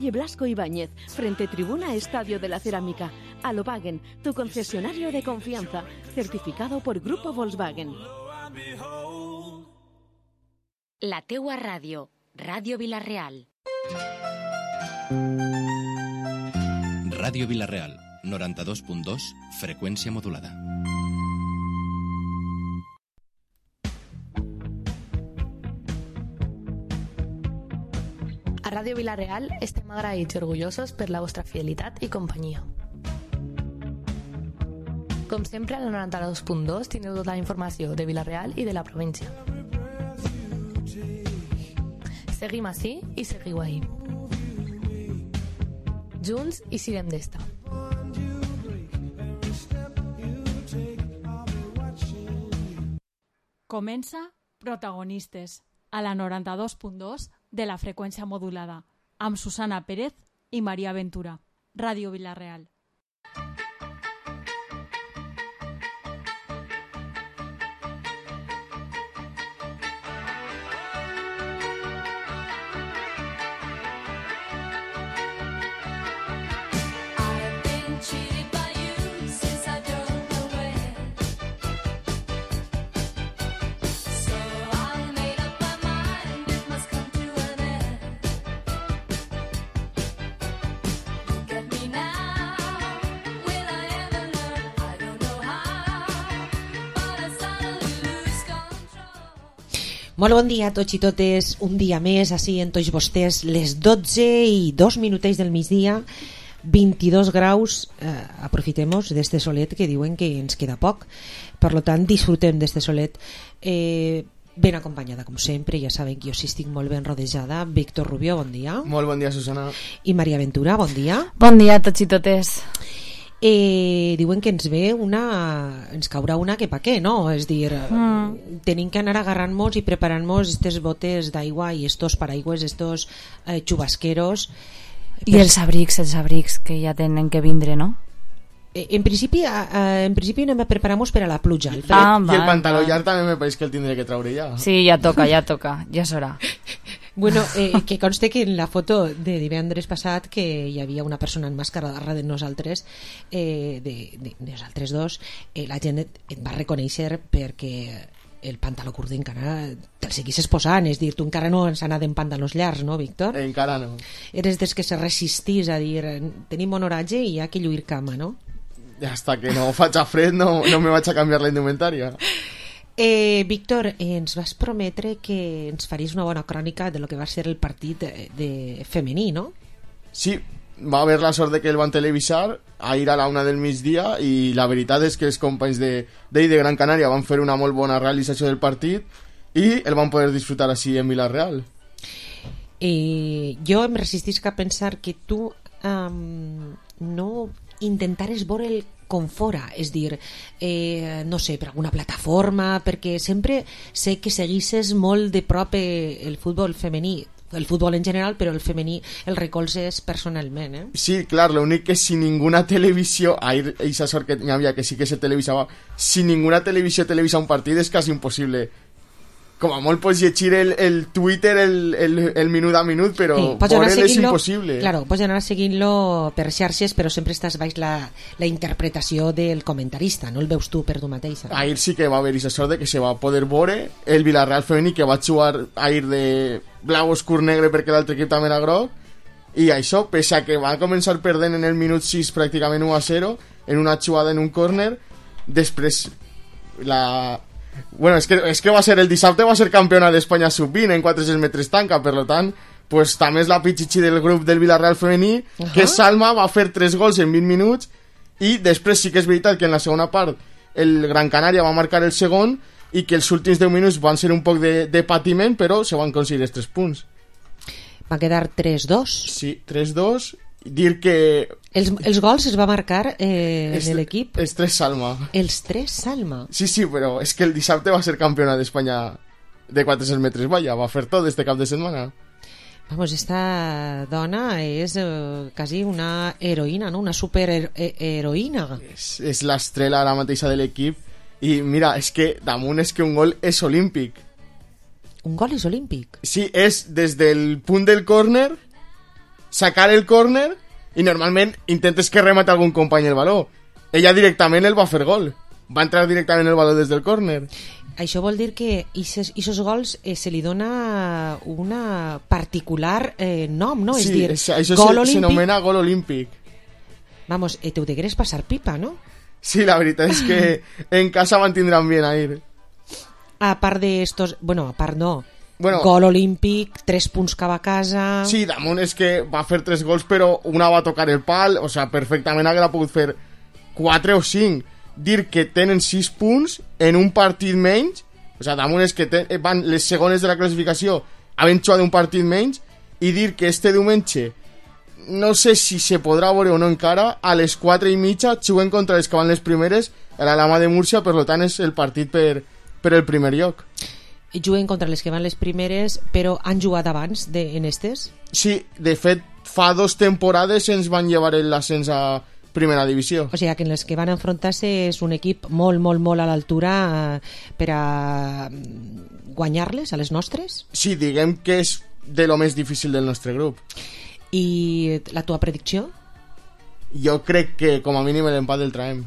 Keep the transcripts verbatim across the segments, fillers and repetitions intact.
Blasco Ibáñez, frente Tribuna Estadio de la Cerámica. Alobagen, tu concesionario de confianza, certificado por Grupo Volkswagen. La teua ràdio, Ràdio Vila-real. Ràdio Vila-real, noranta-dos punt dos, freqüència modulada. A Ràdio Vila-real estem agraïts i orgullosos per la vostra fidelitat i companyia. Com sempre, al noranta-dos punt dos tindreu tota la informació de Vila-real i de la província. Seguim ací i seguiu ahí. Junts i sirem d'esta. Comença Protagonistes, a la noranta-dos punt dos de la freqüència modulada, amb Susana Pérez i Maria Ventura. Ràdio Vila-real. Molt bon dia a tots i totes, un dia més així en tots vostès, les dotze i dos minutets del migdia, vint-i-dos graus, eh, aprofitem-nos d'este solet que diuen que ens queda poc, per tant disfrutem d'este solet, eh, ben acompanyada com sempre, ja saben que jo sí estic molt ben rodejada. Víctor Rubio, bon dia. Molt bon dia, Susana. I Maria Ventura, bon dia. Bon dia a tots i totes. Eh, diuen que ens ve una, ens caurà una que pa què, no? És dir, mm. tenim que anar agarrant-nos i preparant-nos estes botes d'aigua i estos paraigües, estos eh, xubasqueros. I els abrics, els abrics que ja tenen que vindre, no? Eh, en principi eh, en principi anem a preparar-nos per a la pluja. El ah, I el pantaló llarg també me pareix que el tindré que traure ja. Sí, ja toca, ja toca, ja serà. Bueno, eh, que conste que en la foto de divendres passat que hi havia una persona enmascarada darrere de nosaltres, eh, de, de, de nosaltres dos, eh, la gent et, et va reconèixer perquè el pantaló curt encara te'l seguisses posant, és dir, tu encara no ens anat en pantalons llargs, no, Víctor? Eh, encara no. Eres des que se resistís a dir tenim bon horatge i hi ha que lluir cama, no? Hasta que no faig a fred no, no me vaig a canviar la indumentària. Eh, Víctor, eh, ens vas prometre que ens faries una bona crònica de lo que va ser el partit de, de femení, no? Sí, va haver la sort de que el van televisar ahir a la una del migdia i la veritat és que els companys de, de, de Gran Canària van fer una molt bona realització del partit i el van poder disfrutar així en Vila-real. Eh, jo em resistisc a pensar que tu um, no intentares veure'l com fora, és dir, eh, no sé, per alguna plataforma, perquè sempre sé que seguisses molt de prop el futbol femení, el futbol en general, però el femení el recolzes personalment, eh? Sí, clar, l'únic que si ninguna televisió, ahir aquesta sort que hi havia que sí que se televisava, si ninguna televisió televisa un partit és quasi impossible. Com a molt pots llegir el, el Twitter el, el, el minut a minut, però sí, veure'l és impossible. Claro, pots anar seguint-lo per xarxes, però sempre estàs baix la, la interpretació del comentarista, no el veus tu per tu mateixa. Ahir sí que va haver aquesta sort de que se va poder veure el Vila-real femení, que va jugar ahir de blau oscur negre perquè l'altre equip també era groc, i això, pese a que va començar perdent en el minut sis pràcticament u a zero, en una jugada en un córner, després la... Bueno, és que, és que va ser el dissabte va ser campiona d'Espanya sub vint en quatre cents metres tanca, per tant, pues, també és la pitxitxi del grup del Vila-real femení, uh -huh. que Salma va fer tres gols en vint minuts i després sí que és veritat que en la segona part el Gran Canària va marcar el segon i que els últims deu minuts van ser un poc de, de patiment, però se van aconseguir els tres punts. Va quedar tres dos. Sí, tres dos. Dir que... Els, els gols es va marcar eh, els, de l'equip? Els tres Salma. Els tres Salma? Sí, sí, però és que el dissabte va ser campiona d'Espanya de quatre cents metres valla, va fer tot este cap de setmana. Vamos, esta dona és eh, quasi una heroïna, no? Una superheroïna. És, és l'estrela ara mateixa de l'equip i mira, és que damunt és que un gol és olímpic. Un gol és olímpic? Sí, és des del punt del córner sacar el córner i normalment intentes que remate algun company el baló. Ella directament el va fer gol. Va entrar directament el baló des del córner. Això vol dir que aquests gols eh, se li dona una particular eh, nom, no? Sí, és dir, és, això gol se, s'anomena gol olímpic. Vamos, eh, te ho degueres passar pipa, no? Sí, la veritat és que en casa mantindran bien a ir. A part de estos... Bueno, a part no. Bueno, gol olímpic, tres punts cap a casa... Sí, damunt és que va fer tres gols, però una va tocar el pal, o sea, perfectament haguera pogut fer quatre o cinc. Dir que tenen sis punts en un partit menys, o sea, damunt és que ten, van les segones de la classificació havent jugat un partit menys, i dir que este diumenge no sé si se podrà veure o no encara, a les quatre i mitja juguen contra les que van les primeres a la Lama de Múrcia, per tant és el partit per, per el primer lloc. Juguen contra les que van les primeres, però han jugat abans de, en estes? Sí, de fet fa dos temporades ens van llevar l'ascens a primera divisió. O sigui que en les que van enfrontar-se és un equip molt, molt, molt a l'altura eh, per a guanyar-les, a les nostres? Sí, diguem que és de lo més difícil del nostre grup. I la tua predicció? Jo crec que com a mínim l'empat del traem.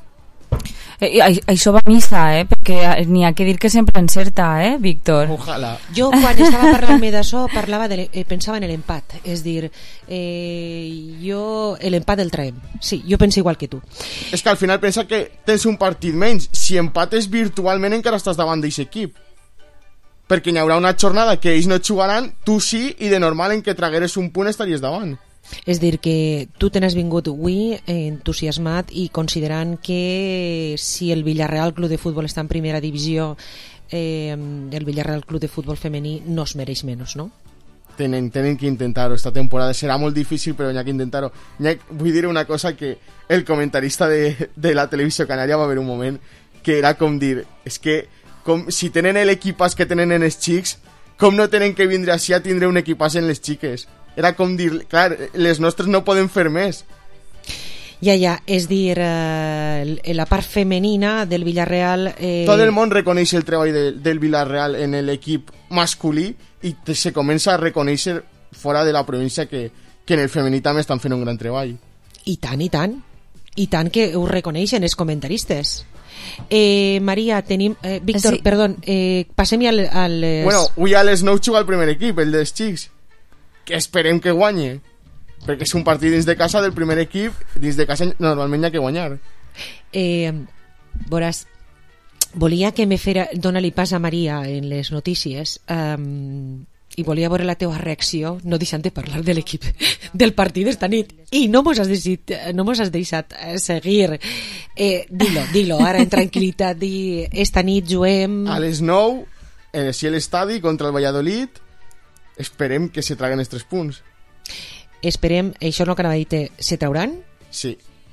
Eh, això va a missa, eh? Perquè n'hi ha que dir que sempre encerta, eh, Víctor? Ojalà. Jo quan estava parlant-me d'això parlava de, eh, pensava en l'empat, és dir, eh, jo l'empat el traem. Sí, jo penso igual que tu. És que al final pensa que tens un partit menys. Si empates virtualment encara estàs davant d'aquest equip. Perquè hi haurà una jornada que ells no jugaran, tu sí, i de normal en que tragueres un punt estaries davant. És dir, que tu te n'has vingut avui entusiasmat i considerant que si el Villarreal Club de Futbol està en primera divisió, eh, el Villarreal Club de Futbol femení no es mereix menys, no? Tenen, tenen que intentar-ho. Esta temporada serà molt difícil, però hi ha que intentar-ho. Ha, vull dir una cosa, que el comentarista de, de la televisió canària va haver un moment que era com dir, és que com, si tenen l'equipàs que tenen en els xics, com no tenen que vindre així a tindre un equipàs en les xiques? Era com dir, clar, les nostres no poden fer més. Ja, ja, és dir, eh, la part femenina del Villarreal... Eh... Tot el món reconeix el treball de, del Villarreal en l'equip masculí i se comença a reconèixer fora de la província que, que en el femení també estan fent un gran treball. I tant, i tant. I tant que ho reconeixen els comentaristes. Eh, Maria, tenim... Eh, Víctor, sí. Perdó, eh, passem-hi al... al les... Bueno, avui a les nou juga el primer equip, el dels xics, que esperem que guanye, perquè és un partit dins de casa del primer equip, dins de casa normalment hi ha que guanyar. Eh, veuràs, volia que me fera, dona-li pas a Maria en les notícies, um, i volia veure la teua reacció, no deixant de parlar de l'equip del partit d'esta nit, i no mos has deixat, no mos has deixat seguir. Eh, dilo, dilo, ara en tranquil·litat, di, esta nit juguem... A les nou, en el Ciel Estadi contra el Valladolid. Esperem que se traguen els tres punts. Esperem, això no que anava a dir, se trauran? Sí.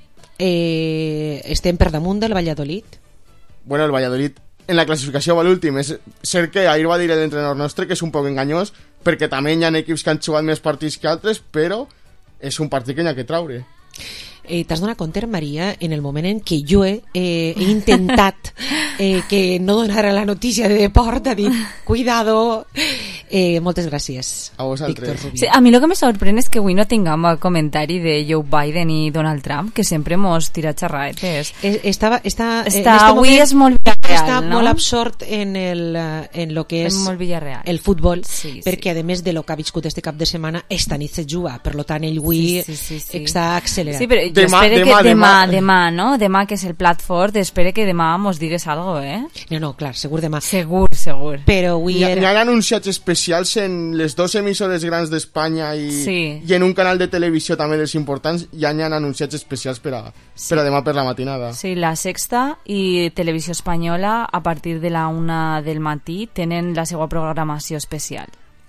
Eh, estem per damunt del Valladolid? Bueno, el Valladolid en la classificació va l'últim. És cert que ahir va dir l'entrenador nostre que és un poc enganyós, perquè també hi ha equips que han jugat més partits que altres, però és un partit que hi ha que traure. Eh, T'has donat compte, Maria, en el moment en què jo he, eh, he intentat eh, que no donara la notícia de deport, ha dit, cuidado. Eh, moltes gràcies, a vosaltres. Sí, a mi el que me sorprèn és que avui no tinguem el comentari de Joe Biden i Donald Trump, que sempre mos tira xerraetes. Eh, estava, està, està, este avui és molt Villarreal, està no? molt absort en, el, en lo que és molt Villarreal. El futbol, sí, perquè sí. a més de lo que ha viscut este cap de setmana, esta nit se juga, per tant ell avui sí, sí, sí, sí. està accelerat. Sí, però jo demà, espero demà, que demà, demà, demà, no? Demà, que és el plat fort, espero que demà mos digues algo, eh? No, no, clar, segur demà. Segur, segur. Però avui Hi ha, era... hi ha anunciats especials en les dues emissores grans d'Espanya i, sí. i en un canal de televisió també dels importants ja hi ha anunciats especials per a, sí. per a demà per la matinada. Sí, la Sexta i Televisió Espanyola a partir de la una del matí tenen la seva programació especial.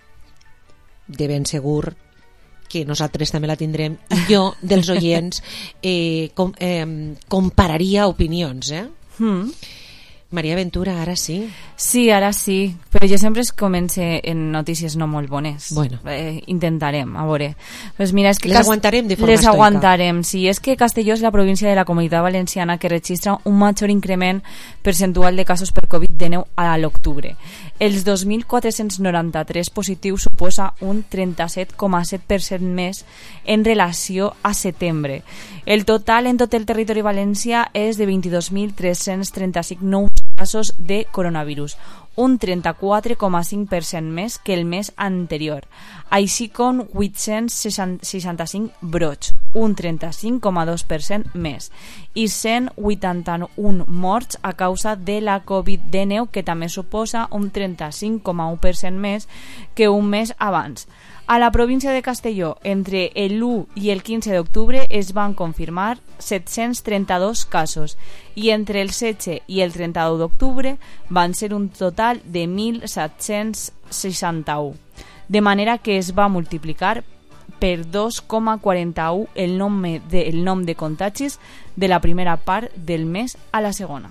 De ben segur que nosaltres també la tindrem, i jo dels oients eh, com, eh, compararia opinions, eh? Mm. Maria Ventura, ara sí. Sí, ara sí, però jo sempre es comence en notícies no molt bones. Bueno. Eh, intentarem, a veure. Pues mira, és que les Cast... aguantarem de forma les estoica. aguantarem, sí. És que Castelló és la província de la Comunitat Valenciana que registra un major increment percentual de casos per covid dinou a l'octubre. Els dos mil quatre-cents noranta-tres positius suposa un trenta-set coma set per cent més en relació a setembre. El total en tot el territori valencià és de vint-i-dos mil tres-cents trenta-cinc nous casos de coronavirus, un trenta-quatre coma cinc per cent més que el mes anterior, així com vuit-cents seixanta-cinc brots, un trenta-cinc coma dos per cent més, i cent vuitanta-un morts a causa de la covid dinou, que també suposa un trenta-cinc coma u per cent més que un mes abans. A la província de Castelló, entre el u i el quinze d'octubre es van confirmar set-cents trenta-dos casos i entre el setze i el trenta-u d'octubre van ser un total de mil set-cents seixanta-u, de manera que es va multiplicar per dos coma quaranta-u el nom de, el nom de contagis de la primera part del mes a la segona.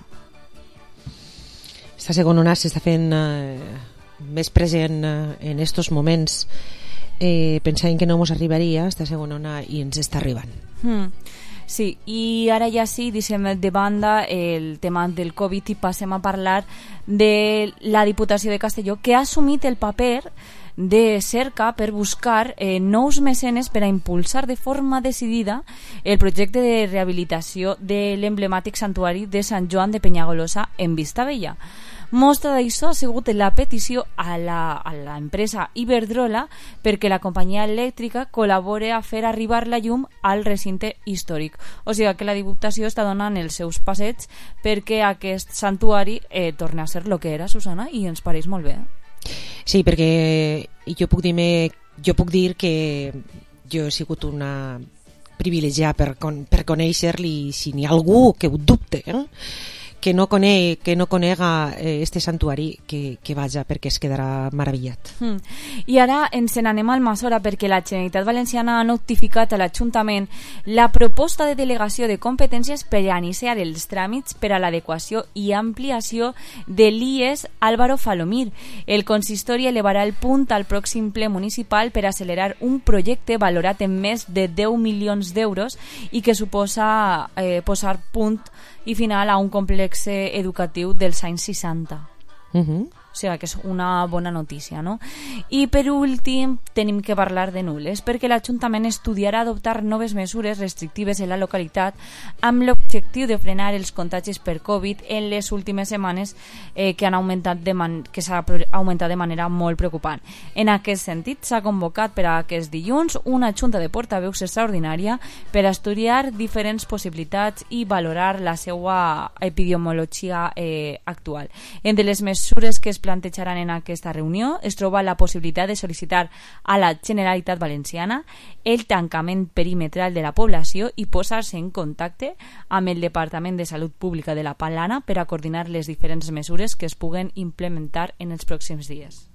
Esta segona onada s'està fent eh, més present eh, en estos moments. Eh, pensàvem que no ens arribaria esta segona ona i ens està arribant. Mm. Sí, i ara ja sí, deixem de banda el tema del Covid i passem a parlar de la Diputació de Castelló, que ha assumit el paper de cerca per buscar eh, nous mecenes per a impulsar de forma decidida el projecte de rehabilitació de l'emblemàtic santuari de Sant Joan de Penyagolosa en Vistabella. Mostra d'això ha sigut la petició a la, a la empresa Iberdrola perquè la companyia elèctrica col·labore a fer arribar la llum al recinte històric. O sigui que la Diputació està donant els seus passets perquè aquest santuari eh, torni a ser el que era, Susana, i ens pareix molt bé. Sí, perquè jo puc dir, jo puc dir que jo he sigut una privilegiada per, per conèixer-li, si n'hi ha algú que ho dubte, eh? que no conec, que no conega eh, este santuari, que, que vaja, perquè es quedarà meravellat. Mm. I ara ens n'anem al Masora perquè la Generalitat Valenciana ha notificat a l'Ajuntament la proposta de delegació de competències per a iniciar els tràmits per a l'adequació i ampliació de l'I E S Álvaro Falomir. El consistori elevarà el punt al pròxim ple municipal per accelerar un projecte valorat en més de deu milions d'euros i que suposa eh, posar punt i final a un complex educatiu dels anys seixanta. Uh-huh. O sigui que és una bona notícia, no? I per últim tenim que parlar de Nules, perquè l'Ajuntament estudiarà adoptar noves mesures restrictives en la localitat amb l'objectiu de frenar els contagis per Covid en les últimes setmanes eh, que han augmentat de man- que s'ha augmentat de manera molt preocupant. En aquest sentit, s'ha convocat per a aquest dilluns una junta de portaveus extraordinària per a estudiar diferents possibilitats i valorar la seva epidemiologia eh, actual. Entre les mesures que es plantejaran en aquesta reunió es troba la possibilitat de sol·licitar a la Generalitat Valenciana el tancament perimetral de la població i posar-se en contacte amb el Departament de Salut Pública de la Plana per a coordinar les diferents mesures que es puguen implementar en els pròxims dies.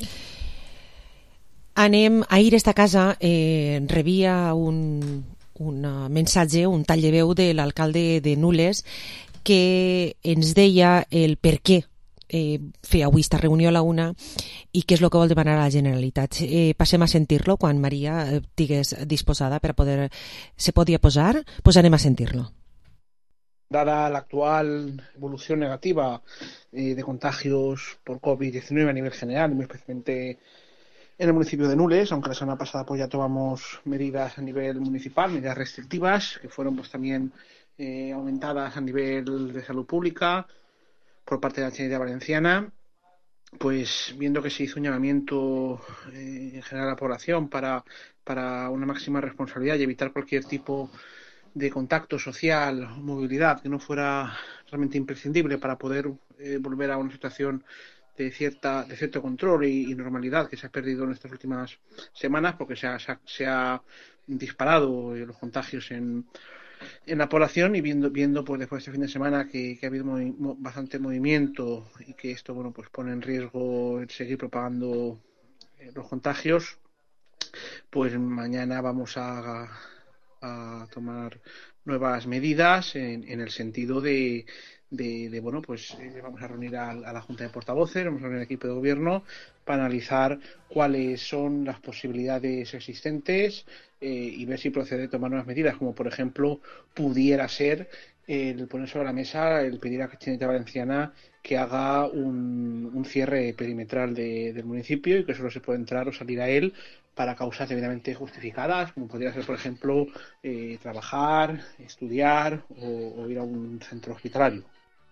Anem, ahir esta casa eh, rebia un, un missatge, un tall de veu de l'alcalde de Nules que ens deia el per què Eh, fer avui esta reunió a la una i què és el que vol demanar a la Generalitat. Eh, passem a sentir-lo quan Maria eh, estigués disposada per a poder... ¿Se podia posar? Pues anem a sentir-lo. Dada la actual evolución negativa eh, de contagios por COVID diecinueve a nivel general, muy especialmente en el municipio de Nules, aunque la semana pasada pues ya tomamos medidas a nivel municipal, medidas restrictivas, que fueron pues también eh, aumentadas a nivel de salud pública, por parte de la Generalitat Valenciana, pues viendo que se hizo un llamamiento eh, en general a la población para, para una máxima responsabilidad y evitar cualquier tipo de contacto social o movilidad que no fuera realmente imprescindible para poder eh, volver a una situación de cierta de cierto control y, y normalidad que se ha perdido en estas últimas semanas porque se ha, se ha, se ha disparado los contagios en en la población y viendo viendo pues después de este fin de semana que, que ha habido movi- bastante movimiento y que esto bueno pues pone en riesgo el seguir propagando eh, los contagios, pues mañana vamos a a tomar nuevas medidas en, en el sentido de, de, de bueno, pues eh, vamos a reunir a, a la Junta de Portavoces, vamos a reunir al equipo de gobierno para analizar cuáles son las posibilidades existentes eh, y ver si procede tomar nuevas medidas, como por ejemplo pudiera ser el poner sobre la mesa el pedir a la Generalitat Valenciana que haga un, un cierre perimetral de, del municipio y que solo se puede entrar o salir a él para causas debidamente justificadas, como podría ser, por ejemplo, eh, trabajar, estudiar o, o ir a un centro hospitalario.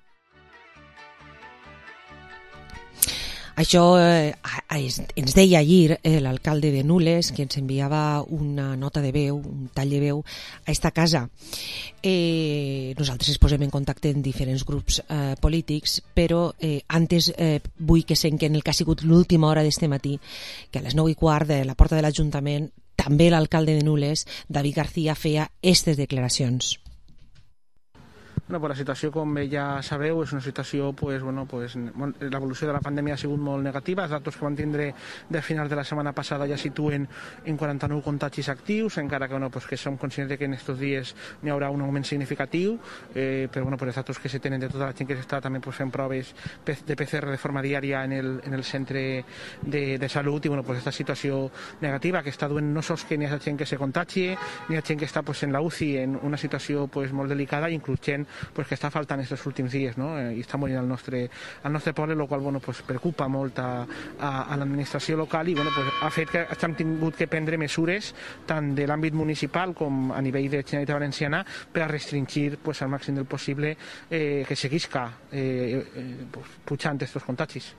Això eh, ens deia ahir eh, l'alcalde de Nules, que ens enviava una nota de veu, un tall de veu a esta casa. Eh, nosaltres ens posem en contacte en diferents grups eh, polítics, però eh, antes eh, vull que sent que en el que ha sigut l'última hora d'este matí, que a les nou i quart de la porta de l'Ajuntament, també l'alcalde de Nules, David García, feia aquestes declaracions. Bueno, pues la situació, com ja sabeu, és una situació, pues, bueno, pues, l'evolució de la pandèmia ha sigut molt negativa. Els datos que vam tindre de finals de la setmana passada ja situen en quaranta-nou contagis actius, encara que, bueno, pues, que som conscients que en aquests dies n'hi haurà un augment significatiu, eh, però bueno, pues, els datos que se tenen de tota la gent que s'està també pues, fent proves de P C R de forma diària en el, en el centre de, de salut, i bueno, pues, aquesta situació negativa que està duent no sols que n'hi ha gent que se contagie, n'hi ha gent que està pues, en la U C I en una situació pues, molt delicada, inclús gent pues, que està faltant aquests últims dies, no? Eh, i està morint al nostre, al nostre poble, el qual bueno, pues, preocupa molt a, a, a l'administració local i bueno, pues, ha fet que hem tingut que prendre mesures tant de l'àmbit municipal com a nivell de Generalitat Valenciana per a restringir pues, al màxim del possible eh, que seguisca eh, eh, pues, pujant aquests contagis.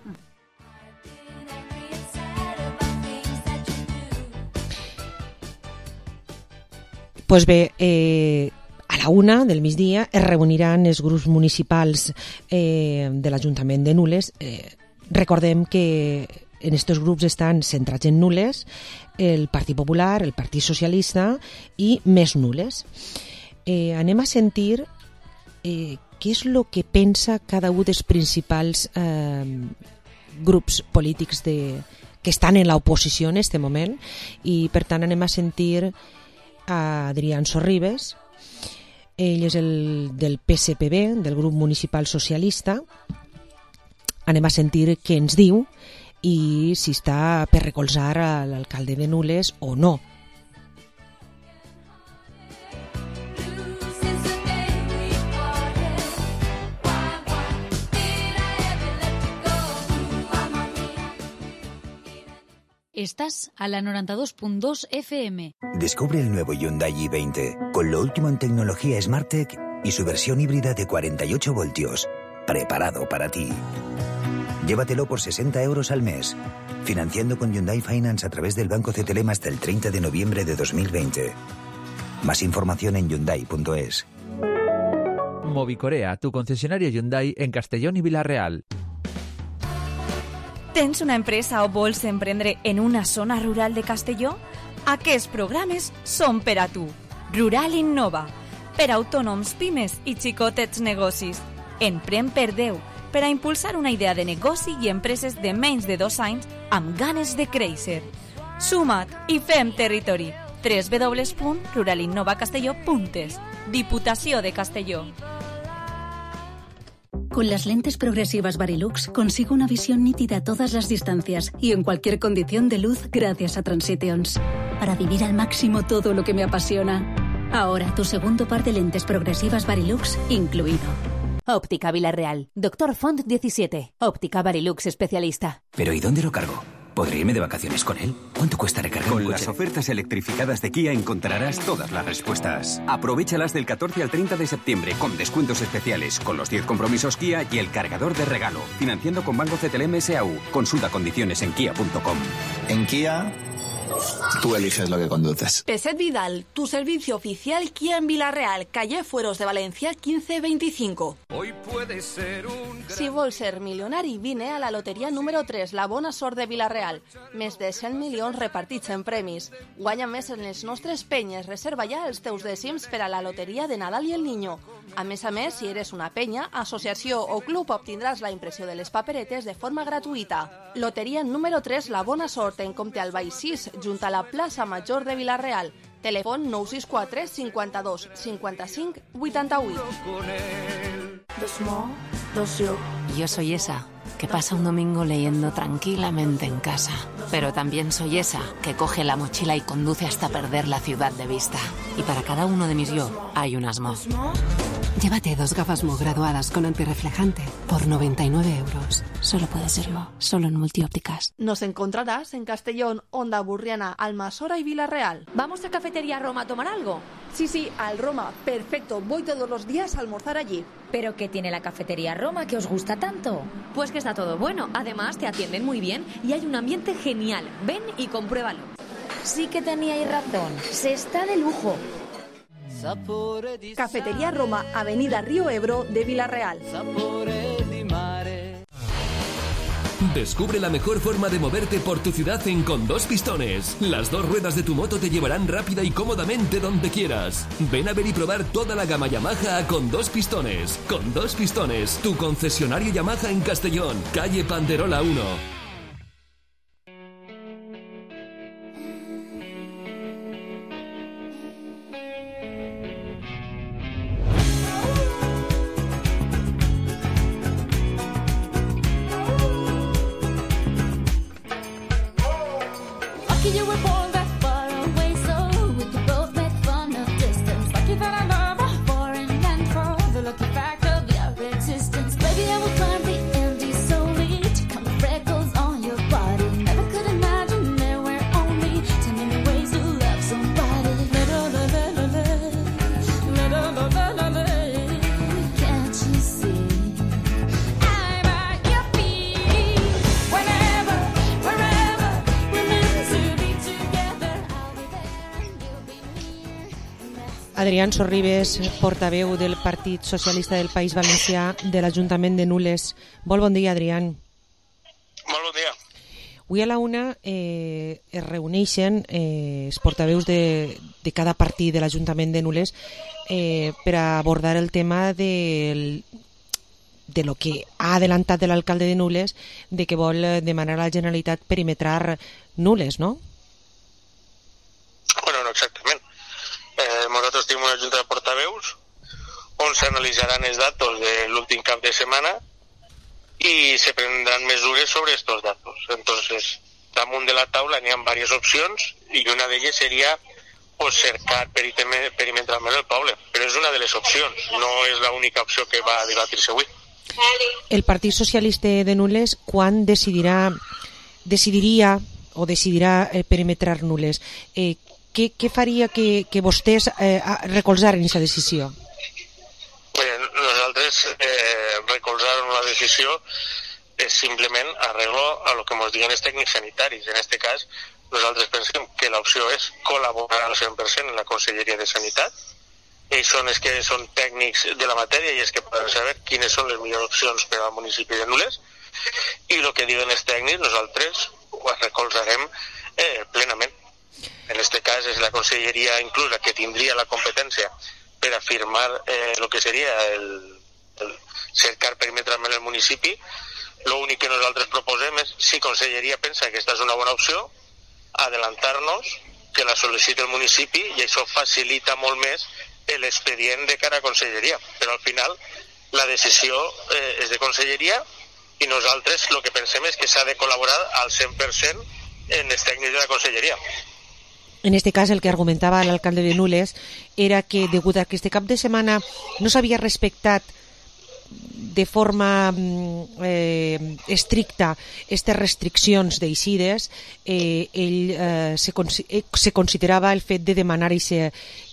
Pues bé, eh, a la una del migdia es reuniran els grups municipals eh, de l'Ajuntament de Nules. Eh, recordem que en aquests grups estan centrats en Nules, el Partit Popular, el Partit Socialista i Més Nules. Eh, anem a sentir eh, què és el que pensa cada un dels principals eh, grups polítics de, que estan en l'oposició en aquest moment, i per tant anem a sentir a Adrián Sorribes. Ell és el del P S P B, del grup municipal socialista. Anem a sentir què ens diu i si està per recolzar a l'alcalde de Nules o no. Estás a la noventa y dos punto dos F M. Descubre el nuevo Hyundai i veinte con lo último en tecnología SmartTech y su versión híbrida de cuarenta y ocho voltios. Preparado para ti. Llévatelo por sesenta euros al mes. Financiando con Hyundai Finance a través del Banco C T L M hasta el treinta de noviembre de dos mil veinte. Más información en hyundai punto es. Movicorea, tu concesionario Hyundai en Castellón y Vila-real. Tens una empresa o vols emprendre en una zona rural de Castelló? Aquests programes són per a tu. Rural Innova, per a autònoms, pimes i xicotets negocis. Emprèn per deu, per a impulsar una idea de negoci i empreses de menys de dos anys amb ganes de créixer. Suma't i fem territori. w w w punt rural innova castelló punt es. Diputació de Castelló. Con las lentes progresivas Varilux consigo una visión nítida a todas las distancias y en cualquier condición de luz gracias a Transitions. Para vivir al máximo todo lo que me apasiona. Ahora tu segundo par de lentes progresivas Varilux incluido. Óptica Vila-real. Doctor Font diecisiete. Óptica Varilux especialista. ¿Pero y dónde lo cargo? ¿Podré irme de vacaciones con él? ¿Cuánto cuesta recargar un coche? Con las ofertas electrificadas de Kia encontrarás todas las respuestas. Aprovéchalas del catorce al treinta de septiembre con descuentos especiales, con los diez compromisos Kia y el cargador de regalo. Financiando con Banco C T L M S A U. Consulta condiciones en kia punto com. En Kia, tú eliges lo que conduces. Peset Vidal, tu servicio oficial Kia en Vila-real, calle Fueros de Valencia quince veinticinco. Hoy puede ser un gran... Si vols ser milionari, vine a la loteria número tres, la bona sort de Vila-real. Més de cent milions repartits en premis. Guanya més en les nostres penyes. Reserva ja els teus dècims per a la loteria de Nadal i el Niño. A més a més, si eres una penya, associació o club, obtindràs la impressió de les paperetes de forma gratuïta. Loteria número tres, la bona sort, en compte al Baix sis, junt a la plaça Major de Vila-real. Telèfon nou sis quatre cinquanta-dos cinquanta-cinc vuitanta-vuit. Yo soy esa que pasa un domingo leyendo tranquilamente en casa, pero también soy esa que coge la mochila y conduce hasta perder la ciudad de vista. Y para cada uno de mis yo hay un Asmo. Llévate dos gafas Mo graduadas con antirreflejante por noventa y nueve euros. Solo puede ser Mo, solo en Multiópticas. Nos encontrarás en Castellón, Onda Burriana, Almasora y Villarreal. ¿Vamos a Cafetería Roma a tomar algo? Sí, sí, al Roma. Perfecto, voy todos los días a almorzar allí. ¿Pero qué tiene la Cafetería Roma que os gusta tanto? Pues que está todo bueno. Además, te atienden muy bien y hay un ambiente genial. Ven y compruébalo. Sí que teníais razón. Se está de lujo. Cafetería Roma, Avenida Río Ebro de Villarreal. Descubre la mejor forma de moverte por tu ciudad en Con Dos Pistones. Las dos ruedas de tu moto te llevarán rápida y cómodamente donde quieras. Ven a ver y probar toda la gama Yamaha a Con Dos Pistones. Con Dos Pistones, tu concesionario Yamaha en Castellón, calle Panderola uno. Adrián Sorribes, portaveu del Partit Socialista del País Valencià de l'Ajuntament de Nules. Molt bon dia, Adrián. Molt bon dia. Avui a la una eh, es reuneixen eh, els portaveus de, de cada partit de l'Ajuntament de Nules eh, per a abordar el tema del, de lo que ha adelantat l'alcalde de Nules, de que vol demanar a la Generalitat perimetrar Nules, no? Bueno, no exactament. Eh, nosaltres tenim una junta de portaveus on s'analitzaran els datos de l'últim cap de setmana i se prendran mesures sobre estos datos. Entonces, damunt de la taula n'hi ha diverses opcions i una d'elles seria pues, cercar perimetralment el poble, però és una de les opcions, no és l'única opció que va debatir-se avui. El Partit Socialista de Nules quan decidirà decidiria o decidirà eh, perimetrar Nules? Eh, Què, què faria que, que vostès eh, recolzaren aquesta decisió? Bé, nosaltres eh, recolzaron la decisió és simplement arreglo a lo que ens diuen els tècnics sanitaris. En aquest cas, nosaltres pensem que l'opció és col·laborar al cent per cent en la Conselleria de Sanitat. Ells són els que són tècnics de la matèria i els que poden saber quines són les millors opcions per al municipi de Nules. I el que diuen els tècnics, nosaltres ho recolzarem eh, plenament. En este cas és la conselleria inclús la que tindria la competència per a firmar eh, el que seria el, el cercar perimetralment el municipi. L'únic que nosaltres proposem és, si conselleria pensa que aquesta és una bona opció, adelantar-nos, que la sol·liciti el municipi i això facilita molt més l'expedient de cara a conselleria. Però al final la decisió eh, és de conselleria i nosaltres el que pensem és que s'ha de col·laborar al cent per cent en els tècnics de la conselleria. En este cas, el que argumentava l'alcalde de Nules era que, degut a que este cap de setmana no s'havia respectat de forma eh, estricta aquestes restriccions d'eixides, eh, ell eh, se, eh, se considerava el fet de demanar i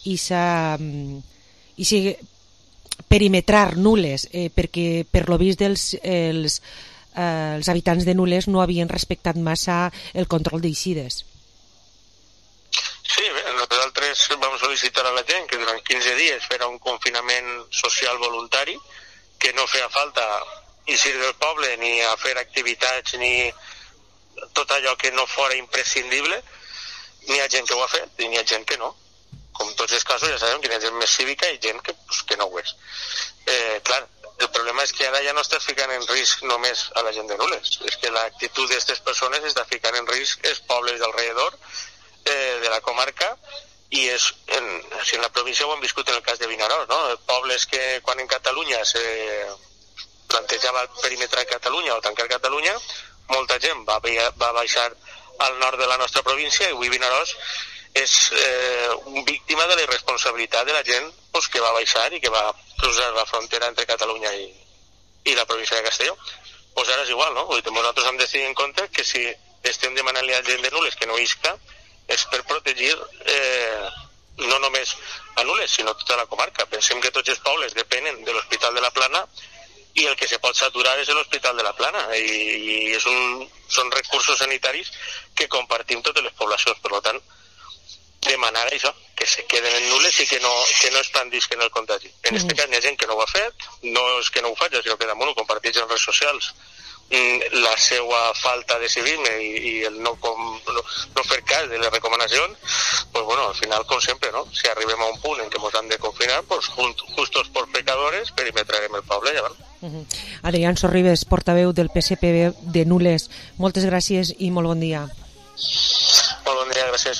perimetrar Nules, eh, perquè per lo vist dels els, eh, els habitants de Nules no havien respectat massa el control d'eixides. Sí, nosaltres vam sol·licitar a la gent que durant quinze dies fera un confinament social voluntari, que no feia falta eixir del poble ni a fer activitats ni tot allò que no fora imprescindible. N'hi ha gent que ho ha fet i n'hi ha gent que no. Com tots els casos ja sabem que hi ha gent més cívica i gent que, pues, que no ho és. Eh, clar, el problema és que ara ja no estàs ficant en risc només a la gent de Nules, és que l'actitud d'aquestes persones està ficant en risc els pobles d'alrededor, Eh, de la comarca i és, en, si en la província ho hem viscut en el cas de Vinaròs, no? Pobles que quan en Catalunya se plantejava el perímetre de Catalunya o tancar Catalunya, molta gent va, va baixar al nord de la nostra província i avui Vinaròs és eh, víctima de la irresponsabilitat de la gent pues, que va baixar i que va cruzar la frontera entre Catalunya i, i la província de Castelló. Pues ara és igual, no? Vull dir, nosaltres hem de tenir en compte que si estem demanant-li a gent de Nules que no isca és per protegir eh, no només a Nules, sinó tota la comarca. Pensem que tots els pobles depenen de l'Hospital de la Plana i el que se pot saturar és l'Hospital de la Plana i, i és un, són recursos sanitaris que compartim totes les poblacions. Per tant, demanar això, que se queden en Nules i que no, que no expandisquen el contagi. En aquest mm. cas hi ha gent que no ho ha fet, no és que no ho faci, sinó que damunt ho comparteix en redes socials la seva falta de civisme i, i el no, com, no, no fer cas de les recomanacions, pues bueno, al final, com sempre, no? Si arribem a un punt en què ens han de confinar, pues justos por pecadores, perimetrarem el poble, ja va. Uh-huh. Adrián Sorribes, portaveu del P S P B de Nules, moltes gràcies i molt bon dia. Molt bon dia, gràcies.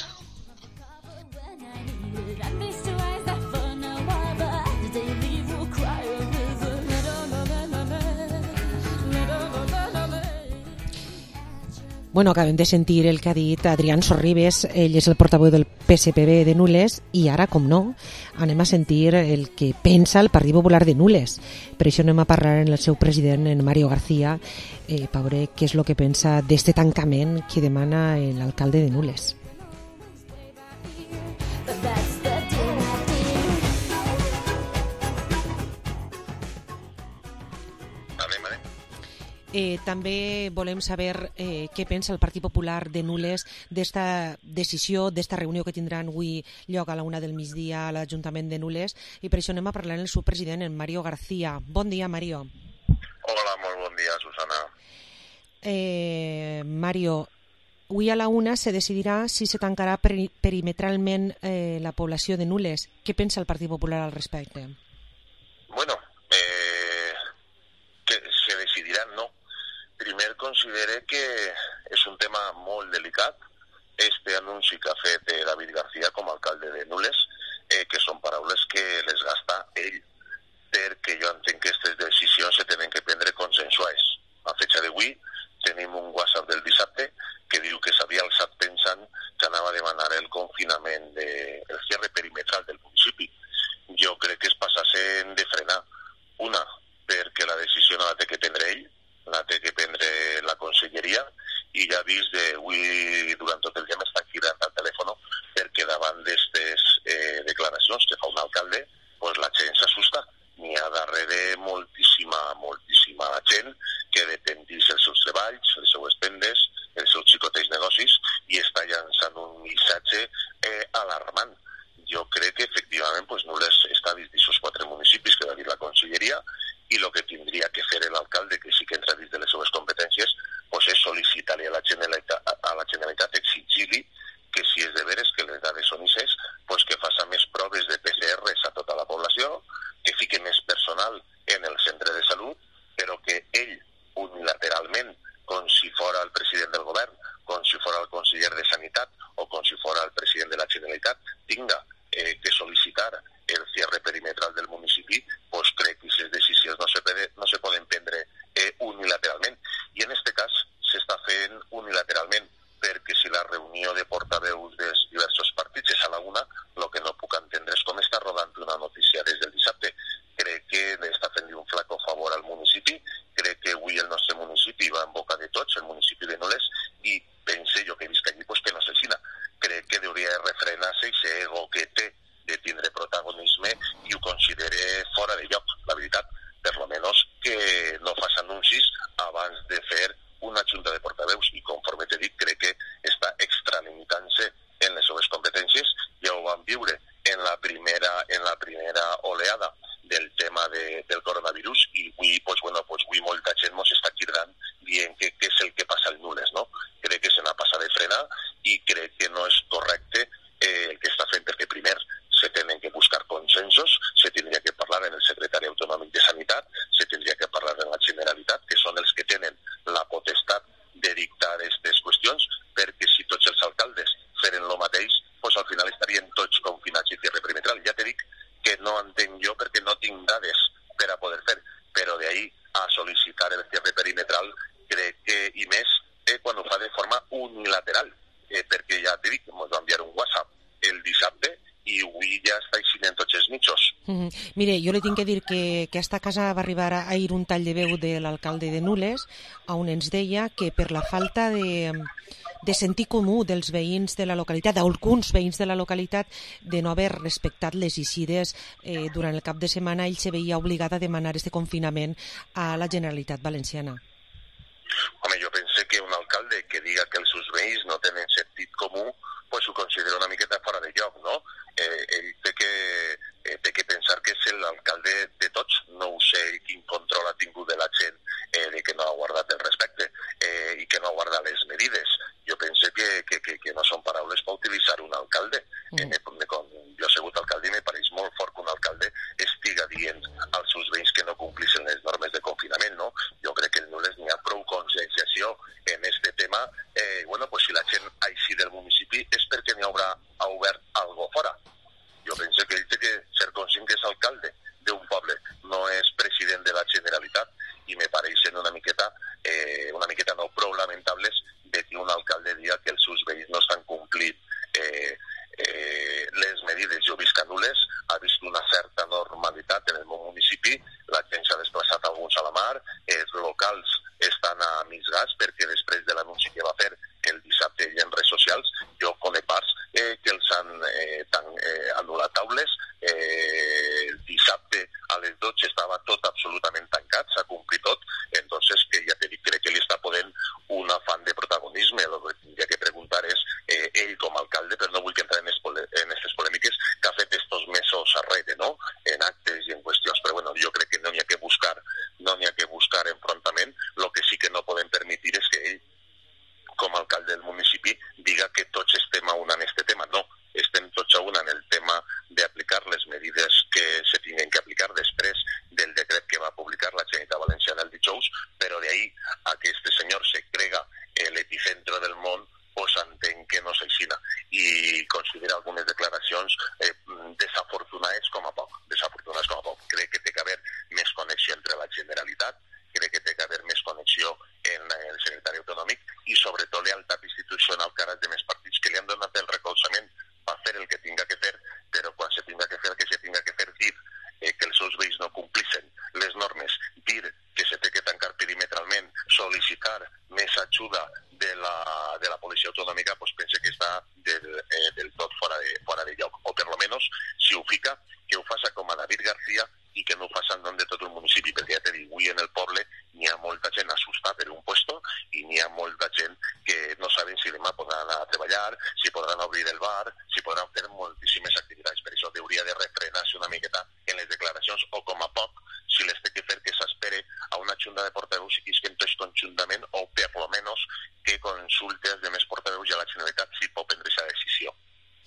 Bueno, acabem de sentir el que ha dit Adrián Sorribes, ell és el portaveu del P S P B de Nules i ara, com no, anem a sentir el que pensa el Partit Popular de Nules. Per això anem a parlar amb el seu president, en Mario García, eh, per veure què és el que pensa d'este tancament que demana l'alcalde de Nules. Eh, també volem saber eh, què pensa el Partit Popular de Nules d'esta decisió, d'esta reunió que tindran avui lloc a la una del migdia a l'Ajuntament de Nules, i per això anem a parlar amb el seu president, en Mario García. Bon dia, Mario. Hola, molt bon dia, Susana. Eh, Mario, avui a la una se decidirà si se tancarà peri perimetralment eh, la població de Nules. Què pensa el Partit Popular al respecte? Bueno, eh, que se decidirà, no. Primer considere que és un tema molt delicat, este anunci que ha fet David García com a alcalde de Nules, eh, que són paraules que les gasta ell, perquè jo entenc que aquestes decisions se tenen que prendre consensuades. A fecha d'avui tenim un WhatsApp del dissabte que diu que s'havia alçat pensant que anava a demanar el confinament, de, el cierre perimetral del municipi. Jo crec que es passassen de frenar. Una, perquè la decisió no la té que prendre ell, la té que prendre la conselleria, i ja he vist avui durant tot el dia m'està cridant al telèfon perquè davant d'aquestes eh, declaracions que fa un alcalde, pues la gent s'assusta. N'hi ha darrere moltíssima, moltíssima gent que dependís els seus treballs, les seues pendes, els seus xicotets negocis, i està llançant un missatge eh, alarmant. Jo crec que efectivament pues, Nules està dins d'aquests quatre municipis que va dir la conselleria, i el que tindria que fer l'alcalde, que sí que entra dins de les seves competències, pues és sol·licitar-li a la Generalitat, a la Generalitat exigir-li que si és de veres que les dades són ixes, pues que faça més proves de P C Rs a tota la població, que fique més personal en el centre de salut, però que ell unilateralment, com si fora el president del govern, com si fora el conseller de Sanitat o com si fora el president de la Generalitat, tinga eh, que sol·licitar el cierre perimetral del municipi, pues crec que aquestes decisions no se, no se poden prendre eh, unilateralment. I en aquest cas s'està fent unilateralment, perquè si la reunió de portaveus dels diversos partits és a la una, el que no puc entendre és com està rodant una notícia des del dissabte. Crec que està fent un flaco favor al municipi, crec que avui el nostre municipi va en boca de tots, el municipi de Nules, i pense jo que he vist allí pues, que no s'aixina. Crec que hauria de refrenar-se i ser ego que té de tindre protagonisme i ho considere fora de lloc, la veritat, per lo menos que no fas anuncis abans de fer una junta de portaveus, i conforme t'he dit crec que està extralimitant-se en les seves competències. Ja ho vam viure en la primera, en la primera oleada del tema de, del coronavirus, i avui, pues, bueno, pues, avui molta gent ens està cridant dient que què és el que passa al Nules, no? Crec que se n'ha passat de frenar i crec que no és correcte eh, el que està fent, perquè primer se tenen que buscar consensos, se tindria que parlar en el secretari autonòmic de Sanitat, se tindria que parlar en la Generalitat, que són els que tenen la potestat de dictar aquestes qüestions, perquè si tots els alcaldes feren el mateix, pues al final estarien tots Mm-hmm. Mire, jo li tinc que dir que aquesta casa va arribar a ir un tall de veu de l'alcalde de Nules, on ens deia que per la falta de, de sentit comú dels veïns de la localitat, d'alguns veïns de la localitat, de no haver respectat les eixides eh, durant el cap de setmana, ell se veia obligat a demanar este confinament a la Generalitat Valenciana. Home, jo pense que un alcalde que diga que els seus veïns no tenen sentit comú, pues ho considera una miqueta fora de lloc, no? Eh, ell té que, eh, té que pensar que és l'alcalde de tots. No ho sé quin control ha tingut de la gent eh, de que no ha guardat el respecte eh, i que no ha guardat les medides. Jo pense que, que, que, que no són paraules per utilitzar un alcalde. Mm. Eh, me, me, jo he sigut alcalde i me pareix molt fort que un alcalde estiga dient als seus veïns que no complissin les normes de confinament, no? Jo crec que no les n'hi ha prou conscienciació en este tema. Eh, bueno, pues si la gent així del municipi és perquè n'hi haurà ha obert algo fora. Jo penso que ell té que ser conscient que és alcalde d'un poble, no és president de la Generalitat, i me pareixen una miqueta, eh, una miqueta no prou lamentables de que un alcalde diga que els seus veïns no estan complint eh, eh, les medides. Jo visc a Nules, ha vist una certa normalitat en el meu municipi, la gent s'ha desplaçat alguns a la mar, els locals estan a mig gas perquè després de l'anunci que va fer el dissabte i en redes socials, jo conec parts eh, que els han eh, tan, eh, anul·lat taules. Eh, el dissabte a les dotze estava tot absolutament tancat, s'ha complit tot, entonces que ja te dic, crec que li està podent un afán de protagonisme. El que tindria que preguntar és eh, ell com a alcalde, però no vull que entrar en aquestes polèmiques que ha fet estos mesos arrere, no? En actes i en qüestions, però bueno, jo crec que no n'hi ha que buscar, no n'hi ha que buscar enfrontament. Lo que sí que no podem permetir és que ell, com a alcalde del municipi, diga que tots estem a una en este tema. No, estem tots a una en el tema d'aplicar les medides que se tinguen que aplicar després del decret que va publicar la Generalitat Valenciana el dijous, però d'ahí a que este senyor se crega l'epicentro del món, pues entenc que no s'aixina, i considera algunes declaracions eh, desafortunades com a poc, desafortunades com a poc. Crec que té que haver més connexió entre la Generalitat, crec que té que haver més connexió en el secretari autonòmic i sobretot lealtat institucional que ara de més partits que li han donat el recolzament per fer el que tinga que fer, però quan se tinga que fer, que se tinga que fer, dir eh, que els seus veïns no complissin les normes, dir que se té que tancar perimetralment, sol·licitar més ajuda de la, de la policia autonòmica, pues pense que està del, eh, del tot fora de, fora de lloc, o per lo menos, si ho fica, que ho faça com a David García i que no ho faça en nom de tot el municipi, perquè ja te dic, avui en el poble n'hi ha molta gent assustada per un puesto i n'hi ha molta gent que no saben si demà podran anar a treballar, si podran obrir el bar, si podran fer moltíssimes activitats. Per això hauria de refrenar-se una miqueta en les declaracions, o com a poc, si les té que fer, que s'espere a una junta de portaveus i que isquen tots conjuntament, o per lo menos que consulte els demés portaveus i a la Generalitat si pot prendre aquesta decisió.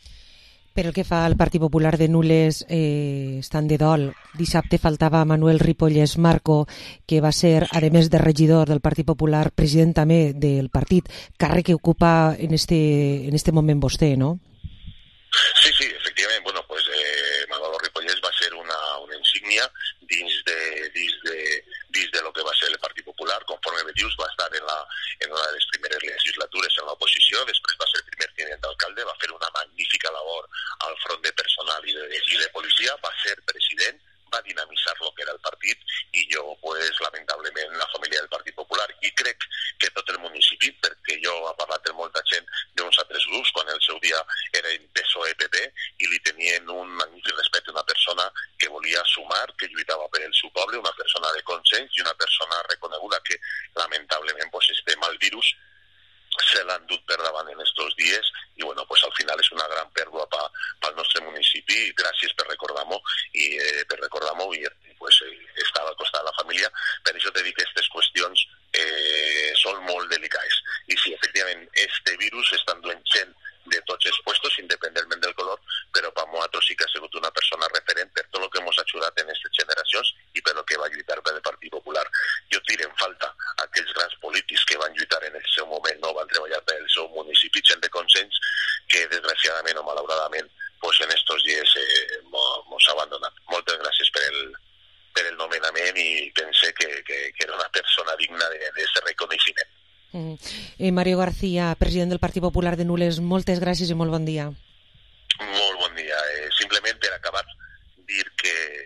Per el que fa al Partit Popular de Nules, eh, estan de dol. Dissabte faltava Manuel Ripollès Marco, que va ser, a més de regidor del Partit Popular, president també del partit, càrrec que ocupa en este, en este moment vostè, no? Sí, sí, efectivament. Bueno, pues eh, Manuel Ripollès va ser una, una insígnia dins de, dins, de, dins de lo que va ser el Partit Popular. Conforme bé dius, va estar en, la, en una de les primeres legislatures en l'oposició, després va ser el primer tinent d'alcalde, va fer una magnífica labor al front de personal i de, i de policia, va ser president, va dinamitzar lo que era el partit, i jo, pues, lamentablement, la família del Partit Popular, i crec que tot el municipi, perquè jo he parlat amb molta gent d'uns altres grups, quan el seu dia era en P S O E P P, i li tenien un magnífic respecte a una persona que volia sumar, que lluitava per el seu poble, una persona de consens i una persona reconeguda que, lamentablement, pues, este mal virus se l'han dut per davant en estos dies, i bueno, pues al final és una gran pèrdua pa, pel nostre municipi. Gràcies per recordar-m'ho i eh, per recordar-m'ho i pues, eh, estava al costat de la família. Per això te dic que aquestes qüestions eh, són molt delicades, i sí, efectivament, este virus està enduent gent de tots els puestos, independentment del color, però per nosaltres sí que ha sigut una persona referent per tot el que ens ha ajudat en aquestes generacions i per el que va lluitar per el Partit Popular. Jo tiro en falta aquells grans polítics que van lluitar en el seu moment, no van treballar per el seu municipi, gent de consens, que desgraciadament o malauradament pues en estos dies eh, mos ha abandonat. Moltes gràcies per el, per el nomenament, i pense que, que, que era una persona digna d'aquest reconeixement. Mm. Eh, Mario García, president del Partit Popular de Nules, moltes gràcies i molt bon dia. Molt bon dia. Eh, simplement per acabar, dir que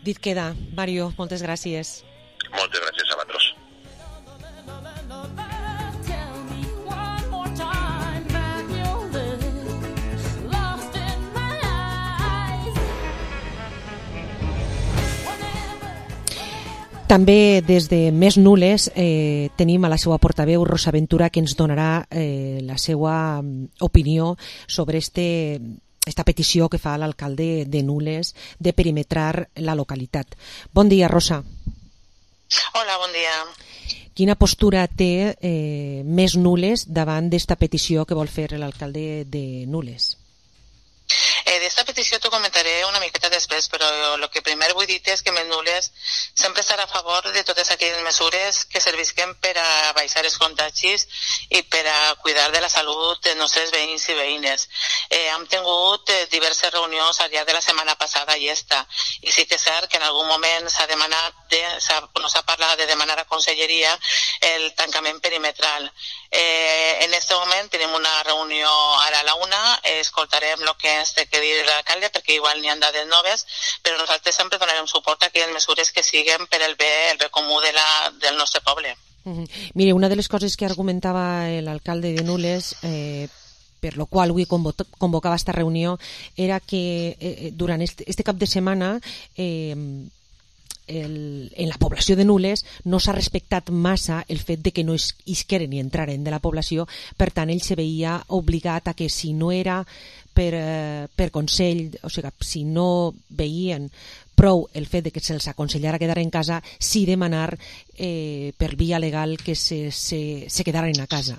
Dit queda. Mario, moltes gràcies. Moltes gràcies a vosaltres. També des de Més Nules eh, tenim a la seva portaveu Rosa Ventura, que ens donarà eh, la seva opinió sobre este, esta petició que fa l'alcalde de Nules de perimetrar la localitat. Bon dia, Rosa. Hola, bon dia. Quina postura té eh, Més Nules davant d'esta petició que vol fer l'alcalde de Nules? Eh, D'esta petició t'ho comentaré una miqueta després, però el que primer vull dir és que Més Nules sempre estarà a favor de totes aquelles mesures que servisquen per a baixar els contagis i per a cuidar de la salut dels nostres veïns i veïnes. Eh, hem tingut eh, diverses reunions al llarg de la setmana passada i esta, i sí que és cert que en algun moment s'ha demanat, de, s'ha, no s'ha parlat de demanar a Conselleria el tancament perimetral. Eh, en aquest moment tenim una reunió ara a la una, eh, escoltarem el que ens té que dir l'alcalde perquè igual n'hi ha dades noves, però nosaltres sempre donarem suport a aquelles mesures que siguen per el bé, el bé comú de la, del nostre poble. Uh-huh. Mire, una de les coses que argumentava l'alcalde de Nules, eh, per lo qual avui convocava esta reunió, era que eh, durant este, este cap de setmana eh, El, en la població de Nules no s'ha respectat massa el fet de que no es, isqueren ni entraren de la població, per tant ell se veia obligat a que si no era per, eh, per consell, o sigui, si no veien prou el fet de que se'ls aconsellara quedar en casa, sí demanar eh, per via legal que se, se, se quedaren a casa.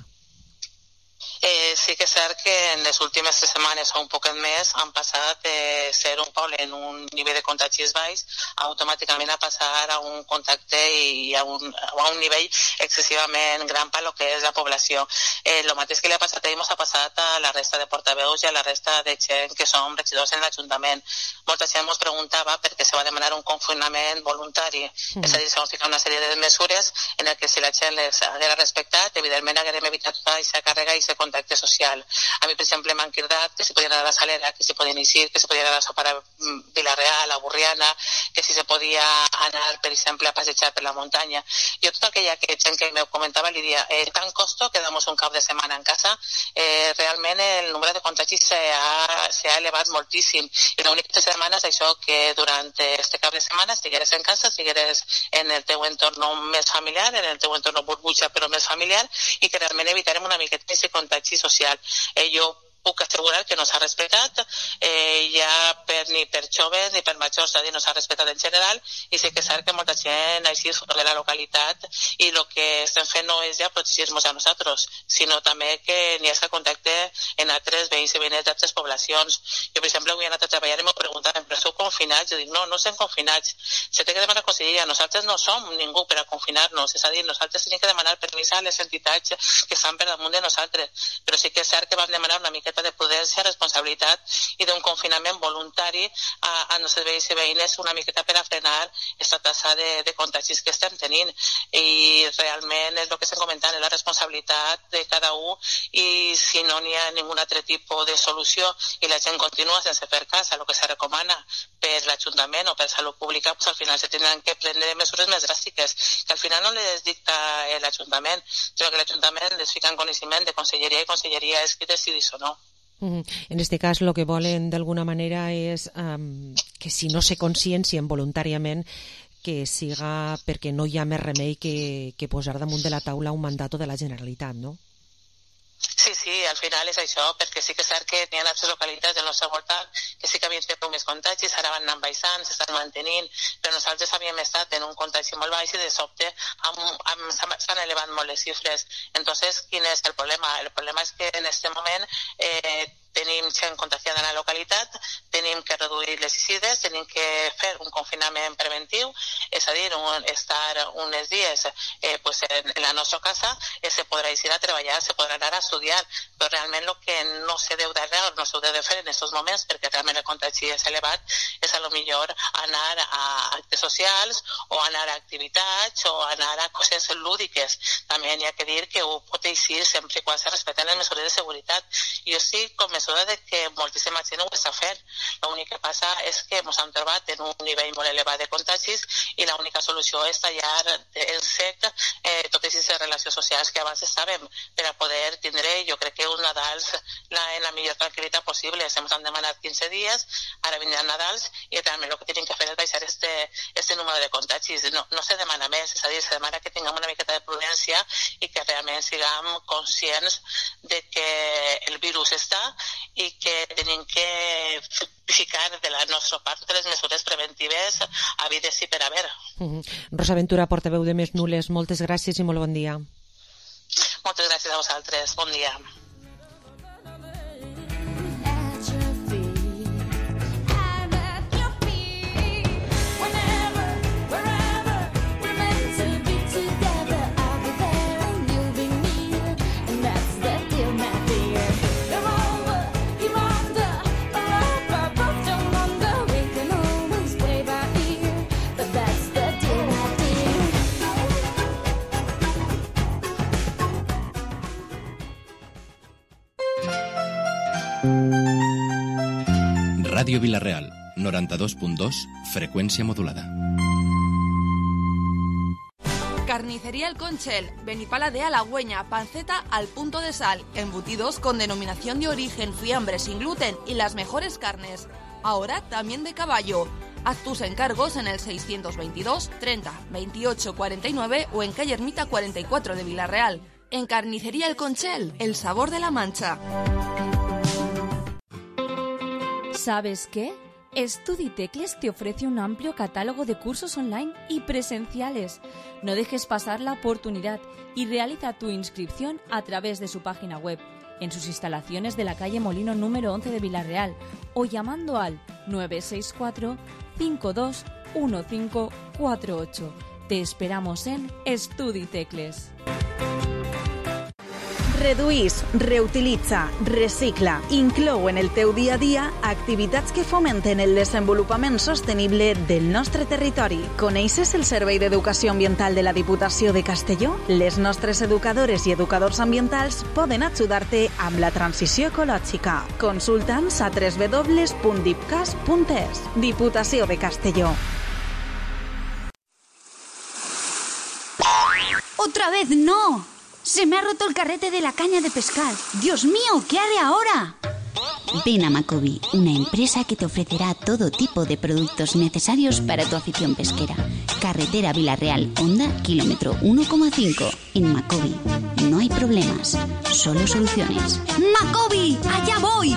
Eh, sí que és cert que en les últimes tres setmanes o un poquet més han passat de ser un poble en un nivell de contagis baix automàticament a passar a un contacte i a un, a un nivell excessivament gran per lo que és la població. Eh, el mateix que li ha passat a ell ens ha passat a la resta de portaveus i a la resta de gent que som regidors en l'Ajuntament. Molta gent ens preguntava per què se va demanar un confinament voluntari, mm. és a dir, se van ficar una sèrie de mesures en el que si la gent les haguera respectat, evidentment haguérem evitat tota aquesta càrrega i aquest contacte social. A mi, per exemple, m'han cridat que si podien anar a la Salera, que si podien eixir, que si podien anar a sopar a Vila-real, a Burriana, que si se podia anar, per exemple, a passejar per la muntanya. Jo tota aquella gent que me comentava li dia, eh, tan costo quedamos un cap de setmana en casa, eh, realment el nombre de contagis s'ha elevat moltíssim. I l'única setmana és això, que durant este cap de setmana estigueres en casa, estigueres en el teu entorn més familiar, en el teu entorn burbuja però més familiar, i que realment evitarem una miqueta aquest contagi social. Eh, jo puc assegurar que no s'ha respectat, eh, ja per, ni per joves ni per majors, és a dir, no s'ha respectat en general, i sé que és cert que molta gent així surt de la localitat i el que estem fent no és ja protegir-nos a nosaltres, sinó també que n'hi hagi contacte en altres veïns i veïnes d'altres poblacions. Jo, per exemple, avui he anat a treballar i m'ho preguntaven, però sou confinats? Jo dic, no, no estem confinats. Se té que demanar conselleria. Nosaltres no som ningú per a confinar-nos, és a dir, nosaltres tenim que demanar permís a les entitats que estan per damunt de nosaltres, però sí que és cert que vam demanar una mica de prudència, responsabilitat i d'un confinament voluntari a, a nostres veïns i veïnes una miqueta per a frenar aquesta tassa de, de contagis que estem tenint. I realment és el que estem comentant, és la responsabilitat de cada un, i si no n'hi ha ningun altre tipus de solució i la gent continua sense fer cas a el que se recomana per l'Ajuntament o per Salut Pública, pues al final se tindran que prendre mesures més dràstiques, que al final no les dicta l'Ajuntament, sinó que l'Ajuntament les fica en coneixement de Conselleria, i Conselleria és qui decidís o no. En este cas, lo que volen d'alguna manera és um, que si no se consciencien voluntàriament, que siga perquè no hi ha més remei que, que posar damunt de la taula un mandato de la Generalitat, no? Sí, sí, al final és això, perquè sí que és cert que n'hi ha altres localitats del nostre voltant que sí que havien fet més contagis, ara van anant baixant, s'estan mantenint, però nosaltres havíem estat en un contagi molt baix i de sobte s'han elevat molt les xifres. Entonces, quin és el problema? El problema és que en aquest moment eh, tenim gent contagiada en la localitat, tenim que reduir les eixides, tenim que fer un confinament preventiu, és a dir, un, estar uns dies eh, pues en, en la nostra casa, eh, se podrà eixir a treballar, se podrà anar a estudiar, però realment el que no se deu de fer, no se deu de fer en aquests moments, perquè realment el contagi és elevat, és a lo millor anar a actes socials o anar a activitats o anar a coses lúdiques. També hi ha que dir que ho pot eixir sempre quan se respecten les mesures de seguretat. Jo sí, com mesura de que moltíssima gent ho està fent. L'únic que passa és que ens hem trobat en un nivell molt elevat de contagis i l'única solució és tallar en sec eh, totes aquestes relacions socials que abans estàvem per a poder tindre, jo crec que uns Nadals la, en la millor tranquil·litat possible. Ens han demanat quinze dies, ara vindran Nadals i realment el que tenim que fer és baixar este, este número de contagis. No, no se demana més, és a dir, se demana que tinguem una miqueta de prudència i que realment siguem conscients de que el virus està i que tenim que ficar de la nostra part les mesures preventives havides i per haver. Mm-hmm. Rosa Ventura, portaveu de Més Nules, moltes gràcies i molt bon dia. Moltes gràcies a vosaltres, bon dia. Ràdio Vila-real, noranta-dos punt dos, freqüència modulada. Carnicería El Conchel, Benipala de Halagüeña, panceta al punto de sal, embutidos con denominación de origen, fiambre sin gluten y las mejores carnes. Ahora también de caballo. Haz tus encargos en el seiscientos veintidós treinta veintiocho cuarenta y nueve o en calle Ermita cuarenta y cuatro de Vila-real. En Carnicería El Conchel, el sabor de la Mancha. ¿Sabes qué? Studitecles te ofrece un amplio catálogo de cursos online y presenciales. No dejes pasar la oportunidad y realiza tu inscripción a través de su página web, en sus instalaciones de la calle Molino número once de Vila-real o llamando al nueve seis cuatro cinco dos uno cinco cuatro ocho. Te esperamos en Studitecles. Reduís, reutilitza, recicla, inclou en el teu dia a dia activitats que fomenten el desenvolupament sostenible del nostre territori. Coneixes el Servei d'Educació Ambiental de la Diputació de Castelló? Les nostres educadores i educadors ambientals poden ajudar-te amb la transició ecològica. Consulta'ns a w w w punt dipcas punt es. Diputació de Castelló. ¡Otra vez no! ¡Se me ha roto el carrete de la caña de pescar! ¡Dios mío! ¿Qué haré ahora? Ven a Macobi, una empresa que te ofrecerá todo tipo de productos necesarios para tu afición pesquera. Carretera Vila-real, Honda, kilómetro uno coma cinco. En Macobi no hay problemas, solo soluciones. ¡Macobi! ¡Allá voy!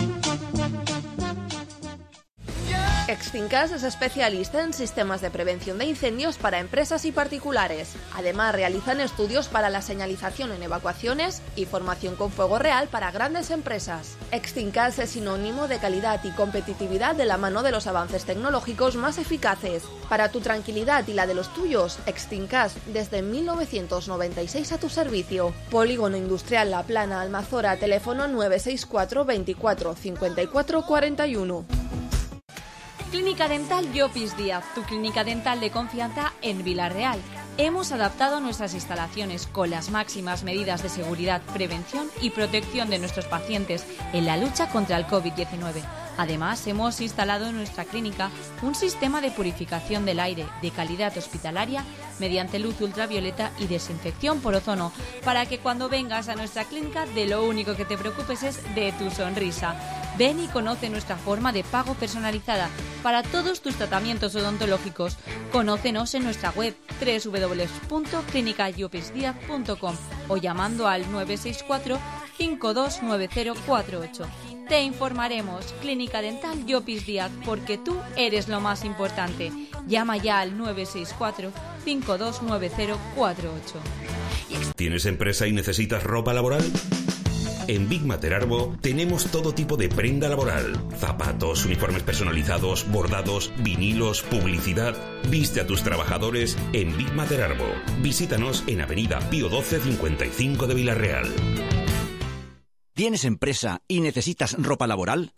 Extincas es especialista en sistemas de prevención de incendios para empresas y particulares. Además, realizan estudios para la señalización en evacuaciones y formación con fuego real para grandes empresas. Extincas es sinónimo de calidad y competitividad de la mano de los avances tecnológicos más eficaces. Para tu tranquilidad y la de los tuyos, Extincas desde mil novecientos noventa y seis a tu servicio. Polígono Industrial La Plana, Almazora, teléfono nueve seis cuatro veinticuatro cincuenta y cuatro cuarenta y uno. Clínica Dental Llopis Díaz, tu clínica dental de confianza en Vila-real. Hemos adaptado nuestras instalaciones con las máximas medidas de seguridad, prevención y protección de nuestros pacientes en la lucha contra el covid diecinueve. Además, hemos instalado en nuestra clínica un sistema de purificación del aire de calidad hospitalaria mediante luz ultravioleta y desinfección por ozono, para que cuando vengas a nuestra clínica de lo único que te preocupes es de tu sonrisa. Ven y conoce nuestra forma de pago personalizada para todos tus tratamientos odontológicos. Conócenos en nuestra web doble u doble u doble u punto clínica llopis díaz punto com o llamando al nueve seis cuatro cinco dos nueve cero cuatro ocho. Te informaremos. Clínica Dental Llopis Díaz, porque tú eres lo más importante. Llama ya al nueve seis cuatro cinco dos nueve cero cuatro ocho. ¿Tienes empresa y necesitas ropa laboral? En Big Mater Arbo tenemos todo tipo de prenda laboral: zapatos, uniformes personalizados, bordados, vinilos, publicidad. Viste a tus trabajadores en Big Mater Arbo. Visítanos en Avenida Pío doce cincuenta y cinco de Vila-real. ¿Tienes empresa y necesitas ropa laboral?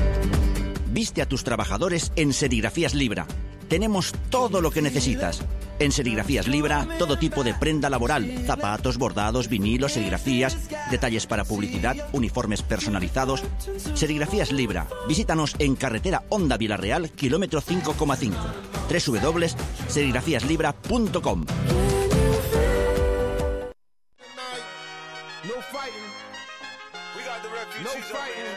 Viste a tus trabajadores en Serigrafías Libra. Tenemos todo lo que necesitas. En Serigrafías Libra, todo tipo de prenda laboral, zapatos, bordados, vinilos, serigrafías, detalles para publicidad, uniformes personalizados. Serigrafías Libra. Visítanos en carretera Honda Vilarreal, kilómetro cinco coma cinco. doble u doble u doble u punto serigrafías libra punto com. No fighting. We got the refugees. No fighting.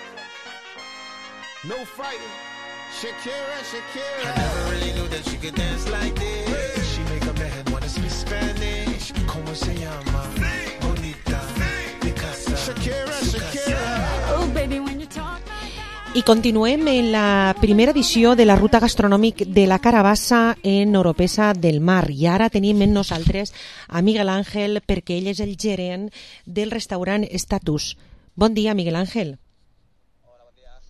No fighting. Shakira, Shakira. I never really knew that she could dance like this. She make a man wanna speak Spanish. ¿Cómo se llama? Bonita. Picasa. Shakira, Shakira. Oh, baby, when you talk. I continuem en la primera edició de la ruta gastronòmic de la Carabassa en Oropesa del Mar. I ara tenim amb nosaltres a Miguel Ángel, perquè ell és el gerent del restaurant Status. Bon dia, Miguel Ángel. Hola, bon dia.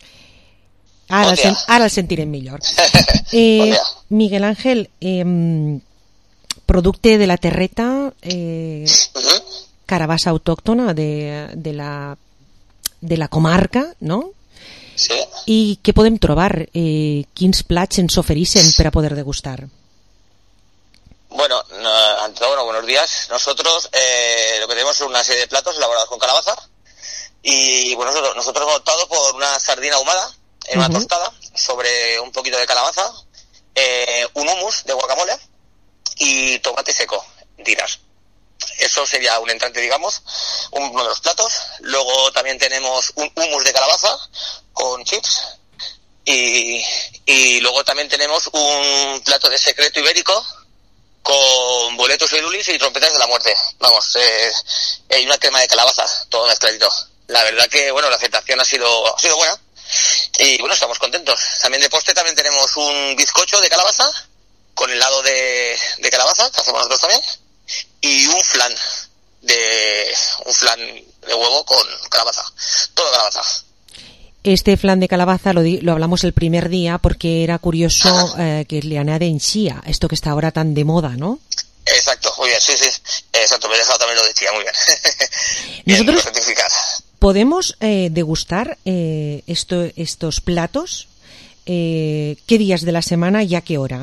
Ara, bon el, sen ara el sentirem millor. eh, bon dia. Miguel Ángel, eh, producte de la terreta, eh, uh-huh. Carabassa autòctona de, de, la, de la comarca, no? Sí. I què podem trobar? Eh, quins plats ens ofereixen per a poder degustar? Bueno, no, ante todo, bueno, buenos días. Nosotros eh, lo que tenemos es una serie de platos elaborados con calabaza y bueno, nosotros, nosotros hemos optado por una sardina ahumada en una uh-huh. tostada sobre un poquito de calabaza, eh, un hummus de guacamole y tomate seco, dirás. Eso sería un entrante, digamos, uno de los platos. Luego también tenemos un hummus de calabaza con chips y, y luego también tenemos un plato de secreto ibérico con boletos y lulis y trompetas de la muerte. Vamos, eh, hay una crema de calabaza, todo mezcladito. La verdad que, bueno, la aceptación ha sido, ha sido buena y, bueno, estamos contentos. También de postre también tenemos un bizcocho de calabaza con helado de, de calabaza, que hacemos nosotros también, y un flan de un flan de huevo con calabaza, todo calabaza. Este flan de calabaza lo, di, lo hablamos el primer día porque era curioso eh, que le añaden chía, esto que está ahora tan de moda, ¿no? Exacto, muy bien, sí, sí, exacto, me he dejado también lo de chía, muy bien. Nosotros bien, podemos eh, degustar eh, esto, estos platos, eh, ¿qué días de la semana y a qué hora?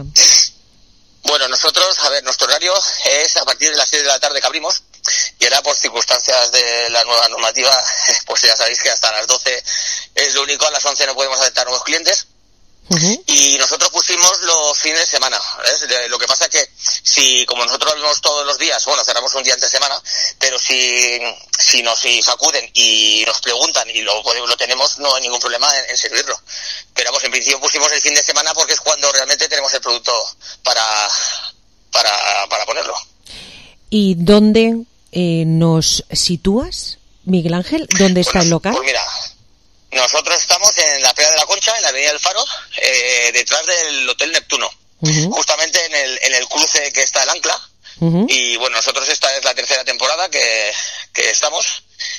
Bueno, nosotros, a ver, nuestro horario es a partir de las seis de la tarde que abrimos y ahora por circunstancias de la nueva normativa, pues ya sabéis que hasta las doce es lo único, a las once no podemos aceptar nuevos clientes. Uh-huh. Y nosotros pusimos los fines de semana, ¿ves? Lo que pasa es que si, como nosotros abrimos todos los días, bueno, cerramos un día entre semana, pero si, si nos si sacuden y nos preguntan y lo podemos, lo tenemos, no hay ningún problema en, en servirlo. Pero vamos, en principio pusimos el fin de semana porque es cuando realmente tenemos el producto para, para, para ponerlo. ¿Y dónde eh, nos sitúas, Miguel Ángel? ¿Dónde está bueno, el local? Pues mira, nosotros estamos en la Playa de la Concha, en la Avenida del Faro, eh, detrás del Hotel Neptuno, uh-huh. justamente en el, en el cruce que está el Ancla. Uh-huh. Y bueno, nosotros esta es la tercera temporada que, que estamos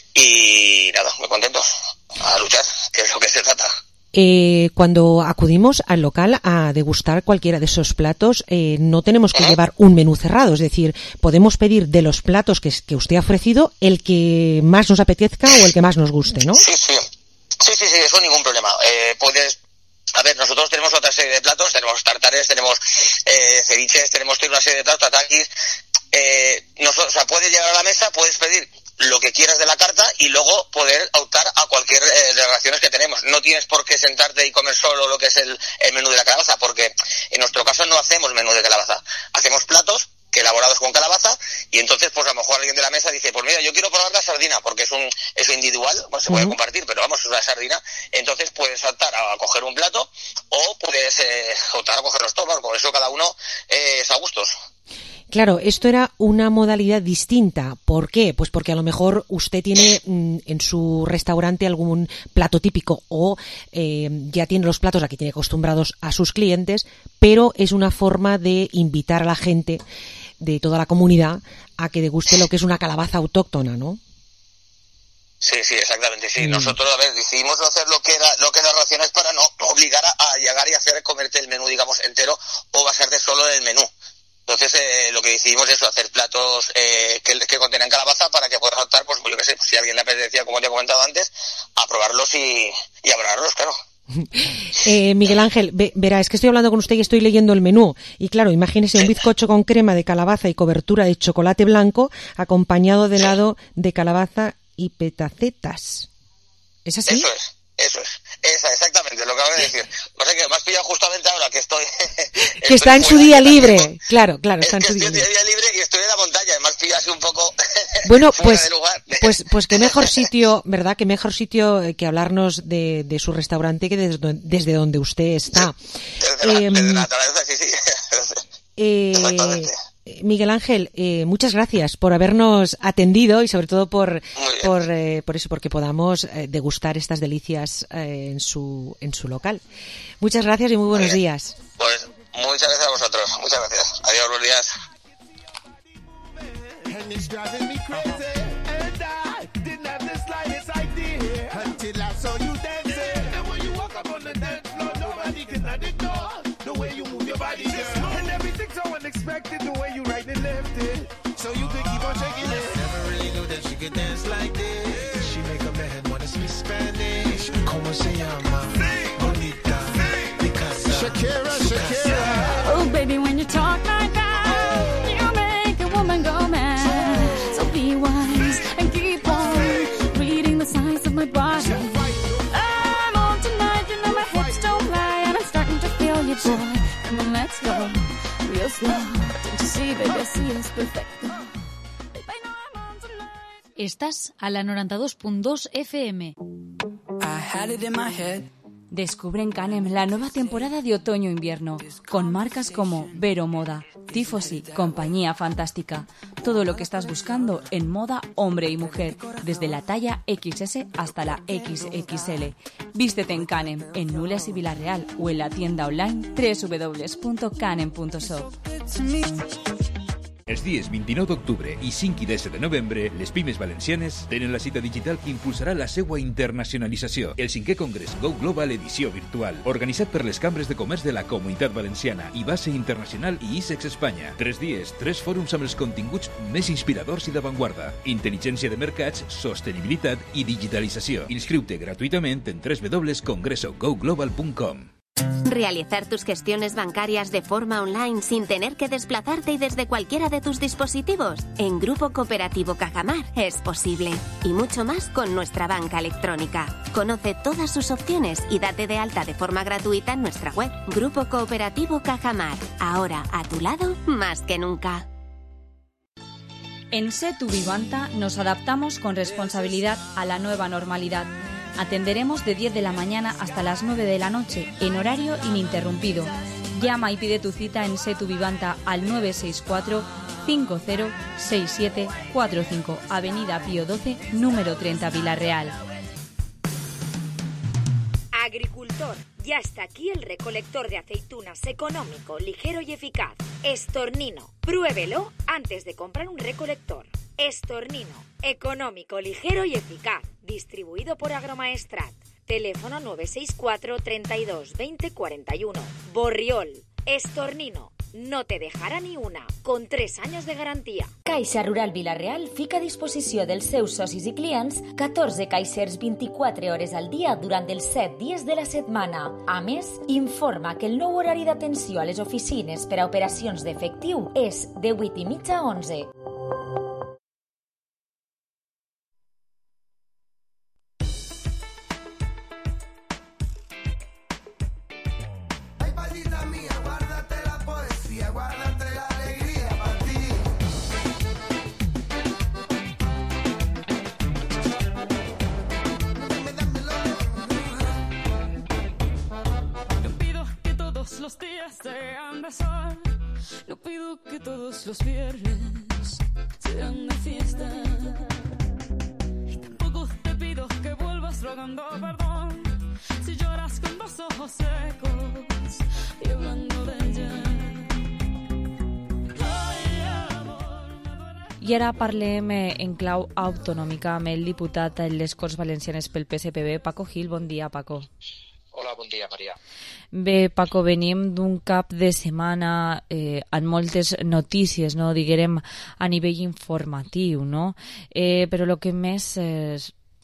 y nada, muy contentos a luchar, que es lo que se trata. Eh, cuando acudimos al local a degustar cualquiera de esos platos, eh, no tenemos que uh-huh. llevar un menú cerrado, es decir, podemos pedir de los platos que, que usted ha ofrecido el que más nos apetezca o el que más nos guste, ¿no? Sí, sí. Sí, sí, sí, eso ningún problema. Eh, puedes, a ver, nosotros tenemos otra serie de platos, tenemos tartares, tenemos eh, ceviches, tenemos una serie de platos, tatakis. Eh, nosotros, o sea, puedes llegar a la mesa, puedes pedir lo que quieras de la carta y luego poder optar a cualquier eh, de las raciones que tenemos. No tienes por qué sentarte y comer solo lo que es el, el menú de la calabaza, porque en nuestro caso no hacemos menú de calabaza. Hacemos platos que elaborados con calabaza y entonces pues a lo mejor alguien de la mesa dice, pues mira, yo quiero probar la sardina porque es un es individual, bueno, se puede uh-huh. compartir, pero vamos, es una sardina, entonces puedes optar a coger un plato o puedes eh, optar a coger los tomas, con eso cada uno eh, es a gustos. Claro, esto era una modalidad distinta. ¿Por qué? Pues porque a lo mejor usted tiene mm, en su restaurante algún plato típico o eh, ya tiene los platos a que tiene acostumbrados a sus clientes, pero es una forma de invitar a la gente de toda la comunidad a que deguste lo que es una calabaza autóctona, ¿no? Sí, sí, exactamente, sí. Mm. Nosotros, a ver, decidimos no hacer lo que era lo que eran raciones para no obligar a, a llegar y hacer comerte el menú, digamos, entero o basarte solo en el menú. Entonces, eh, lo que decidimos es hacer platos eh, que, que contengan calabaza para que puedas optar, pues yo qué sé, pues, si a alguien le apetecía, como te he comentado antes, a probarlos y, y a probarlos, claro. Eh, Miguel Ángel, ve, verá, es que estoy hablando con usted y estoy leyendo el menú. Y claro, imagínese un bizcocho con crema de calabaza y cobertura de chocolate blanco acompañado de helado de calabaza y petacetas. ¿Es así? Eso es, eso es. Esa, exactamente, lo que acabo de decir. O sea que me has pillado justamente ahora que estoy... que estoy está en su día libre. Con... Claro, claro, es está en que su día libre. libre. día libre y estoy en la montaña. Me has pillado así un poco... Bueno, fuera pues, de lugar. pues, pues qué mejor sitio, ¿verdad? Qué mejor sitio que hablarnos de, de su restaurante que desde, desde donde usted está. Desde la, eh, desde la naturaleza, sí, sí. Eh, Exactamente. Miguel Ángel, eh, muchas gracias por habernos atendido y sobre todo por por, eh, por eso, porque podamos eh, degustar estas delicias eh, en su en su local. Muchas gracias y muy buenos muy días. Pues muchas gracias a vosotros. Muchas gracias. Adiós, buenos días. Unexpected the way you right and left it, so you could keep on shaking it. Never really knew that she could dance like this. She make up my head wanna speak Spanish. Como se llama? Bonita. Because Shakira, Shakira. Oh baby, when you talk like that, you make a woman go mad. So be wise and keep on reading the signs of my body. I'm on tonight, you know my hips don't lie, and I'm starting to feel you, boy. Come on, let's go. Real slow. Don't you see, baby, así es perfecto. Estás a la noranta-dos punt dos F M. Descubre en Canem la nueva temporada de otoño-invierno, con marcas como Vero Moda, Tifosi, Compañía Fantástica. Todo lo que estás buscando en moda hombre y mujer, desde la talla equis ese hasta la equis equis ele. Vístete en Canem, en Nules y Villarreal, o en la tienda online doble u doble u doble u punt canem punt shop. Els dies vint-i-nou d'octubre i cinc i deu de novembre, les pimes valencianes tenen la cita digital que impulsarà la seva internacionalització. El cinquè Congrés Go Global edició virtual, organitzat per les cambres de comerç de la Comunitat Valenciana i Base Internacional i ISEX Espanya. Tres dies, tres fòrums amb els continguts més inspiradors i d'avantguarda. Intel·ligència de mercats, sostenibilitat i digitalització. Inscriu-te gratuïtament en doble u doble u doble u punt congreso go global punt com. Realizar tus gestiones bancarias de forma online sin tener que desplazarte y desde cualquiera de tus dispositivos. En Grupo Cooperativo Cajamar es posible. Y mucho más con nuestra banca electrónica. Conoce todas sus opciones y date de alta de forma gratuita en nuestra web. Grupo Cooperativo Cajamar. Ahora a tu lado más que nunca. En Setu Vivanta nos adaptamos con responsabilidad a la nueva normalidad. Atenderemos de diez de la mañana hasta las nueve de la noche, en horario ininterrumpido. Llama y pide tu cita en Setu Vivanta al nueve seis cuatro, cinco cero seis siete cuatro cinco, Avenida Pío doce, número treinta, Villarreal. Agricultor, ya está aquí el recolector de aceitunas económico, ligero y eficaz. Estornino, pruébelo antes de comprar un recolector. Estornino, económico, ligero y eficaz. Distribuido por Agromaestrat. Teléfono nueve seis cuatro, treinta y dos, veinte, cuarenta y uno. Borriol, Estornino, no te dejarà ni una, con tres años de garantía. Caixa Rural Vila-real fica a disposició dels seus socis i clients catorze caixers vint-i-quatre hores al dia durant els set dies de la setmana. A més, informa que el nou horari d'atenció a les oficines per a operacions d'efectiu és de vuit i mitja a onze. Los días sean de sol, no pido que todos los viernes sean de fiesta. Y tampoco te pido que vuelvas rogando perdón si lloras con los ojos secos y hablando de ella. I ara parlem en clau autonòmica amb el diputat en les Corts Valencianes pel P S P B, Paco Gil. Bon dia, Paco. Hola, bon dia, Maria. Bé, Paco, venim d'un cap de setmana eh, amb moltes notícies, no? Diguem a nivell informatiu, no? Eh, però el que més eh,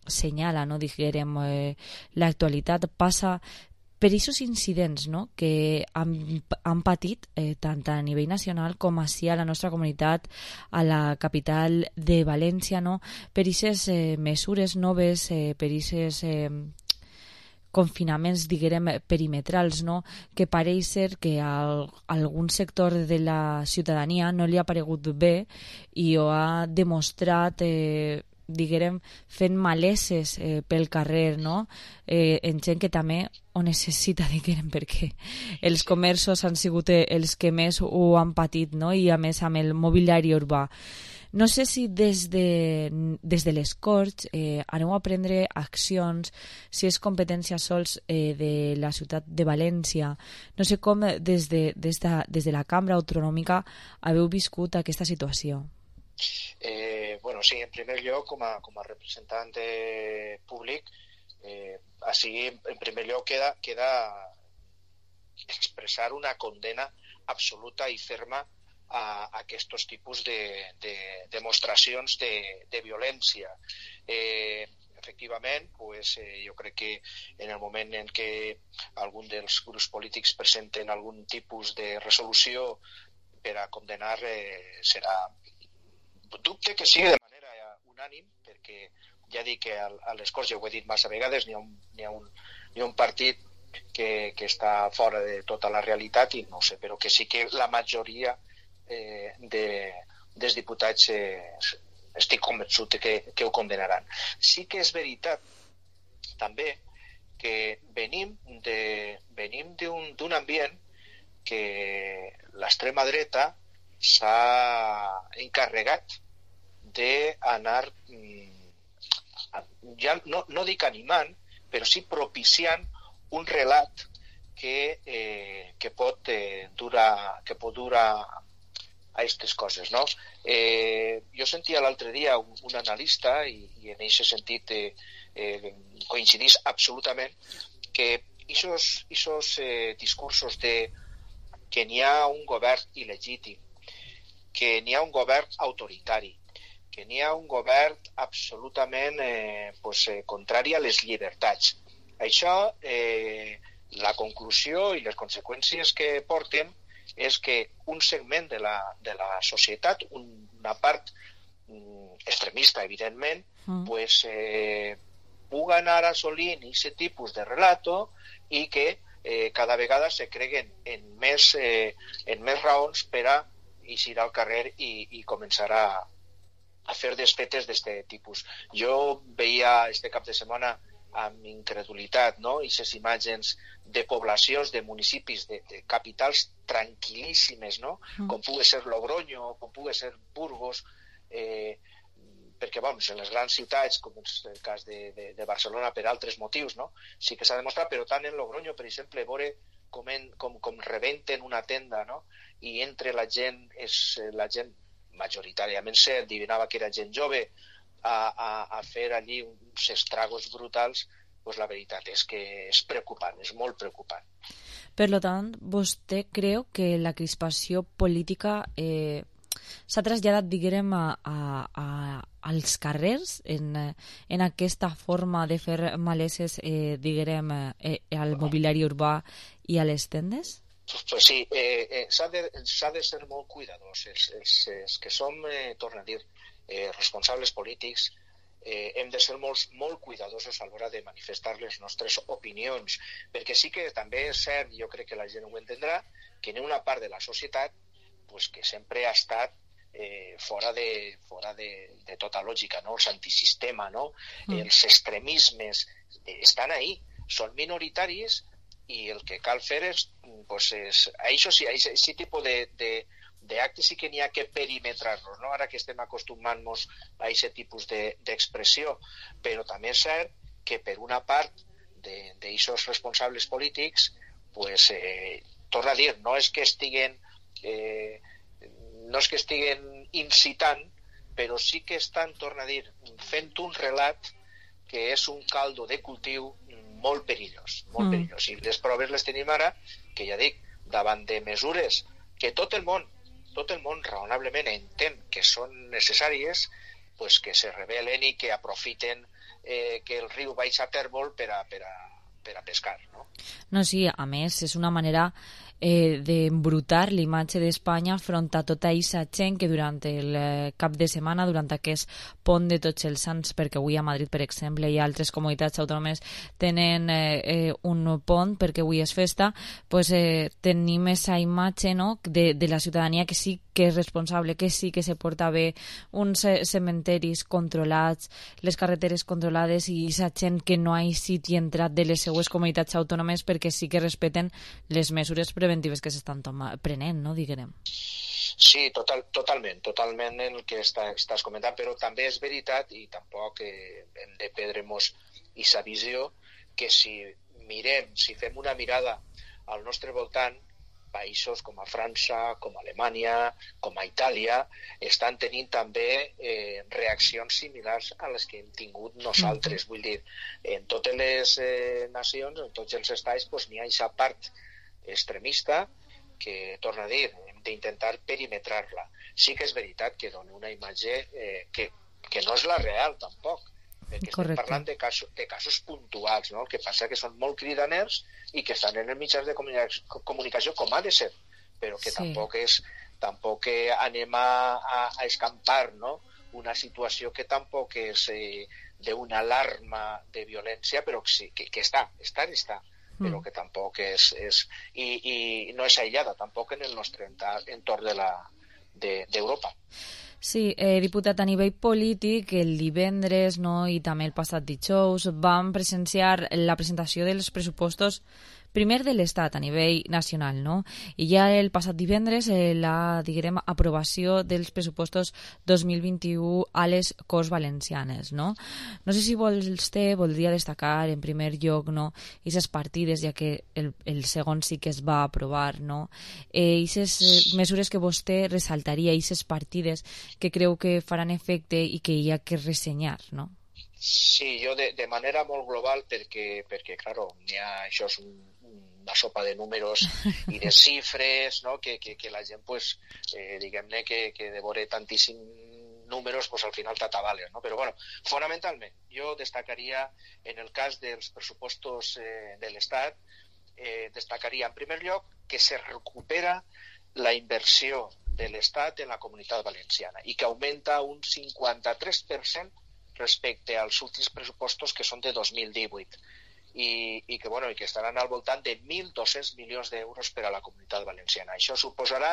senyala, no, diguérem, eh, l'actualitat passa per aquests incidents, no?, que han, han patit eh, tant a nivell nacional com així a la nostra comunitat, a la capital de València, no?, per aquestes eh, mesures noves, eh, per aquests eh, confinaments, diguem, perimetrals, no?, que pareix ser que a algun sector de la ciutadania no li ha paregut bé i ho ha demostrat, eh, diguem, fent maleses eh, pel carrer, no?, eh, en gent que també ho necessita, diguem, perquè els comerços han sigut els que més ho han patit, no?, i a més amb el mobiliari urbà. No sé si des de, des de les Corts eh, aneu a prendre accions, si és competència sols eh, de la ciutat de València. No sé com des de, des de, des de la Cambra Autonòmica haveu viscut aquesta situació. Eh, bueno, sí, en primer lloc, com a, com a representant eh, públic, eh, així, en primer lloc, queda, queda expressar una condena absoluta i ferma a aquests tipus de, de demostracions de, de violència. Eh, efectivament, pues, eh, jo crec que en el moment en què algun dels grups polítics presenten algun tipus de resolució per a condenar, eh, serà dubte que sigui de manera unànim, perquè ja dic que a les Corts, ja ho he dit massa vegades, n'hi ha un, n'hi ha un, n'hi ha un partit que, que està fora de tota la realitat i no ho sé, però que sí que la majoria eh, de, dels diputats eh, estic convençut que, que ho condenaran. Sí que és veritat també que venim de, venim d'un, d'un ambient que l'extrema dreta s'ha encarregat d'anar, ja no, no dic animant, però sí propiciant un relat que, eh, que pot eh, durar, que pot durar a aquestes coses, no? Eh, jo sentia l'altre dia un, un analista i, i en aquest sentit eh, eh, coincidís absolutament que aquests eh, discursos de que n'hi ha un govern il·legítim, que n'hi ha un govern autoritari, que n'hi ha un govern absolutament eh, pues, eh, contrari a les llibertats. Això, eh, la conclusió i les conseqüències que porten és que un segment de la, de la societat, un, una part mm, extremista, evidentment, mm. pues, eh, pugui anar assolint aquest tipus de relato i que eh, cada vegada se creguen en més, eh, en més raons per a eixir al carrer i, i començar a, a fer desfetes d'aquest tipus. Jo veia este cap de setmana amb incredulitat, no?, aquestes imatges de poblacions, de municipis, de, de capitals tranquil·líssimes, no?, mm. com pugui ser Logroño, com pugui ser Burgos, eh, perquè, vamos, en les grans ciutats, com és el cas de, de, de Barcelona, per altres motius, no?, sí que s'ha demostrat, però tant en Logroño, per exemple, veure com, en, com, com rebenten una tenda, no?, i entre la gent, és la gent majoritàriament se endivinava que era gent jove, a, a, a fer allí uns estragos brutals, pues la veritat és que és preocupant, és molt preocupant. Per tant, vostè creu que la crispació política eh, s'ha traslladat, diguem, a, a, a, als carrers en, en aquesta forma de fer maleses, eh, diguem, eh, al mobiliari urbà i a les tendes? Pues sí, eh, eh, s'ha de, s'ha de ser molt cuidadós. Els, els, els que som, eh, torno a dir, eh, responsables polítics, eh, hem de ser molt, molt cuidadosos a l'hora de manifestar les nostres opinions, perquè sí que també és cert, jo crec que la gent ho entendrà, que hi ha una part de la societat pues, que sempre ha estat eh, fora, de, fora de, de tota lògica, no? Els antisistema, no? Mm. Els extremismes eh, estan ahí, són minoritaris i el que cal fer és, pues, és això sí, aquest tipus de, de d'actes sí que n'hi ha que perimetrar-los, no? Ara que estem acostumant-nos a aquest tipus d'expressió, de, però també és cert que per una part d'aquests responsables polítics, pues, eh, torna a dir, no és que estiguen eh, no és que estiguen incitant, però sí que estan, torna a dir, fent un relat que és un caldo de cultiu molt perillós, molt mm. perillós. I les proves les tenim ara, que ja dic, davant de mesures que tot el món tot el món raonablement entén que són necessàries, pues, que se rebel·len i que aprofiten eh, que el riu baixa a tèrbol per a, per a, per a pescar, no? No, sí, a més, és una manera eh, d'embrutar l'imatge d'Espanya front a tota aquesta gent que durant el eh, cap de setmana, durant aquest pont de Tots els Sants, perquè avui a Madrid, per exemple, i altres comunitats autònomes tenen eh, eh, un pont perquè avui és festa, pues, eh, tenim aquesta imatge, no?, de, de la ciutadania que sí que és responsable, que sí que se porta bé, uns cementeris controlats, les carreteres controlades i aquesta gent que no ha eixit i entrat de les seues comunitats autònomes perquè sí que respeten les mesures preventives que s'estan prenent, no, diguem. Sí, total, totalment, totalment el que està, estàs comentant, però també és veritat, i tampoc eh, hem de perdre-nos aquesta visió, que si mirem, si fem una mirada al nostre voltant, països com a França, com a Alemanya, com a Itàlia, estan tenint també eh, reaccions similars a les que hem tingut nosaltres. Mm-hmm. Vull dir, en totes les eh, nacions, en tots els estats, pues, n'hi ha aquesta part extremista que, torna a dir, hem d'intentar perimetrar-la. Sí que és veritat que dona una imatge eh, que, que no és la real, tampoc, perquè estem Correcte. parlant de casos, de casos puntuals, no? El que passa que són molt cridaners i que estan en els mitjans de comunicació, comunicació com ha de ser, però que sí. tampoc és tampoc que anem a, a, a escampar, no? Una situació que tampoc és eh, d'una alarma de violència, però que, sí, que, que està, està, està, mm. però que tampoc és... és i, i no és aïllada, tampoc en el nostre entorn de la, de, d'Europa. Sí, eh, diputat, a nivell polític, el divendres, no, i també el passat dijous, vam presenciar la presentació dels pressupostos primer de l'Estat a nivell nacional, no? I ja el passat divendres eh, la, diguem, aprovació dels pressupostos dos mil vint-i-u a les Corts Valencianes, no? No sé si vostè voldria destacar en primer lloc, no, aquestes partides, ja que el, el segon sí que es va aprovar, no? Eh, aquestes eh, mesures que vostè ressaltaria, aquestes partides que creu que faran efecte i que hi ha que ressenyar, no? Sí, jo de, de manera molt global, perquè, perquè claro, ha, això és un, una sopa de números i de xifres, no? que, que, que la gent, pues, eh, diguem-ne, que, que de veure tantíssim números, pues, al final t'atabales, no? Però, bueno, fonamentalment, jo destacaria, en el cas dels pressupostos eh, de l'Estat, eh, destacaria, en primer lloc, que se recupera la inversió de l'Estat en la Comunitat Valenciana i que augmenta un cinquanta-tres per cent respecte als últims pressupostos que són de dos mil divuit i, i, que, bueno, i que estaran al voltant de mil dos-cents milions d'euros per a la Comunitat Valenciana. Això suposarà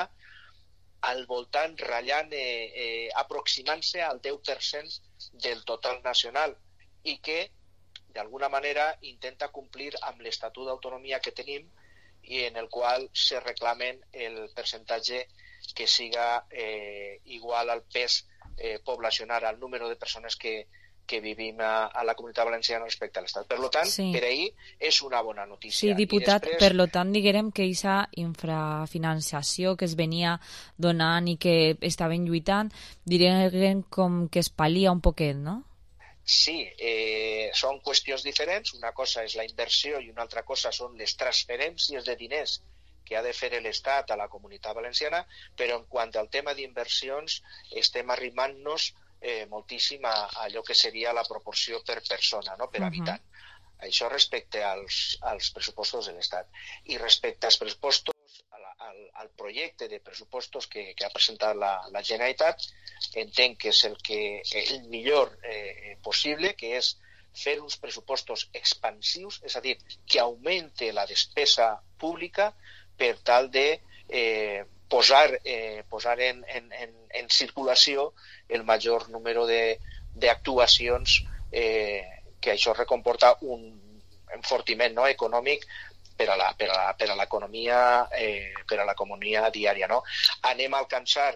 al voltant, ratllant, eh, eh, aproximant-se al deu per cent del total nacional i que, d'alguna manera, intenta complir amb l'Estatut d'Autonomia que tenim i en el qual se reclamen el percentatge que siga eh, igual al pes eh, poblacional, al número de persones que, que vivim a, a la Comunitat Valenciana respecte a l'Estat. Per tant, sí. per ahir és una bona notícia. Sí, diputat, després... per tant, diguem que aquesta infrafinanciació que es venia donant i que estaven lluitant, direm com que es palia un poquet, no? Sí, eh, són qüestions diferents. Una cosa és la inversió i una altra cosa són les transferències de diners que ha de fer l'Estat a la Comunitat Valenciana, però en quant al tema d'inversions estem arrimant-nos eh, moltíssim a, a allò que seria la proporció per persona, no? Per uh-huh. habitant. Això respecte als, als pressupostos de l'Estat. I respecte als pressupostos, al, al, al projecte de pressupostos que, que ha presentat la, la Generalitat, entenc que és el, que, el millor eh, possible, que és fer uns pressupostos expansius, és a dir, que augmente la despesa pública per tal de eh, posar, eh, posar en, en, en, en circulació el major número d'actuacions eh, que això recomporta un enfortiment, no, econòmic per a la, per a la, per a l'economia eh, per a l'economia diària, no? Anem a alcançar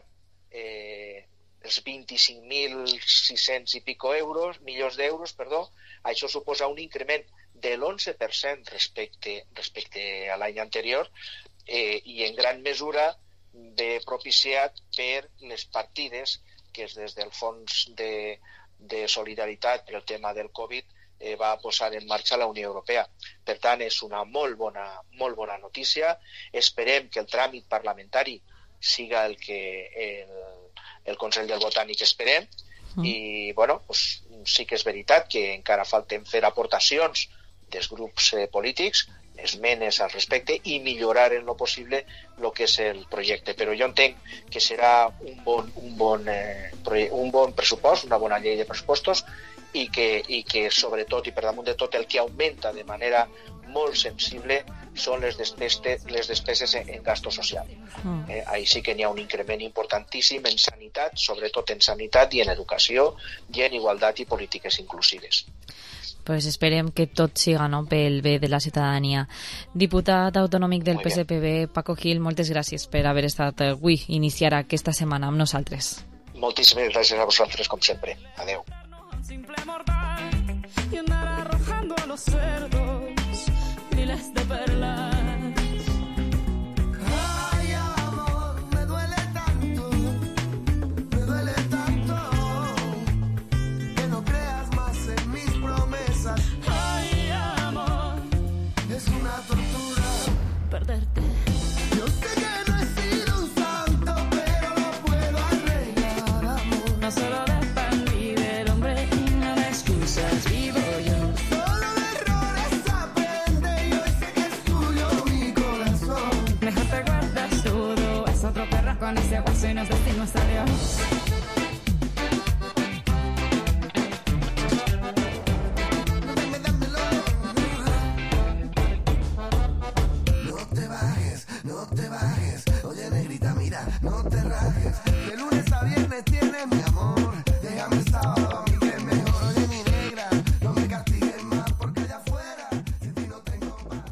eh, els vint-i-cinc mil sis-cents i pico euros, milions d'euros, perdó. Això suposa un increment de l'onze per cent respecte, respecte a l'any anterior eh, i en gran mesura ve propiciat per les partides que és des del Fons de, de Solidaritat per el tema del Covid eh, va posar en marxa la Unió Europea. Per tant, és una molt bona, molt bona notícia. Esperem que el tràmit parlamentari siga el que el, el Consell del Botànic esperem Mm. I, bueno, pues, sí que és veritat que encara falten fer aportacions dels grups eh, polítics, esmenes al respecte i millorar en lo possible el que és el projecte. Però jo entenc que serà un bon, un bon, eh, un bon pressupost, una bona llei de pressupostos i que, i que sobretot i per damunt de tot el que augmenta de manera molt sensible són les despeses, les despeses en, en gasto social. Mm. Eh, ahí sí que n'hi ha un increment importantíssim en sanitat, sobretot en sanitat i en educació i en igualtat i polítiques inclusives. Pues esperem que tot siga, no?, pel bé de la ciutadania. Diputat autonòmic del P S P B, Paco Gil, moltes gràcies per haver estat avui, iniciar aquesta setmana amb nosaltres. Moltíssimes gràcies a vosaltres, com sempre. Adeu. Simple mortal y andar arrojando a los cerdos miles de perlas. Ay, amor, me duele tanto, me duele tanto que no creas más en mis promesas. Ay, amor, es una tortura perderte. Yo sé que no he sido un santo, pero no puedo arreglar, amor. No solo dependí del hombre y no de excusas vivo yo. Solo de errores aprende y hoy sé que es tuyo mi corazón. Mejor te guardas todo, es otro perro con ese hueso y nos decimos adiós. No te bajes, no te bajes. Oye, negrita, mira, no te rajes. De lunes a viernes tienes mi amor. Déjame sábado a mí que es mejor. Oye, mi negra, no me castigues más porque allá afuera sin ti no tengo paz.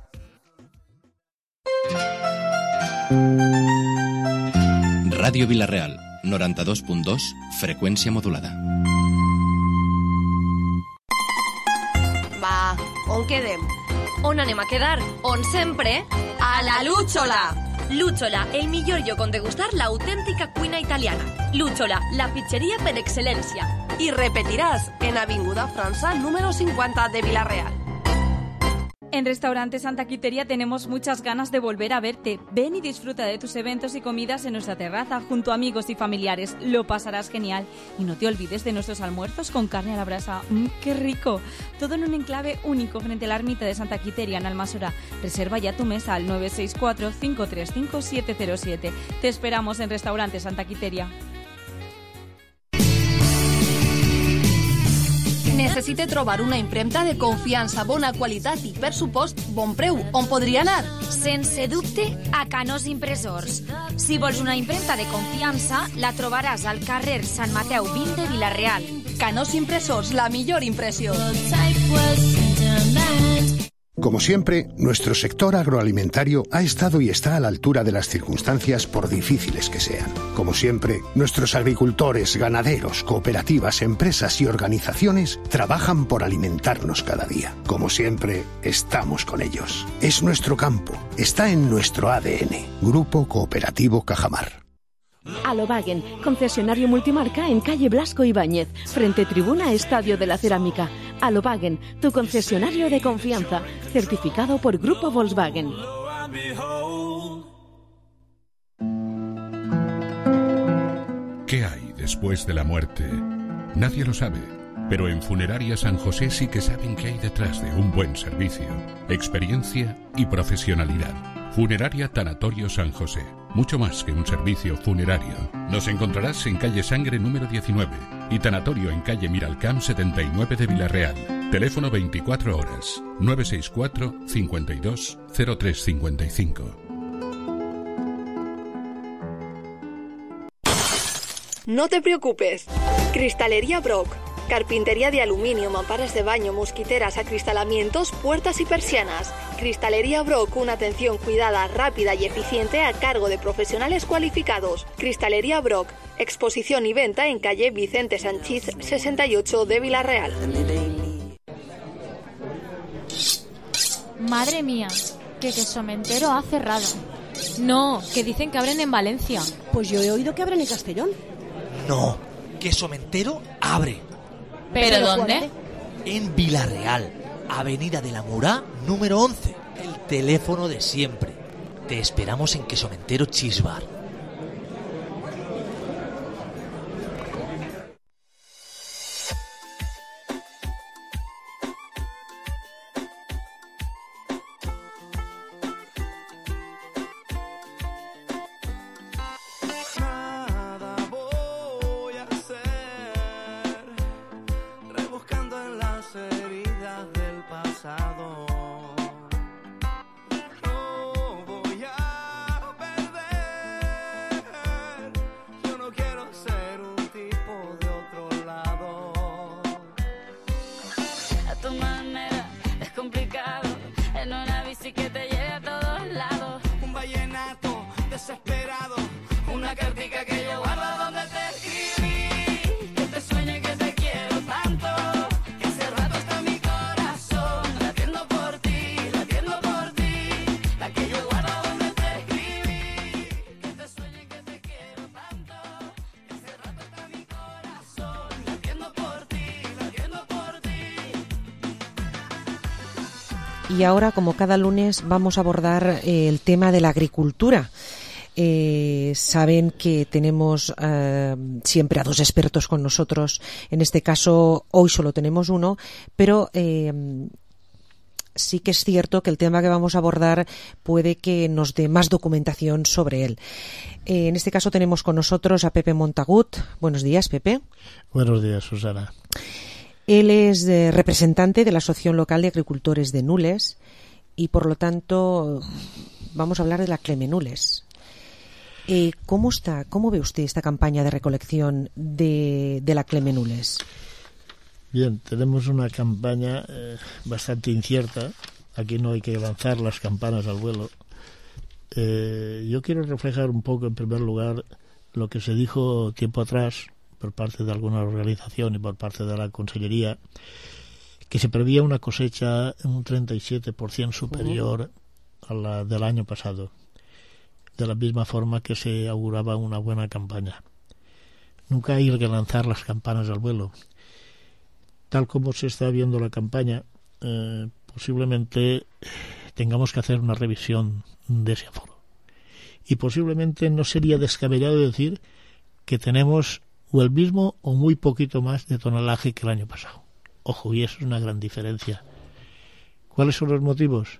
Ràdio Vila-real, noranta-dos punt dos, freqüència modulada. Va, on quedem? On anem a quedar? On sempre? A la Lúchola! Lúchola, el millor lloc on degustar l'autèntica cuina italiana. Lúchola, la pizzeria per excel·lència. I repetiràs en Avinguda França, número cincuenta de Vila-real. En Restaurante Santa Quiteria tenemos muchas ganas de volver a verte. Ven y disfruta de tus eventos y comidas en nuestra terraza junto a amigos y familiares. Lo pasarás genial. Y no te olvides de nuestros almuerzos con carne a la brasa. ¡Mmm, qué rico! Todo en un enclave único frente a la ermita de Santa Quiteria en Almasora. Reserva ya tu mesa al nueve seis cuatro, cinco tres cinco, siete cero siete. Te esperamos en Restaurante Santa Quiteria. Necessite trobar una impremta de confiança, bona qualitat i, per supost, bon preu. On podria anar? Sense dubte, a Canós Impressors. Si vols una impremta de confiança, la trobaràs al carrer Sant Mateu vint de Vila-real. Canós Impressors, la millor impressió. Como siempre, nuestro sector agroalimentario ha estado y está a la altura de las circunstancias por difíciles que sean. Como siempre, nuestros agricultores, ganaderos, cooperativas, empresas y organizaciones trabajan por alimentarnos cada día. Como siempre, estamos con ellos. Es nuestro campo, está en nuestro A D N. Grupo Cooperativo Cajamar. Alobagen, concesionario multimarca en calle Blasco Ibáñez, frente tribuna Estadio de la Cerámica. Alobagen, tu concesionario de confianza, certificado por Grupo Volkswagen. ¿Qué hay después de la muerte? Nadie lo sabe, pero en Funeraria San José sí que saben qué hay detrás de un buen servicio, experiencia y profesionalidad. Funeraria Tanatorio San José, mucho más que un servicio funerario. Nos encontrarás en calle Sangre número diecinueve y Tanatorio en calle Miralcamp setenta y nueve de Vila-real. Teléfono veinticuatro horas, nueve seis cuatro, cincuenta y dos, cero tres cincuenta y cinco. No te preocupes. Cristalería Brock. Carpintería de aluminio, mamparas de baño, mosquiteras, acristalamientos, puertas y persianas. Cristalería Brock, una atención cuidada, rápida y eficiente a cargo de profesionales cualificados. Cristalería Brock, exposición y venta en calle Vicente Sanchís sesenta y ocho de Vila-real. Madre mía, que Quesomentero ha cerrado. No, que dicen que abren en Valencia. Pues yo he oído que abren en Castellón. No, Quesomentero abre. ¿Pero dónde? En Vila-real, Avenida de la Murá, número once. El teléfono de siempre. Te esperamos en Quesomentero Cheese Bar. Y ahora, como cada lunes, vamos a abordar eh, el tema de la agricultura. Eh, saben que tenemos eh, siempre a dos expertos con nosotros. En este caso, hoy solo tenemos uno, pero eh, sí que es cierto que el tema que vamos a abordar puede que nos dé más documentación sobre él. Eh, en este caso tenemos con nosotros a Pepe Montagut. Buenos días, Pepe. Buenos días, Susana. Él es eh, representante de la Asociación Local de Agricultores de Nules y, por lo tanto, vamos a hablar de la Clemenules. Eh, ¿Cómo está, cómo ve usted esta campaña de recolección de, de la Clemenules? Bien, tenemos una campaña eh, bastante incierta. Aquí no hay que lanzar las campanas al vuelo. Eh, yo quiero reflejar un poco, en primer lugar, lo que se dijo tiempo atrás por parte de alguna organización y por parte de la Consellería, que se prevía una cosecha un treinta y siete por ciento superior uh-huh. a la del año pasado, de la misma forma que se auguraba una buena campaña. Nunca hay que lanzar las campanas al vuelo. Tal como se está viendo la campaña, eh, posiblemente tengamos que hacer una revisión de ese aforo. Y posiblemente no sería descabellado decir que tenemos o el mismo o muy poquito más de tonelaje que el año pasado. Ojo, y eso es una gran diferencia. ¿Cuáles son los motivos?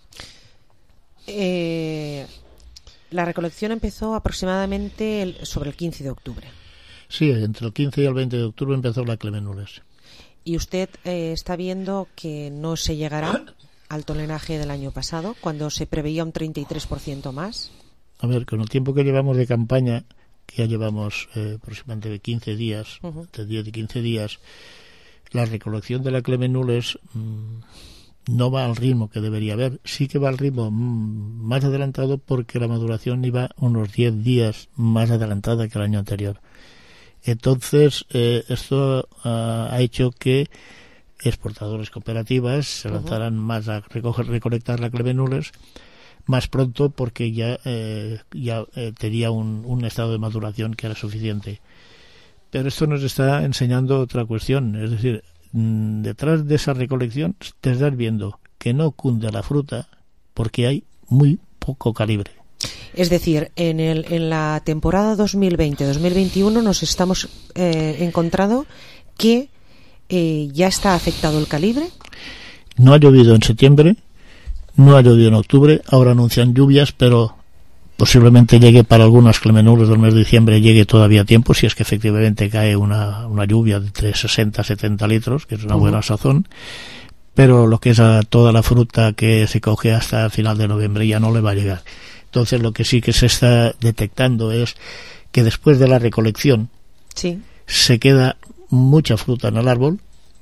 Eh, la recolección empezó aproximadamente el, sobre el quince de octubre. Sí, entre el quince y el veinte de octubre empezó la Clemenules. ¿Y usted eh, está viendo que no se llegará al tonelaje del año pasado, cuando se preveía un treinta y tres por ciento más? A ver, con el tiempo que llevamos de campaña, que ya llevamos eh, aproximadamente quince días, uh-huh. de diez y quince días, la recolección de la Clemenules mmm, no va al ritmo que debería haber. Sí que va al ritmo mmm, más adelantado, porque la maduración iba unos diez días más adelantada que el año anterior. Entonces, eh, esto uh, ha hecho que exportadores cooperativas se lanzaran uh-huh. más a recoger, recolectar la Clemenules más pronto, porque ya eh, ya eh, tenía un, un estado de maduración que era suficiente. Pero esto nos está enseñando otra cuestión, es decir, mmm, detrás de esa recolección te estás viendo que no cunde la fruta porque hay muy poco calibre. Es decir, en, el, en la temporada dos mil veinte dos mil veintiuno nos estamos eh, encontrando que eh, ya está afectado el calibre. No ha llovido en septiembre, no ha llovido en octubre, ahora anuncian lluvias, pero posiblemente llegue para algunas Clemenules del mes de diciembre, llegue todavía a tiempo, si es que efectivamente cae una, una lluvia de entre sesenta a setenta litros, que es una uh-huh. buena sazón. Pero lo que es a toda la fruta que se coge hasta el final de noviembre ya no le va a llegar. Entonces, lo que sí que se está detectando es que después de la recolección sí. se queda mucha fruta en el árbol,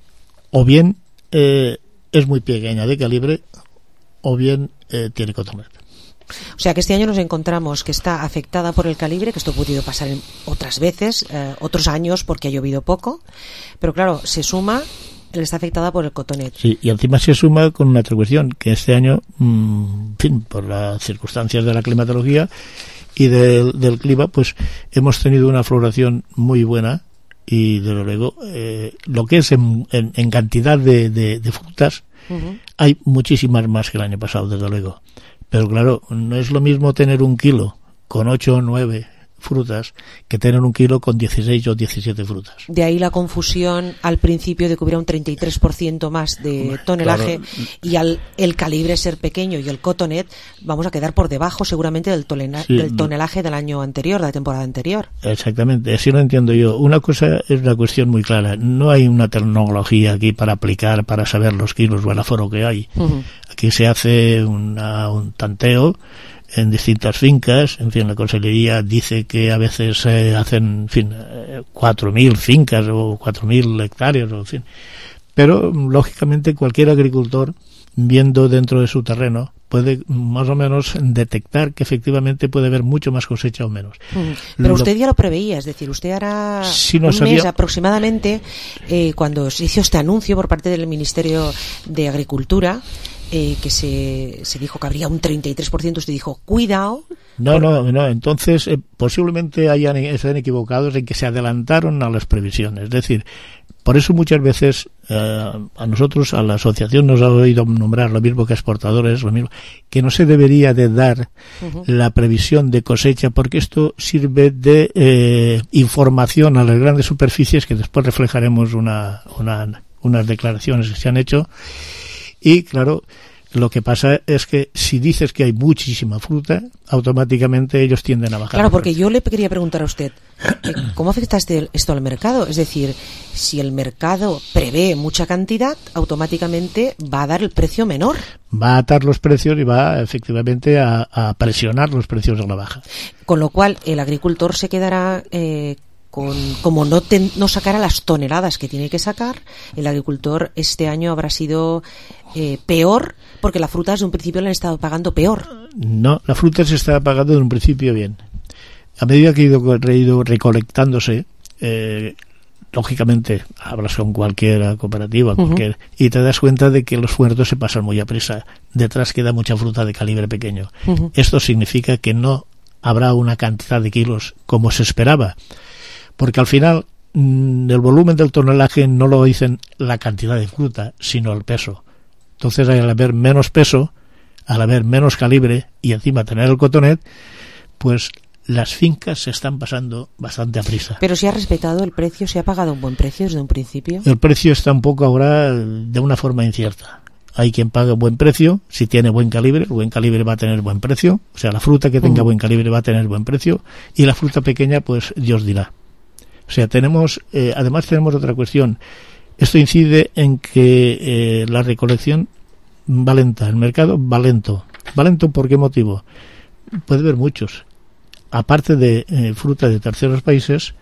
o bien eh, es muy pequeña de calibre, o bien eh, tiene cotonet. O sea, que este año nos encontramos que está afectada por el calibre, que esto ha podido pasar en otras veces, eh, otros años, porque ha llovido poco, pero claro, se suma... está afectada por el cotonet. Sí, y encima se suma con una otra cuestión, que este año, mmm, en fin, por las circunstancias de la climatología y del, del clima, pues hemos tenido una floración muy buena y, desde luego, eh, lo que es en, en, en cantidad de, de, de frutas, uh-huh. hay muchísimas más que el año pasado, desde luego. Pero claro, no es lo mismo tener un kilo con ocho o nueve frutas que tener un kilo con dieciséis o diecisiete frutas. De ahí la confusión al principio de que hubiera un treinta y tres por ciento más de tonelaje, claro. Y al el calibre ser pequeño y el cotonet vamos a quedar por debajo seguramente del, tolena, sí. del tonelaje del año anterior, de la temporada anterior. Exactamente, así lo entiendo yo. Una cosa es una cuestión muy clara, no hay una tecnología aquí para aplicar, para saber los kilos o el aforo que hay. Uh-huh. Aquí se hace una, un tanteo en distintas fincas, en fin, la Consellería dice que a veces eh, hacen, en fin, cuatro mil fincas o cuatro mil hectáreas, o, en fin. Pero, lógicamente, cualquier agricultor, viendo dentro de su terreno, puede más o menos detectar que efectivamente puede haber mucho más cosecha o menos. Mm. Pero lo, usted ya lo preveía, es decir, usted hará sí no un sabía... mes aproximadamente, eh, cuando se hizo este anuncio por parte del Ministerio de Agricultura, Eh, que se, se dijo que habría un treinta y tres por ciento, usted dijo, cuidado. No, por... no, no, entonces eh, posiblemente hayan, estén equivocados en que se adelantaron a las previsiones. Es decir, Por eso muchas veces eh, a nosotros, a la asociación, nos ha oído nombrar lo mismo que a exportadores, lo mismo, que no se debería de dar uh-huh. la previsión de cosecha, porque esto sirve de eh, información a las grandes superficies, que después reflejaremos una, una, unas declaraciones que se han hecho. Y claro, lo que pasa es que si dices que hay muchísima fruta, automáticamente ellos tienden a bajar. Claro, porque yo le quería preguntar a usted, ¿cómo afecta este, esto al mercado? Es decir, si el mercado prevé mucha cantidad, automáticamente va a dar el precio menor. Va a atar los precios y va efectivamente a, a presionar los precios a la baja. Con lo cual, el agricultor se quedará... Eh, Con, como no, ten, no sacará las toneladas que tiene que sacar, el agricultor este año habrá sido eh, peor, porque la fruta desde un principio le han estado pagando peor. No, la fruta se está pagando desde un principio bien. A medida que ha ido, ha ido recolectándose, eh, lógicamente hablas con cualquier cooperativa, uh-huh. cualquier, y te das cuenta de que los huertos se pasan muy a prisa. Detrás queda mucha fruta de calibre pequeño. Uh-huh. Esto significa que no habrá una cantidad de kilos como se esperaba. Porque al final mmm, el volumen del tonelaje no lo dicen la cantidad de fruta, sino el peso. Entonces, al haber menos peso, al haber menos calibre y encima tener el cotonet, pues las fincas se están pasando bastante a prisa. Pero si ha respetado el precio, se ha pagado un buen precio desde un principio. El precio está un poco ahora de una forma incierta. Hay quien paga buen precio, si tiene buen calibre, el buen calibre va a tener buen precio. O sea, la fruta que tenga uh-huh. buen calibre va a tener buen precio, y la fruta pequeña, pues Dios dirá. O sea, tenemos, eh, además tenemos otra cuestión. Esto incide en que eh, la recolección va lenta, el mercado va lento. ¿Va lento por qué motivo? Puede haber muchos. Aparte de eh, fruta de terceros países,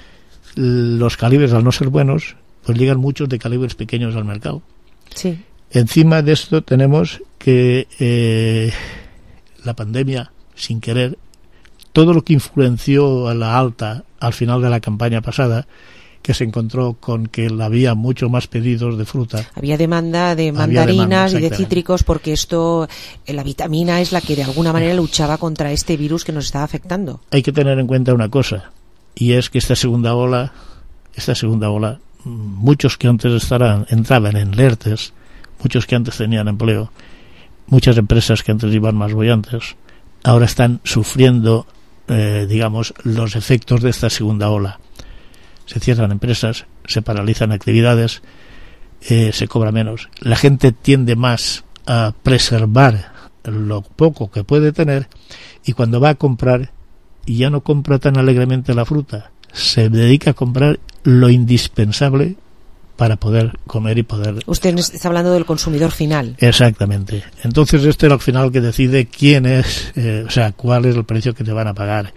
los calibres, al no ser buenos, pues llegan muchos de calibres pequeños al mercado. Sí. Encima de esto tenemos que eh, la pandemia, sin querer, todo lo que influenció a la alta al final de la campaña pasada, que se encontró con que había mucho más pedidos de fruta. Había demanda de mandarinas demanda, y de cítricos, porque esto, la vitamina es la que de alguna manera luchaba contra este virus que nos estaba afectando. Hay que tener en cuenta una cosa, y es que esta segunda ola, esta segunda ola, muchos que antes estarán, entraban en ERTES, muchos que antes tenían empleo, muchas empresas que antes iban más bollantes, ahora están sufriendo Eh, digamos, los efectos de esta segunda ola. Se cierran empresas, se paralizan actividades, eh, se cobra menos. La gente tiende más a preservar lo poco que puede tener, y cuando va a comprar, ya no compra tan alegremente la fruta, se dedica a comprar lo indispensable para poder comer y poder... Usted está hablando del consumidor final. Exactamente. Entonces este es al final que decide quién es, eh, o sea, cuál es el precio que te van a pagar.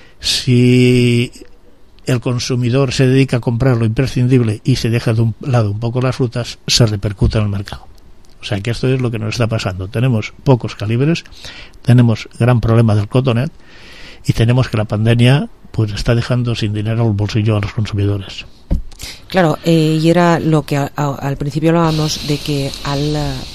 Si el consumidor se dedica a comprar lo imprescindible y se deja de un lado un poco las frutas, se repercute en el mercado. O sea que esto es lo que nos está pasando. Tenemos pocos calibres, tenemos gran problema del cotonet, y tenemos que la pandemia pues está dejando sin dinero el bolsillo a los consumidores. Claro, eh, y era lo que a, a, al principio hablábamos de que al,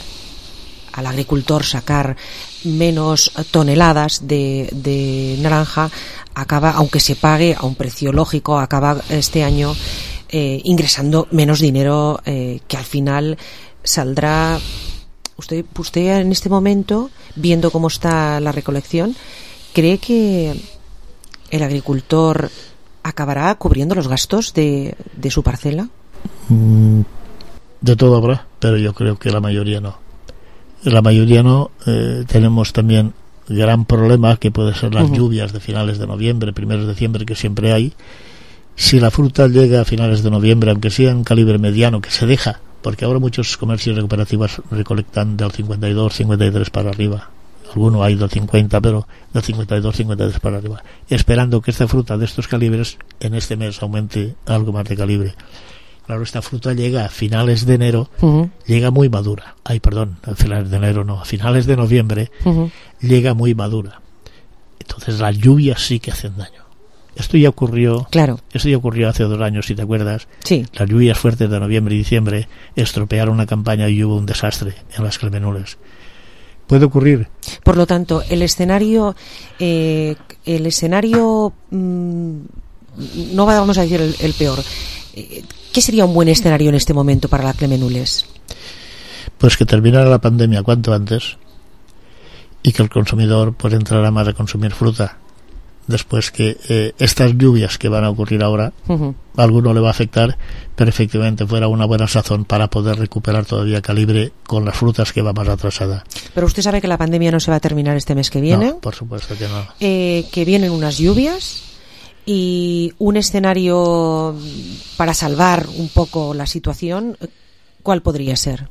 al agricultor sacar menos toneladas de, de naranja, acaba, aunque se pague a un precio lógico, acaba este año eh, ingresando menos dinero, eh, que al final saldrá. Usted, usted en este momento, viendo cómo está la recolección, ¿cree que el agricultor acabará cubriendo los gastos de, de su parcela? Mm, de todo habrá, pero yo creo que la mayoría no. La mayoría no. Eh, tenemos también gran problema que puede ser las uh-huh. lluvias de finales de noviembre, primeros de diciembre, que siempre hay. Si la fruta llega a finales de noviembre, aunque sea en calibre mediano, que se deja, porque ahora muchos comercios y cooperativas recolectan del cincuenta y dos, cincuenta y tres para arriba. Alguno hay del cincuenta, pero del cincuenta y dos, cincuenta y tres para arriba, esperando que esta fruta de estos calibres en este mes aumente algo más de calibre. Claro, esta fruta llega a finales de enero, uh-huh. llega muy madura. Ay, perdón, a finales de enero no, a finales de noviembre uh-huh. llega muy madura. Entonces las lluvias sí que hacen daño. Esto ya ocurrió, claro. Esto ya ocurrió hace dos años, si te acuerdas. Sí. Las lluvias fuertes de noviembre y diciembre estropearon una campaña y hubo un desastre en las Clemenules. Puede ocurrir. Por lo tanto, el escenario, eh, el escenario, mmm, no vamos a decir el, el peor. Eh, ¿qué sería un buen escenario en este momento para la Cleme Nules? Pues que terminara la pandemia cuanto antes y que el consumidor pues entrara más a consumir fruta. Después que eh, estas lluvias que van a ocurrir ahora, uh-huh. a alguno le va a afectar, pero efectivamente fuera una buena sazón para poder recuperar todavía calibre con las frutas que va más atrasada. Pero usted sabe que la pandemia no se va a terminar este mes que viene. No, por supuesto que no. Eh, que vienen unas lluvias y un escenario para salvar un poco la situación, ¿cuál podría ser?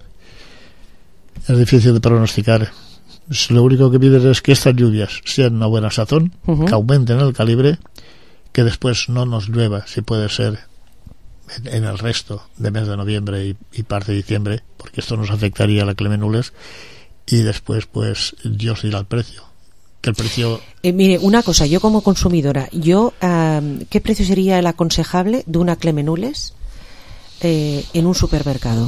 Es difícil de pronosticar. Lo único que pides es que estas lluvias sean una buena sazón, uh-huh. que aumenten el calibre, que después no nos llueva, si puede ser en, en el resto de mes de noviembre y, y parte de diciembre, porque esto nos afectaría a la Cleme Nules, y después pues Dios dirá el precio. Que el precio... Eh, mire, una cosa, yo como consumidora, yo uh, ¿qué precio sería el aconsejable de una Cleme Nules eh, en un supermercado?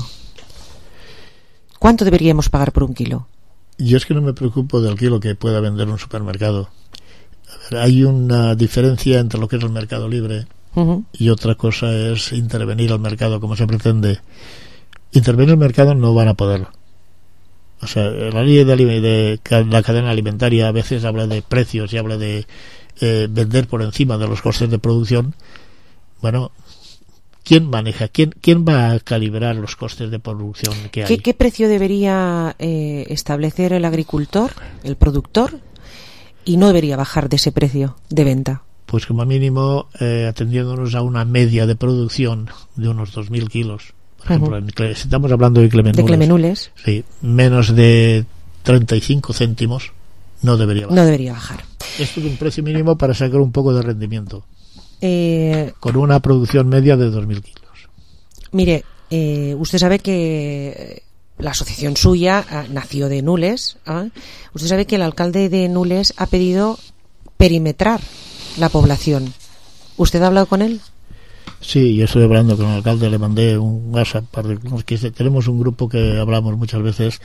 ¿Cuánto deberíamos pagar por un kilo? Yo es que no me preocupo del kilo que pueda vender un supermercado. A ver, hay una diferencia entre lo que es el mercado libre uh-huh. y otra cosa es intervenir al mercado como se pretende. Intervenir el mercado no van a poder. O sea, la ley de, de, de la cadena alimentaria a veces habla de precios y habla de eh, vender por encima de los costes de producción. Bueno, ¿quién maneja? ¿Quién, quién va a calibrar los costes de producción que hay? ¿Qué, qué precio debería eh, establecer el agricultor, el productor, y no debería bajar de ese precio de venta? Pues como mínimo eh, atendiéndonos a una media de producción de unos dos mil kilos. Por ejemplo, uh-huh. en, estamos hablando de Cleme Nules. De Cleme Nules. Sí, menos de treinta y cinco céntimos no debería bajar. No debería bajar. Esto es un precio mínimo para sacar un poco de rendimiento. Eh, con una producción media de dos mil kilos. Mire, eh, usted sabe que la asociación suya eh, nació de Nules. ¿eh? Usted sabe que el alcalde de Nules ha pedido perimetrar la población. ¿Usted ha hablado con él? Sí, yo estoy hablando con el alcalde, le mandé un WhatsApp, que tenemos un grupo que hablamos muchas veces.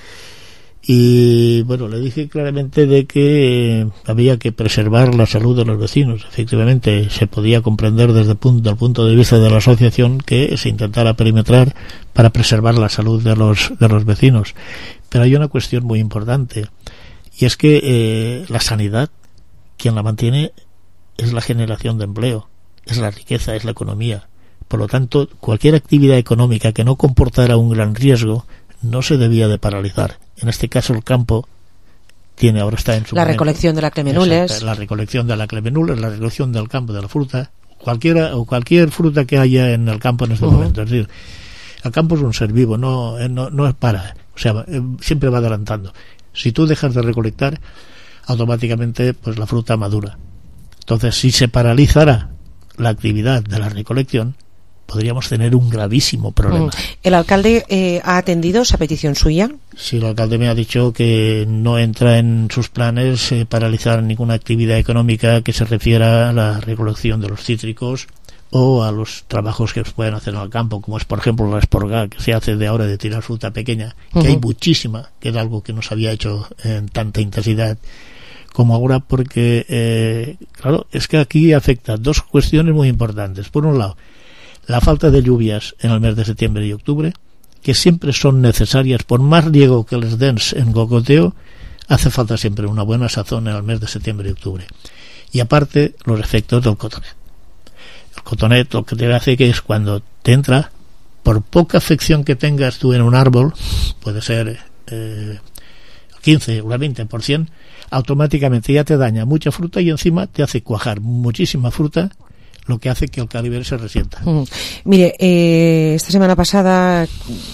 Y bueno, le dije claramente de que había que preservar la salud de los vecinos. Efectivamente, se podía comprender desde el punto, el punto de vista de la asociación que se intentara perimetrar para preservar la salud de los, de los vecinos. Pero hay una cuestión muy importante, y es que eh, la sanidad, quien la mantiene es la generación de empleo, es la riqueza, es la economía. Por lo tanto, cualquier actividad económica que no comportara un gran riesgo no se debía de paralizar. En este caso el campo tiene ahora está en su la momento. recolección de la Cleme Nules. Exacto, la recolección de la Cleme Nules, la recolección del campo de la fruta, cualquiera o cualquier fruta que haya en el campo en este uh-huh. momento. Es decir, el campo es un ser vivo, no no, no es para, o sea, siempre va adelantando. Si tú dejas de recolectar, automáticamente pues la fruta madura. Entonces, si se paralizara la actividad de la recolección, podríamos tener un gravísimo problema. ¿El alcalde eh, ha atendido esa petición suya? Sí, el alcalde me ha dicho que no entra en sus planes eh, paralizar ninguna actividad económica que se refiera a la recolección de los cítricos o a los trabajos que se pueden hacer en el campo, como es por ejemplo la esporga que se hace de ahora de tirar fruta pequeña, que uh-huh. hay muchísima, que es algo que no se había hecho en tanta intensidad como ahora, porque eh, claro, es que aquí afecta dos cuestiones muy importantes. Por un lado, la falta de lluvias en el mes de septiembre y octubre, que siempre son necesarias, por más riego que les den en cocoteo, hace falta siempre una buena sazón en el mes de septiembre y octubre. Y aparte, los efectos del cotonet. El cotonet lo que te hace que es cuando te entra, por poca afección que tengas tú en un árbol, puede ser eh, quince o veinte por ciento, automáticamente ya te daña mucha fruta y encima te hace cuajar muchísima fruta, lo que hace que el calibre se resienta. Mm. Mire, eh, esta semana pasada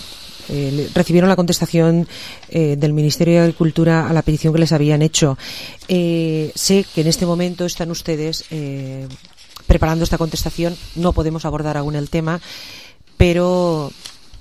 eh, recibieron la contestación eh, del Ministerio de Agricultura a la petición que les habían hecho. Eh, sé que en este momento están ustedes eh, preparando esta contestación, no podemos abordar aún el tema, pero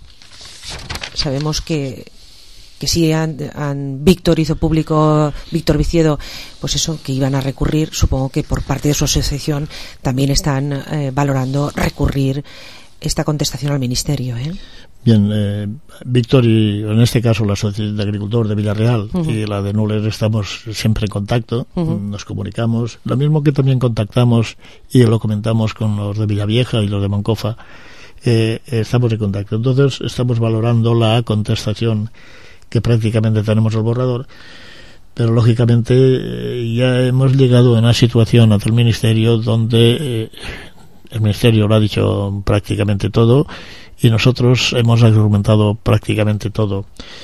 sabemos que que sí han, han Víctor hizo público, Víctor Viciedo, pues eso, que iban a recurrir. Supongo que por parte de su asociación también están eh, valorando recurrir esta contestación al Ministerio, ¿eh? Bien, eh, Víctor y en este caso la Asociación de Agricultores de Villarreal uh-huh. y la de Nules estamos siempre en contacto, uh-huh. nos comunicamos, lo mismo que también contactamos y lo comentamos con los de Villavieja y los de Moncofa, eh, estamos en contacto. Entonces estamos valorando la contestación que prácticamente tenemos al borrador, pero lógicamente eh, ya hemos llegado a una situación ante el Ministerio donde eh, el Ministerio lo ha dicho prácticamente todo y nosotros hemos argumentado prácticamente todo.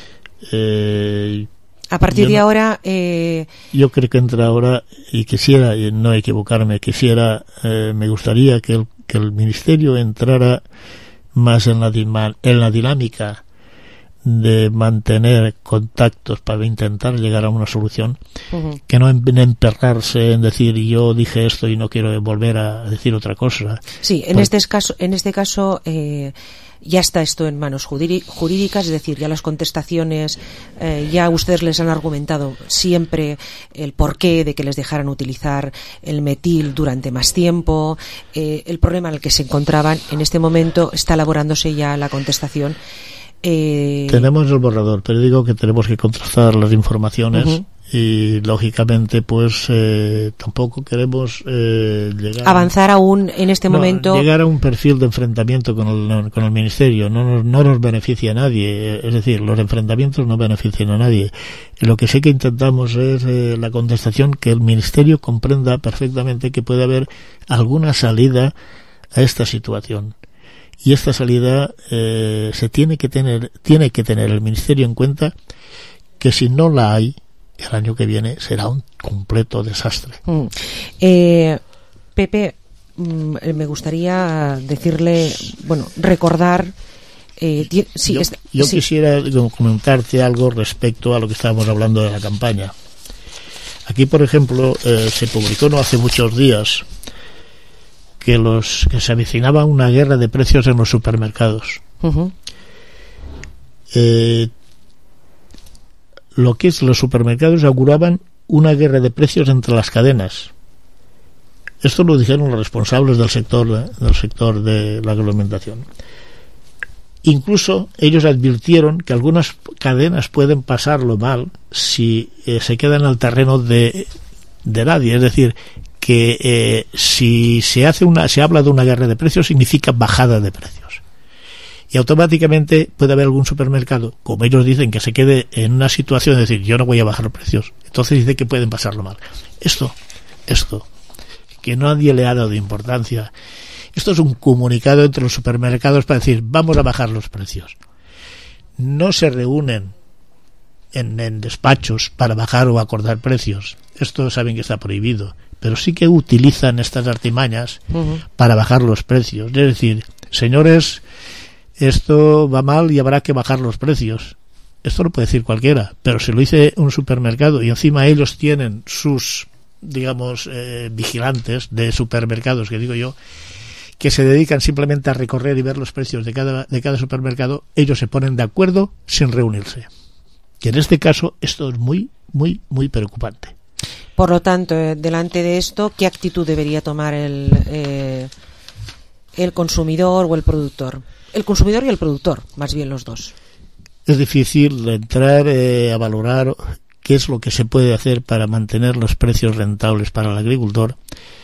Eh, a partir yo de no, ahora eh... yo creo que entre ahora, y quisiera y no equivocarme, quisiera eh, me gustaría que el, que el Ministerio entrara más en la, en la dinámica de mantener contactos para intentar llegar a una solución, uh-huh. que no en, en emperrarse en decir yo dije esto y no quiero volver a decir otra cosa. Sí, en pues, este caso, en este caso eh, ya está esto en manos jurídicas, es decir, ya las contestaciones, eh, ya ustedes les han argumentado siempre el porqué de que les dejaran utilizar el metil durante más tiempo, eh, el problema en el que se encontraban. En este momento está elaborándose ya la contestación. Eh... Tenemos el borrador, pero digo que tenemos que contrastar las informaciones uh-huh. y lógicamente pues eh, tampoco queremos eh, llegar avanzar aún en este no, momento llegar a un perfil de enfrentamiento con el, con el Ministerio. No nos, no nos beneficia a nadie, es decir, los enfrentamientos no benefician a nadie. Lo que sí que intentamos es eh, la contestación, que el Ministerio comprenda perfectamente que puede haber alguna salida a esta situación. Y esta salida eh, se tiene que tener tiene que tener el Ministerio en cuenta, que si no la hay, el año que viene será un completo desastre. Mm. Eh, Pepe, mm, me gustaría decirle, bueno, recordar. Eh, ti- sí, yo es, yo sí. quisiera comentarte algo respecto a lo que estábamos hablando de la campaña. Aquí, por ejemplo, eh, se publicó no hace muchos días que los que se avecinaba una guerra de precios en los supermercados. Uh-huh. Eh, lo que es los supermercados auguraban una guerra de precios entre las cadenas. Esto lo dijeron los responsables del sector del sector de la agroalimentación. Incluso ellos advirtieron que algunas cadenas pueden pasarlo mal si eh, se quedan al terreno de de nadie, es decir, que eh, si se hace una se habla de una guerra de precios significa bajada de precios, y automáticamente puede haber algún supermercado, como ellos dicen, que se quede en una situación de decir yo no voy a bajar los precios, entonces dice que pueden pasarlo mal. Esto esto que nadie le ha dado importancia, esto es un comunicado entre los supermercados para decir vamos a bajar los precios. No se reúnen en, en despachos para bajar o acordar precios, esto saben que está prohibido, pero sí que utilizan estas artimañas uh-huh. para bajar los precios. Es decir, señores, esto va mal y habrá que bajar los precios. Esto lo puede decir cualquiera, pero si lo dice un supermercado y encima ellos tienen sus, digamos, eh, vigilantes de supermercados, que digo yo, que se dedican simplemente a recorrer y ver los precios de cada, de cada supermercado, ellos se ponen de acuerdo sin reunirse. Y en este caso esto es muy, muy, muy preocupante. Por lo tanto, eh, delante de esto, ¿qué actitud debería tomar el, eh, el consumidor o el productor? El consumidor y el productor, más bien los dos. Es difícil entrar eh, a valorar qué es lo que se puede hacer para mantener los precios rentables para el agricultor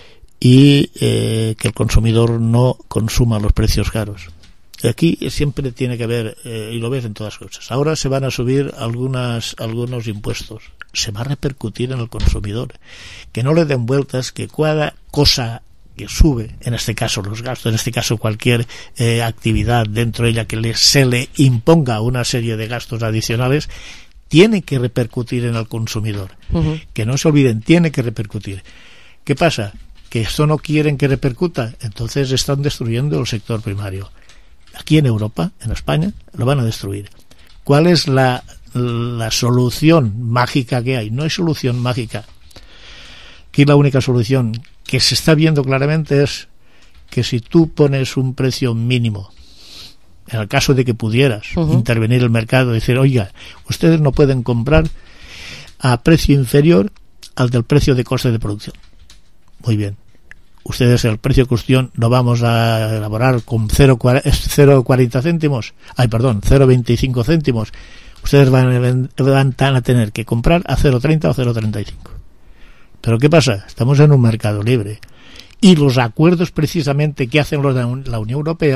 y eh, que el consumidor no consuma los precios caros. Aquí siempre tiene que haber, eh, y lo ves en todas cosas, ahora se van a subir algunas algunos impuestos, se va a repercutir en el consumidor, que no le den vueltas, que cada cosa que sube, en este caso los gastos, en este caso cualquier eh, actividad dentro de ella que le, se le imponga una serie de gastos adicionales, tiene que repercutir en el consumidor. Uh-huh. Que no se olviden, tiene que repercutir. ¿Qué pasa? Que esto no quieren que repercuta, entonces están destruyendo el sector primario. Aquí en Europa, en España, lo van a destruir. ¿Cuál es la, la solución mágica que hay? No hay solución mágica. Aquí la única solución que se está viendo claramente es que si tú pones un precio mínimo, en el caso de que pudieras uh-huh. intervenir el mercado y decir, oiga, ustedes no pueden comprar a precio inferior al del precio de coste de producción. Muy bien. Ustedes el precio de cuestión lo vamos a elaborar con cero coma cuarenta céntimos, ay perdón, cero coma veinticinco céntimos. Ustedes van a, van a tener que comprar a cero coma treinta o cero coma treinta y cinco. Pero ¿qué pasa? Estamos en un mercado libre y los acuerdos precisamente que hacen los de la Unión Europea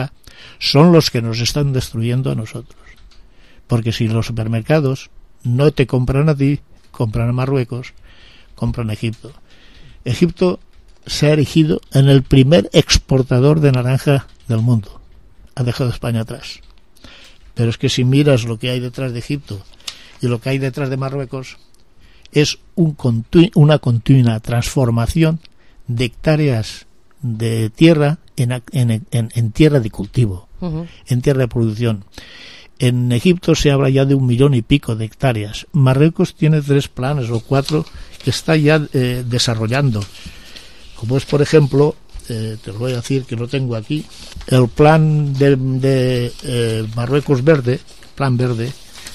son los que nos están destruyendo a nosotros. Porque si los supermercados no te compran a ti, compran a Marruecos, compran a Egipto. Egipto se ha erigido en el primer exportador de naranja del mundo. Ha dejado a España atrás. Pero es que si miras lo que hay detrás de Egipto y lo que hay detrás de Marruecos, es un continu- una continua transformación de hectáreas de tierra en, en, en, en tierra de cultivo, uh-huh. en tierra de producción. En Egipto se habla ya de un millón y pico de hectáreas. Marruecos tiene tres planes o cuatro que está ya eh, desarrollando. Como es, por ejemplo, eh, te lo voy a decir que lo tengo aquí, el plan de, de eh, Marruecos Verde, plan verde.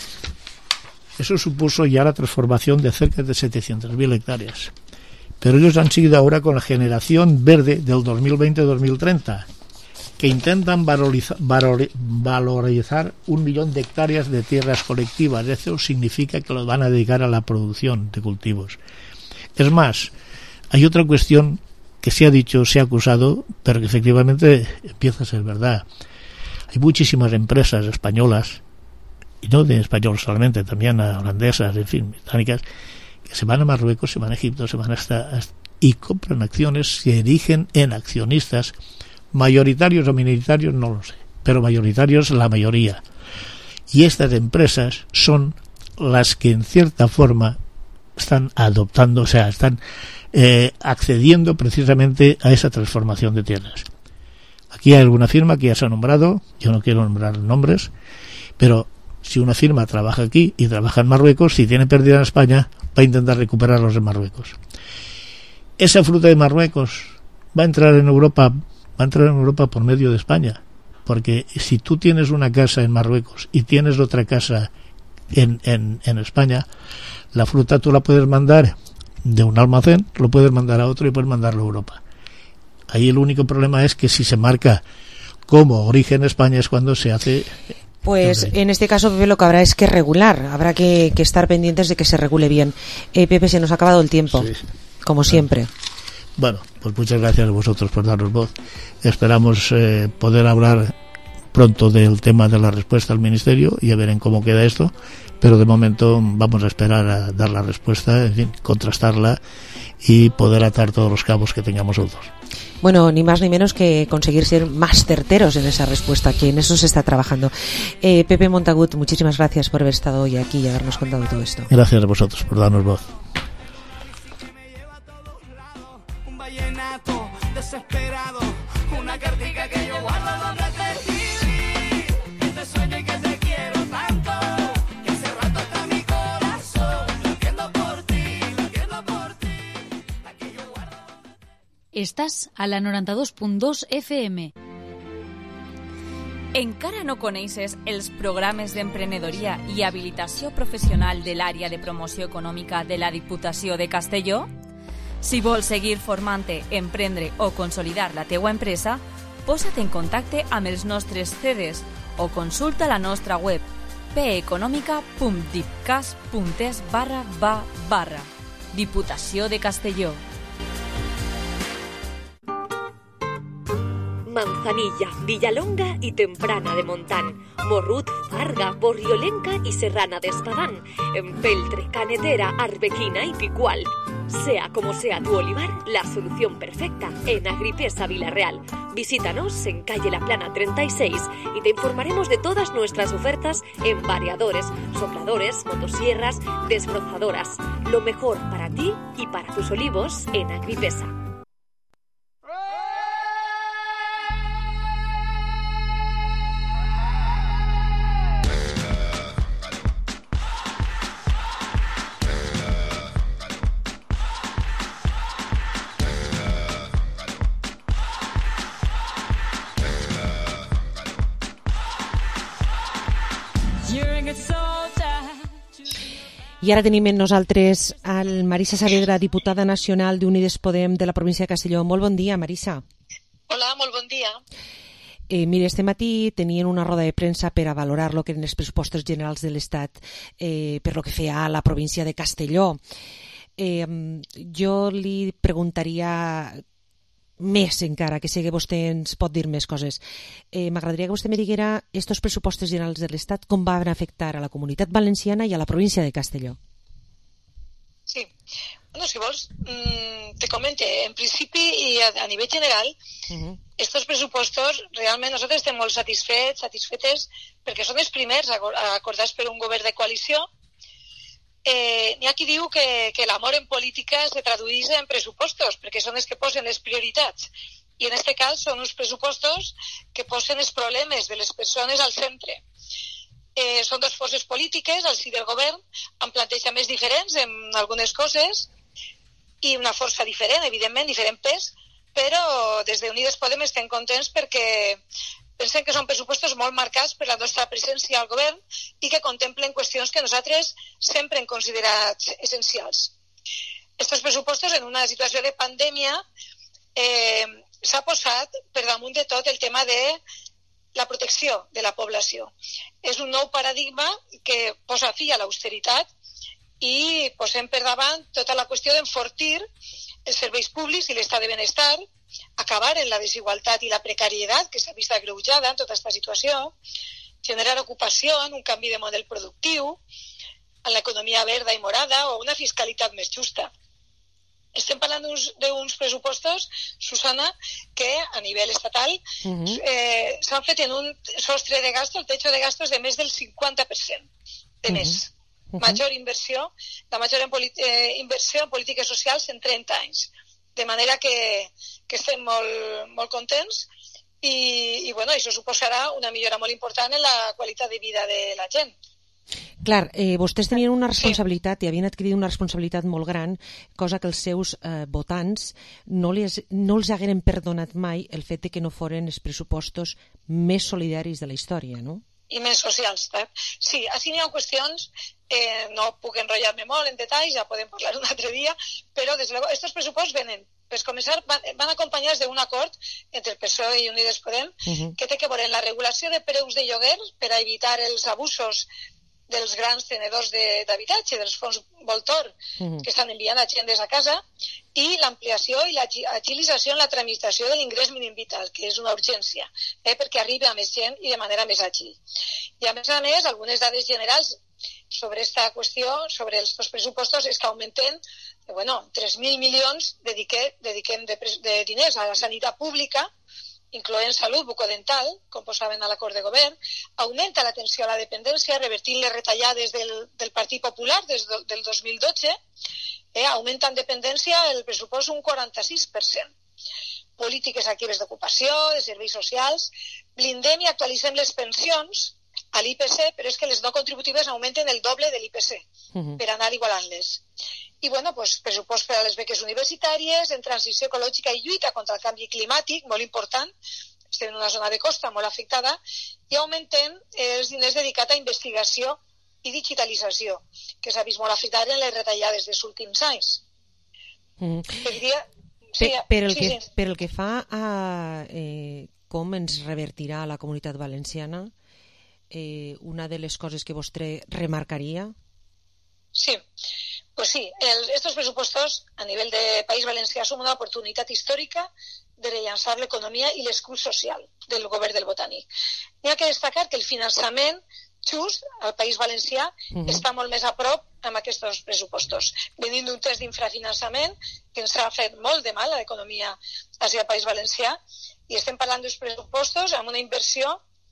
Eso supuso ya la transformación de cerca de setecientas mil hectáreas. Pero ellos han seguido ahora con la generación verde del dos mil veinte a dos mil treinta, que intentan valoriza, valor, valorizar un millón de hectáreas de tierras colectivas. Eso significa que lo van a dedicar a la producción de cultivos. Es más, hay otra cuestión que se ha dicho, se ha acusado, pero que efectivamente empieza a ser verdad. Hay muchísimas empresas españolas, y no de españoles solamente, también holandesas, en fin, británicas, que se van a Marruecos, se van a Egipto, se van hasta, hasta y compran acciones, se erigen en accionistas, mayoritarios o minoritarios, no lo sé, pero mayoritarios la mayoría. Y estas empresas son las que en cierta forma están adoptando, o sea, están eh, accediendo precisamente a esa transformación de tierras. Aquí hay alguna firma que ya se ha nombrado, yo no quiero nombrar nombres, pero si una firma trabaja aquí y trabaja en Marruecos, si tiene pérdida en España, va a intentar recuperarlos en Marruecos. Esa fruta de Marruecos va a entrar en Europa, va a entrar en Europa por medio de España, porque si tú tienes una casa en Marruecos y tienes otra casa en, en, en España, la fruta tú la puedes mandar de un almacén, lo puedes mandar a otro y puedes mandarlo a Europa. Ahí el único problema es que si se marca como origen España es cuando se hace. Pues en este caso, Pepe, lo que habrá es que regular, habrá que, que estar pendientes de que se regule bien. Eh, Pepe, se nos ha acabado el tiempo, sí, como siempre. Bueno, pues muchas gracias a vosotros por darnos voz. Esperamos eh, poder hablar pronto del tema de la respuesta al Ministerio y a ver en cómo queda esto, pero de momento vamos a esperar a dar la respuesta, en fin, contrastarla y poder atar todos los cabos que tengamos otros. Bueno, ni más ni menos que conseguir ser más certeros en esa respuesta, que en eso se está trabajando. Eh, Pepe Montagut, muchísimas gracias por haber estado hoy aquí y habernos contado todo esto. Gracias a vosotros por darnos voz. Un vallenato desesperado, una cartica que yo guardo donde te escribí, que te sueño y que te quiero tanto, que hace rato está mi corazón, lo entiendo por ti, lo entiendo por ti, aquí yo guardo. Estàs a la noranta-dos punt dos F M. Encara no coneixes els programes d'emprenedoria i habilitació professional de l'àrea de promoció econòmica de la Diputació de Castelló? Si vols seguir formant-te, emprendre o consolidar la teua empresa, posa't en contacte amb els nostres C Ds o consulta la nostra web peeconòmica punt dipcas punt es barra va barra Diputació de Castelló. Manzanilla, Villalonga y Temprana de Montán, Morrut, Farga, Borriolenca y Serrana de Espadán, Empeltre, Canetera, Arbequina y Picual. Sea como sea tu olivar, la solución perfecta en Agripesa Villarreal. Visítanos en calle La Plana treinta y seis y te informaremos de todas nuestras ofertas en variadores, sopladores, motosierras, desbrozadoras. Lo mejor para ti y para tus olivos en Agripesa. I ara tenim amb nosaltres al Marisa Saavedra, diputada nacional d'Unides Podem de la província de Castelló. Molt bon dia, Marisa. Hola, molt bon dia. Eh, mire, este matí tenien una roda de premsa per a valorar lo que eren els pressupostos generals de l'Estat eh, per lo que feia a la província de Castelló. Eh, jo li preguntaria més encara, que sé que vostè ens pot dir més coses. Eh, M'agradaria que vostè me diguera estos pressupostos generals de l'Estat com van afectar a la Comunitat Valenciana i a la província de Castelló. Sí. Bueno, si vols, te comente, en principi i a, a nivell general, uh-huh. estos pressupostos realment nosaltres estem molt satisfets, satisfetes, perquè són els primers acordats per un govern de coalició. Eh, n'hi ha qui diu que, que l'amor en política se tradueix en pressupostos, perquè són els que posen les prioritats. I en aquest cas són uns pressupostos que posen els problemes de les persones al centre. Eh, són dues forces polítiques al si del govern, amb plantejaments diferents en algunes coses, i una força diferent, evidentment, diferent pes, però des de Unides Podem estem contents perquè pensem que són pressupostos molt marcats per la nostra presència al govern i que contemplen qüestions que nosaltres sempre hem considerat essencials. Estos pressupostos, en una situació de pandèmia, eh, s'ha posat per damunt de tot el tema de la protecció de la població. És un nou paradigma que posa fi a l'austeritat i posem per davant tota la qüestió d'enfortir els serveis públics i l'estat de benestar, acabar en la desigualtat i la precarietat que s'ha vist agreujada en tota aquesta situació, generar ocupació en un canvi de model productiu, en l'economia verda i morada o una fiscalitat més justa. Estem parlant d'uns pressupostos, Susana, que a nivell estatal uh-huh. eh, s'han fet en un sostre de gastos, el techo de gastos de més del cinquanta per cent de més. Uh-huh. Uh-huh. Major inversió, la major en eh, inversió en polítiques socials en trenta anys. De manera que, que estem molt, molt contents i, i bueno, això suposarà una millora molt important en la qualitat de vida de la gent. Clar, eh, vostès tenien una responsabilitat i havien adquirit una responsabilitat molt gran, cosa que els seus eh, votants no, les, no els hagueren perdonat mai el fet de que no foren els pressupostos més solidaris de la història, no? I més socials. Eh? Sí, així n'hi ha qüestions, eh, no puc enrotllar-me molt en detalls, ja podem parlar un altre dia, però des de luego, estos pressupostos venen, per començar, van, van acompanyats d'un acord entre el P S O E i Unides Podem, uh-huh. que té que veure en la regulació de preus de lloguer per a evitar els abusos dels grans tenedors d'habitatge, dels fons Voltor, uh-huh. que estan enviant a gent des a casa, i l'ampliació i l'agilització en la tramitació de l'ingrés mínim vital, que és una urgència, eh, perquè arribi a més gent i de manera més àgil. I a més a més, algunes dades generals sobre aquesta qüestió, sobre els dos pressupostos, és que augmenten, eh, bueno, tres mil milions dediquem, dediquem de, de diners a la sanitat pública, incloent salut bucodental, com posaven a l'acord de govern, augmenta l'atenció a la dependència, revertint les retallades del, del Partit Popular des del, del dos mil dotze, eh, augmenta en dependència el pressupost un quaranta-sis per cent. Polítiques actives d'ocupació, de serveis socials, blindem i actualitzem les pensions a l'I P C, però és que les no contributives augmenten el doble de l'I P C, uh-huh. per anar igualant-les. I, bueno, pues, pressupost per a les beques universitàries, en transició ecològica i lluita contra el canvi climàtic, molt important, estem en una zona de costa molt afectada, i augmentem els diners dedicats a investigació i digitalització, que s'ha vist molt afectada en les retallades dels últims anys. Mm. Per, dia... sí, per, per, el sí, que, sí. per el que fa a eh, com ens revertirà la Comunitat Valenciana, eh, una de les coses que vostè remarcaria? Sí, pues sí, el, estos pressupostos a nivell de País Valencià són una oportunitat històrica de rellançar l'economia i l'escut social del govern del Botànic. N'hi ha que destacar que el finançament just al País Valencià uh-huh. està molt més a prop amb aquests pressupostos. Venint d'un test d'infrafinançament que ens ha fet molt de mal a l'economia hacia el País Valencià, i estem parlant d'uns pressupostos amb una inversió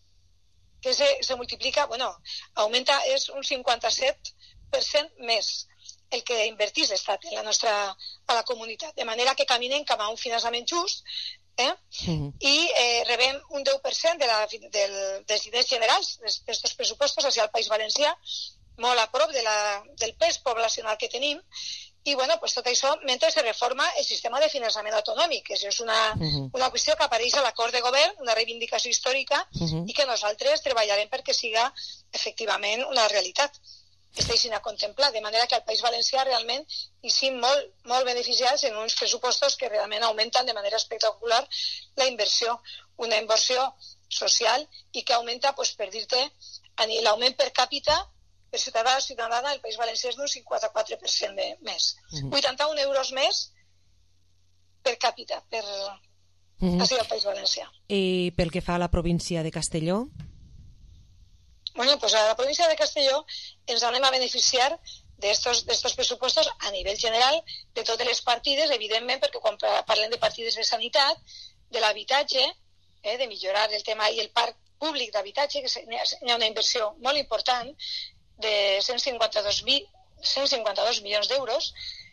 que se, se multiplica, bueno, augmenta, és un cinquanta-set per cent més el que invertís l'Estat en la nostra, a la comunitat, de manera que caminen cap a un finançament just, eh? Uh-huh. i eh, rebem un deu per cent de la, del, dels diners generals d'aquests pressupostos hacia el País Valencià, molt a prop de la, del pes poblacional que tenim, i bueno, pues tot això mentre se reforma el sistema de finançament autonòmic, que és una, uh-huh. una qüestió que apareix a l'acord de govern, una reivindicació històrica, uh-huh. i que nosaltres treballarem perquè siga efectivament una realitat que es deixin a contemplar, de manera que el País Valencià realment hi siguin molt, molt beneficiats en uns pressupostos que realment augmenten de manera espectacular la inversió, una inversió social i que augmenta, pues, per dir-te, l'augment per càpita per ciutadà o ciutadana del País Valencià és d'un cinquanta-quatre per cent de més. Uh-huh. vuitanta-un euros més per càpita, per, Uh-huh. Ha sido el País Valencià. I pel que fa a la província de Castelló? Bueno, pues a la província de Castelló ens anem a beneficiar d'estos d'estos pressupostos a nivell general de totes les partides, evidentment, perquè quan parlem de partides de sanitat, de l'habitatge, eh, de millorar el tema i el parc públic d'habitatge, que hi ha una inversió molt important de cent cinquanta-dos milions d'euros.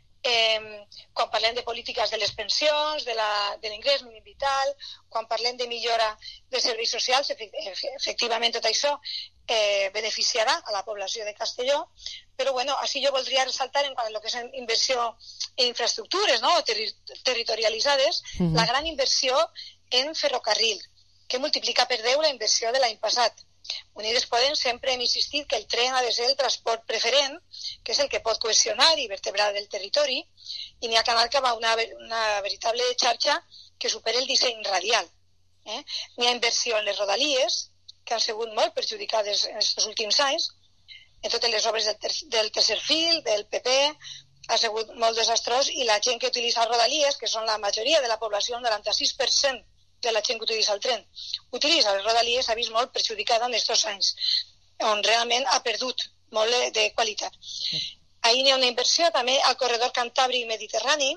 Eh, quan parlem de polítiques de les pensions, de l'ingrés mínim vital, quan parlem de millora de serveis socials, efectivament tot això eh, beneficiarà a la població de Castelló, però bueno, així jo voldria ressaltar en quant a lo que és inversió en infraestructures, no?, Terri territorialitzades, uh-huh. la gran inversió en ferrocarril, que multiplica per deu la inversió de l'any passat. Unides Podem sempre hem insistit que el tren ha de ser el transport preferent, que és el que pot cohesionar i vertebrar el territori, i n'hi ha que anar cap a una, una veritable xarxa que superi el disseny radial. Eh? N'hi ha inversió en les rodalies, que han sigut molt perjudicades en aquests últims anys, en totes les obres del, ter del tercer fil, del P P, ha sigut molt desastrós, i la gent que utilitza rodalies, que són la majoria de la població, el noranta-sis per cent de la gent que utilitza el tren, utilitza les rodalies, s'ha vist molt perjudicada en aquests anys, on realment ha perdut molt de qualitat. Ahir n'hi ha una inversió també al corredor Cantàbric Mediterrani,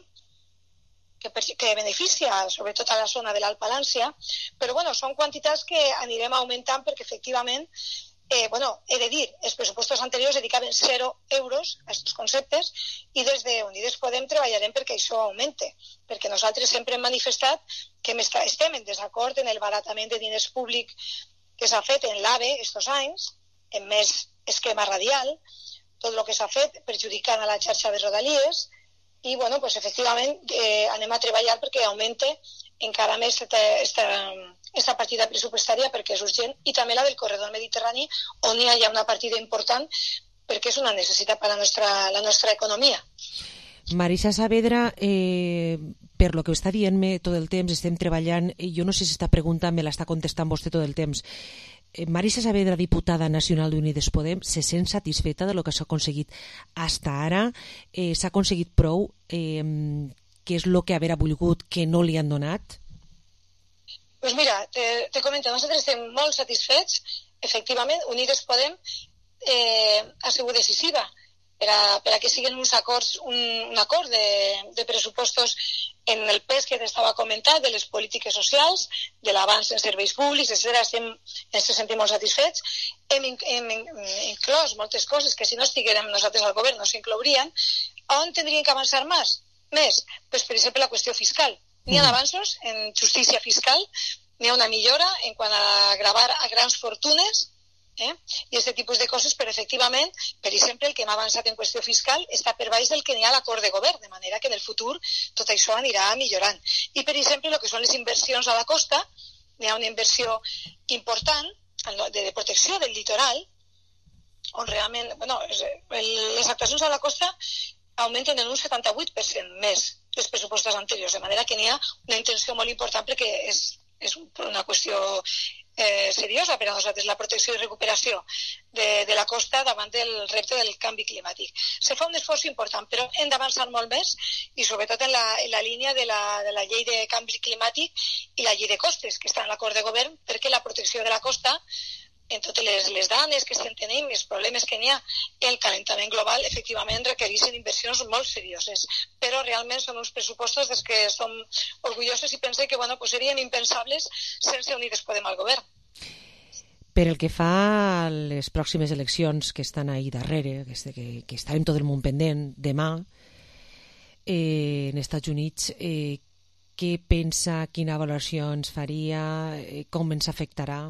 que, que beneficia sobretot a la zona de l'Alt Palància, però bueno, són quantitats que anirem augmentant perquè efectivament, eh, bueno, he de dir, els pressupostos anteriors dedicaven zero euros a aquests conceptes i des de Unides Podem treballarem perquè això augmente, perquè nosaltres sempre hem manifestat que estem en desacord en el baratament de diners públic que s'ha fet en l'AVE aquests anys, en més esquema radial, tot el que s'ha fet perjudicant a la xarxa de rodalies, i bueno, pues efectivament eh, anem a treballar perquè augmente encara més aquesta partida pressupostària perquè és urgent, i també la del corredor mediterrani, on hi ha una partida important perquè és una necessitat per a la nostra, la nostra economia. Marisa Saavedra, eh, per lo que està dient-me tot el temps, estem treballant, jo no sé si esta pregunta me l'està contestant vostè tot el temps. Eh, Marisa Saavedra, diputada nacional d'Unides Podem, se sent satisfeta de lo que s'ha aconseguit hasta ara? Eh, s'ha aconseguit prou? Eh, què és el que haver volgut que no li han donat? Pues mira, te, te comento, nosaltres estem molt satisfets. Efectivament, Unides Podem eh, ha sigut decisiva per a, per a que siguin uns acords, un, un acord de, de pressupostos en el pes que t'estava comentant, de les polítiques socials, de l'avanç en serveis públics, etcètera. Estem, ens sentim molt satisfets. Hem, hem, hem inclòs moltes coses que si no estiguérem nosaltres al govern no s'inclourien. On tindrien que avançar més? Més? Pues, per exemple, la qüestió fiscal. N'hi ha avanços en justícia fiscal, n'hi ha una millora en quant a gravar a grans fortunes, eh? i aquest tipus de coses, però efectivament, per exemple, el que hem avançat en qüestió fiscal està per baix del que n'hi ha a l'acord de govern, de manera que en el futur tot això anirà millorant. I, per exemple, el que són les inversions a la costa, n'hi ha una inversió important de protecció del litoral, on realment, bueno, les actuacions a la costa augmenten en un setanta-vuit per cent més dels pressupostos anteriors, de manera que n'hi ha una intenció molt important perquè és, és una qüestió eh, seriosa per a nosaltres, la protecció i recuperació de, de la costa davant del repte del canvi climàtic. Se fa un esforç important, però hem d'avançar molt més, i sobretot en la, en la línia de la, de la llei de canvi climàtic i la llei de costes, que està en l'acord de govern, perquè la protecció de la costa, en totes les, les danes que estem tenint, els problemes que n'hi ha, el calentament global, efectivament requereixen inversions molt serioses, però realment són uns pressupostos dels que som orgullosos i pensem que bueno, pues serien impensables sense Unides Podem al govern. Per el que fa a les pròximes eleccions que estan ahí darrere, que, que estarem tot el món pendent, demà, eh, en Estats Units, eh, què pensa, quina valoració ens faria, eh, com ens afectarà?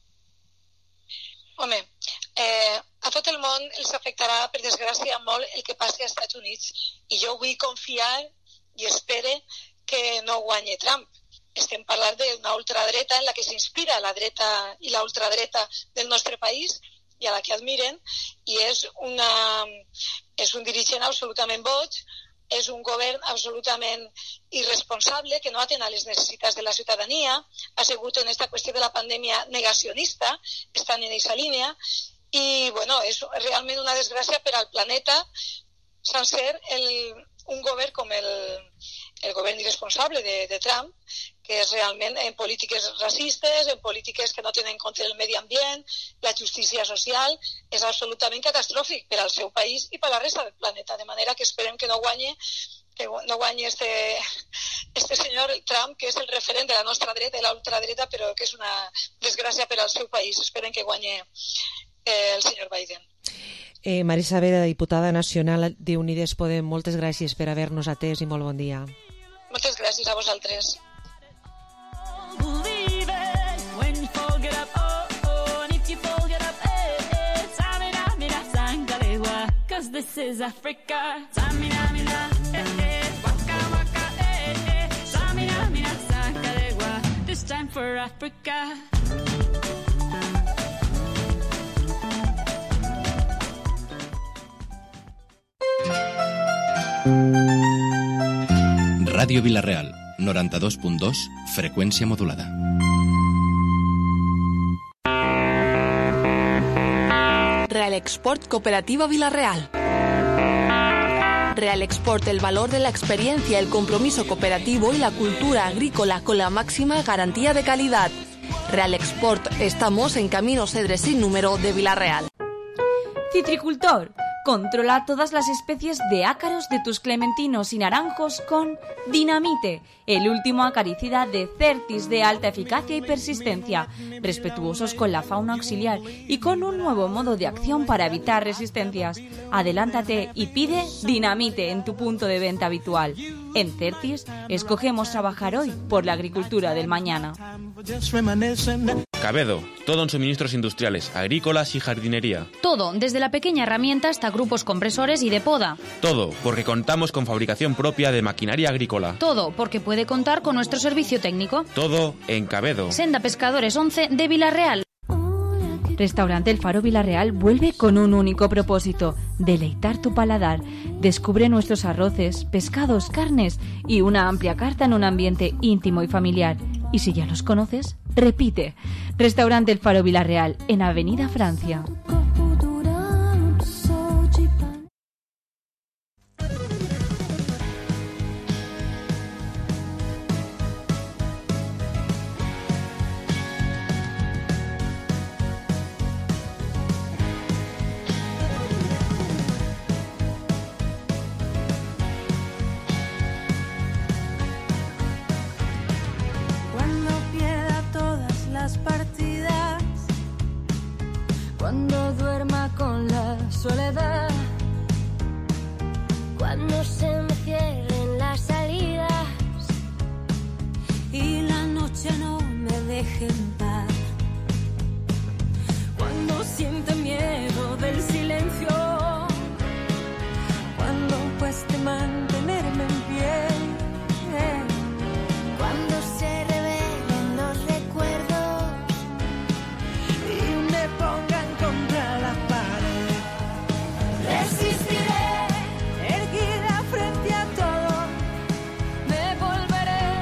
Home, eh, a tot el món els afectarà, per desgràcia, molt el que passi als Estats Units, i jo vull confiar i espero que no guanyi Trump. Estem parlant d'una ultradreta en la que s'inspira la dreta i la ultradreta del nostre país i a la que admiren, i és, una, és un dirigent absolutament boig, és un govern absolutament irresponsable que no atén a les necessitats de la ciutadania, ha sigut en aquesta qüestió de la pandèmia negacionista, estan en aquesta línia, i bueno, és realment una desgràcia per al planeta sencer el, un govern com el, el govern irresponsable de, de Trump, que és realment en polítiques racistes, en polítiques que no tenen en compte el medi ambient, la justícia social, és absolutament catastròfic per al seu país i per a la resta del planeta, de manera que esperem que no guanyi que no guanyi este, este senyor Trump, que és el referent de la nostra dreta, de la ultradreta, però que és una desgràcia per al seu país. Esperem que guanyi eh, el senyor Biden. Eh, Marisa Vera, diputada nacional d'Unides Podem, moltes gràcies per haver-nos atès i molt bon dia. Moltes gràcies a vosaltres. This is Africa. Samina, mina, eh, eh, waka, waka, eh, eh. Samina, mina, sakalegua. This time for Africa. Ràdio Vila-real, noranta-dos punt dos, freqüència modulada. Real Export Cooperativa Vila-real. Real Export, el valor de la experiencia, el compromiso cooperativo y la cultura agrícola con la máxima garantía de calidad. Real Export, estamos en Camino Cedre sin número de Vila-real. Citricultor, controla todas las especies de ácaros de tus clementinos y naranjos con Dinamite, el último acaricida de Certis de alta eficacia y persistencia, respetuosos con la fauna auxiliar y con un nuevo modo de acción para evitar resistencias. Adelántate y pide Dinamite en tu punto de venta habitual. En Certis, escogemos trabajar hoy por la agricultura del mañana. Cabedo, todo en suministros industriales, agrícolas y jardinería. Todo, desde la pequeña herramienta hasta grupos compresores y de poda. Todo, porque contamos con fabricación propia de maquinaria agrícola. Todo, porque puede contar con nuestro servicio técnico. Todo en Cabedo. Senda Pescadores once de Vila-real. Restaurante El Faro Vila-real vuelve con un único propósito: deleitar tu paladar. Descubre nuestros arroces, pescados, carnes y una amplia carta en un ambiente íntimo y familiar. Y si ya los conoces, repite. Restaurante El Faro Vila-real, en Avenida Francia. Partidas, cuando duerma con la soledad, cuando se me cierren las salidas y la noche no me deje en paz, cuando siente miedo del silencio, cuando cueste mantenerme en pie, cuando se revelen los recuerdos pongan contra la pared. Resistiré, erguida frente a todo, me volveré.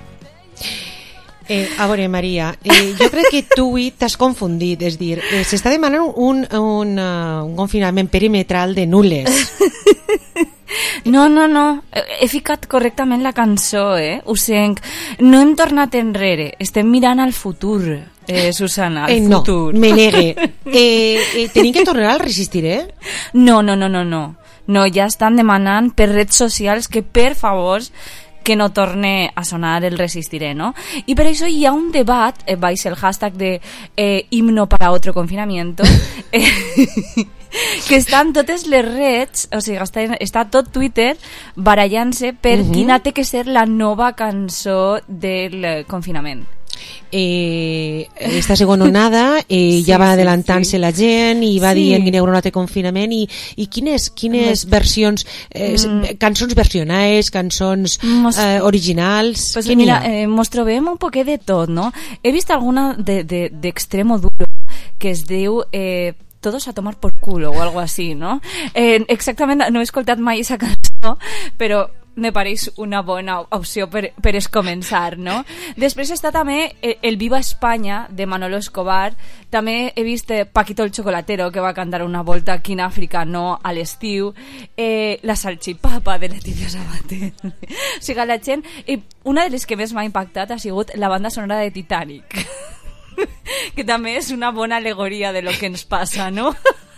Eh, a veure, Maria, eh, jo crec que tu avui t'has confundit, és dir, eh, s'està demanant un, un, uh, un confinament perimetral de nules. No, no, no, he ficat correctament la cançó, eh? Ho sent. No hem tornat enrere, estem mirant al futur, eh, Susana, al eh, no, futur. No, me negue. Eh, eh, tenim que tornar al Resistiré? No, no, no, no, no. No, ja estan demanant per redes socials que, per favor, que no torne a sonar el Resistiré, ¿no? Y por eso hi ha un debat, eh, vais el hashtag de eh, himno para otro confinamiento, eh, que estan totes les redes, o sigui, està, està tot Twitter barallant-se per uh-huh. quina té que ser la nova cançó del confinament. Eh, esta segona onada eh, sí, ja va adelantant-se sí, sí. la gent i va sí. dient que hi haurà un altre confinament i, i quines, quines versions eh, mm. cançons versionades, cançons Mos... eh, originals, pues què mira, n'hi ha? Eh, mos trobem un poquet de tot, no? He vist alguna de, de, de Extremo Duro que es diu eh, todos a tomar por culo o algo así, ¿no? Eh, exactament, no he escoltat mai esa cançó, però me pareix una bona opció per, per es començar, no? Després està també el, el Viva Espanya de Manolo Escobar. També he vist Paquito el Chocolatero, que va cantar una volta aquí en Àfrica, no a l'estiu. Eh, la Salchipapa de Leticia Sabater. O sigui, la gent... I una de les que més m'ha impactat ha sigut la banda sonora de Titanic, que també és una bona alegoria de lo que ens passa, no?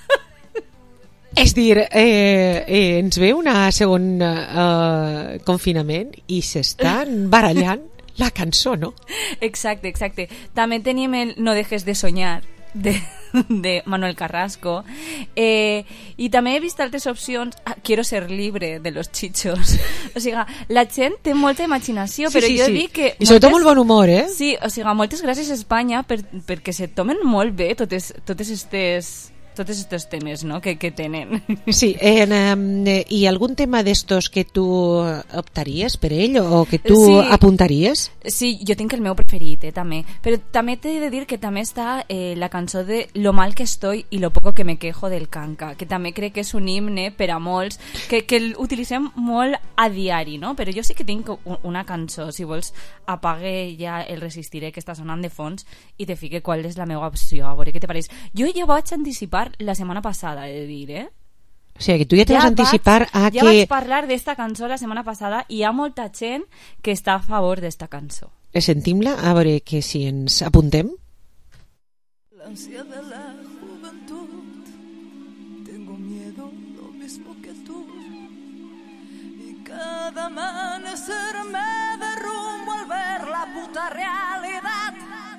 És dir, eh, eh, ens ve un segon eh, confinament i s'estan barallant la cançó, no? Exacte, exacte. També tenim el No dejes de soñar de, de Manuel Carrasco, eh, i també he vist altres opcions. ah, Quiero ser libre de los Chichos. O sigui, la gent té molta imaginació, sí, però sí, jo sí. dic que i sobretot moltes... molt bon humor, eh? Sí, o sigui, moltes gràcies a Espanya per, perquè se tomen molt bé totes, totes estes tots aquests temes, no?, que, que tenen. Sí, en, eh, i algun tema d'estos que tu optaries per ell o que tu sí, apuntaries? Sí, jo tinc el meu preferit, eh, també. Però també t'he de dir que també està eh, la cançó de Lo mal que estoy y lo poco que me quejo del Canca, que també crec que és un himne per a molts, que, que l'utilitzem molt a diari, no? Però jo sí que tinc una cançó, si vols apague ja el Resistiré que està sonant de fons i te fique qual és la meva opció, a veure què te pareix. Jo ja vaig anticipar la setmana passada, he de dir, eh? O sigui, que tu ja te vas ja anticipar vaig, a ja que... Ja vaig parlar d'esta cançó la setmana passada i hi ha molta gent que està a favor d'esta cançó. Sentim-la, a veure que si ens apuntem. L'ansia de la juventud, tengo miedo lo mismo que tú, y cada amanecer me derrumbo al ver la puta realidad.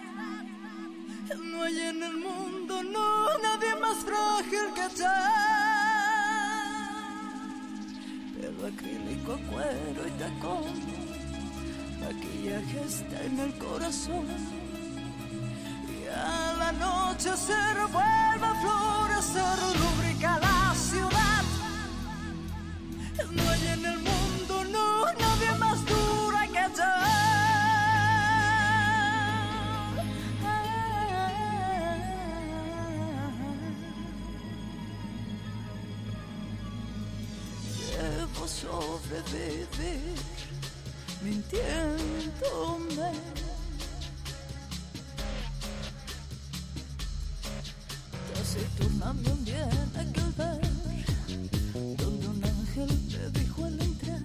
No hay en el mundo, no, nadie más frágil que yo. Pelo acrílico, cuero y tacón, maquillaje está en el corazón. Y a la noche se vuelve a florecer, lubrica la ciudad. No hay en el mundo, no, nadie más dura que yo. Debo sobrevivir mintiéndome. Taciturna me envié en aquel ver donde un ángel me dijo al entrar: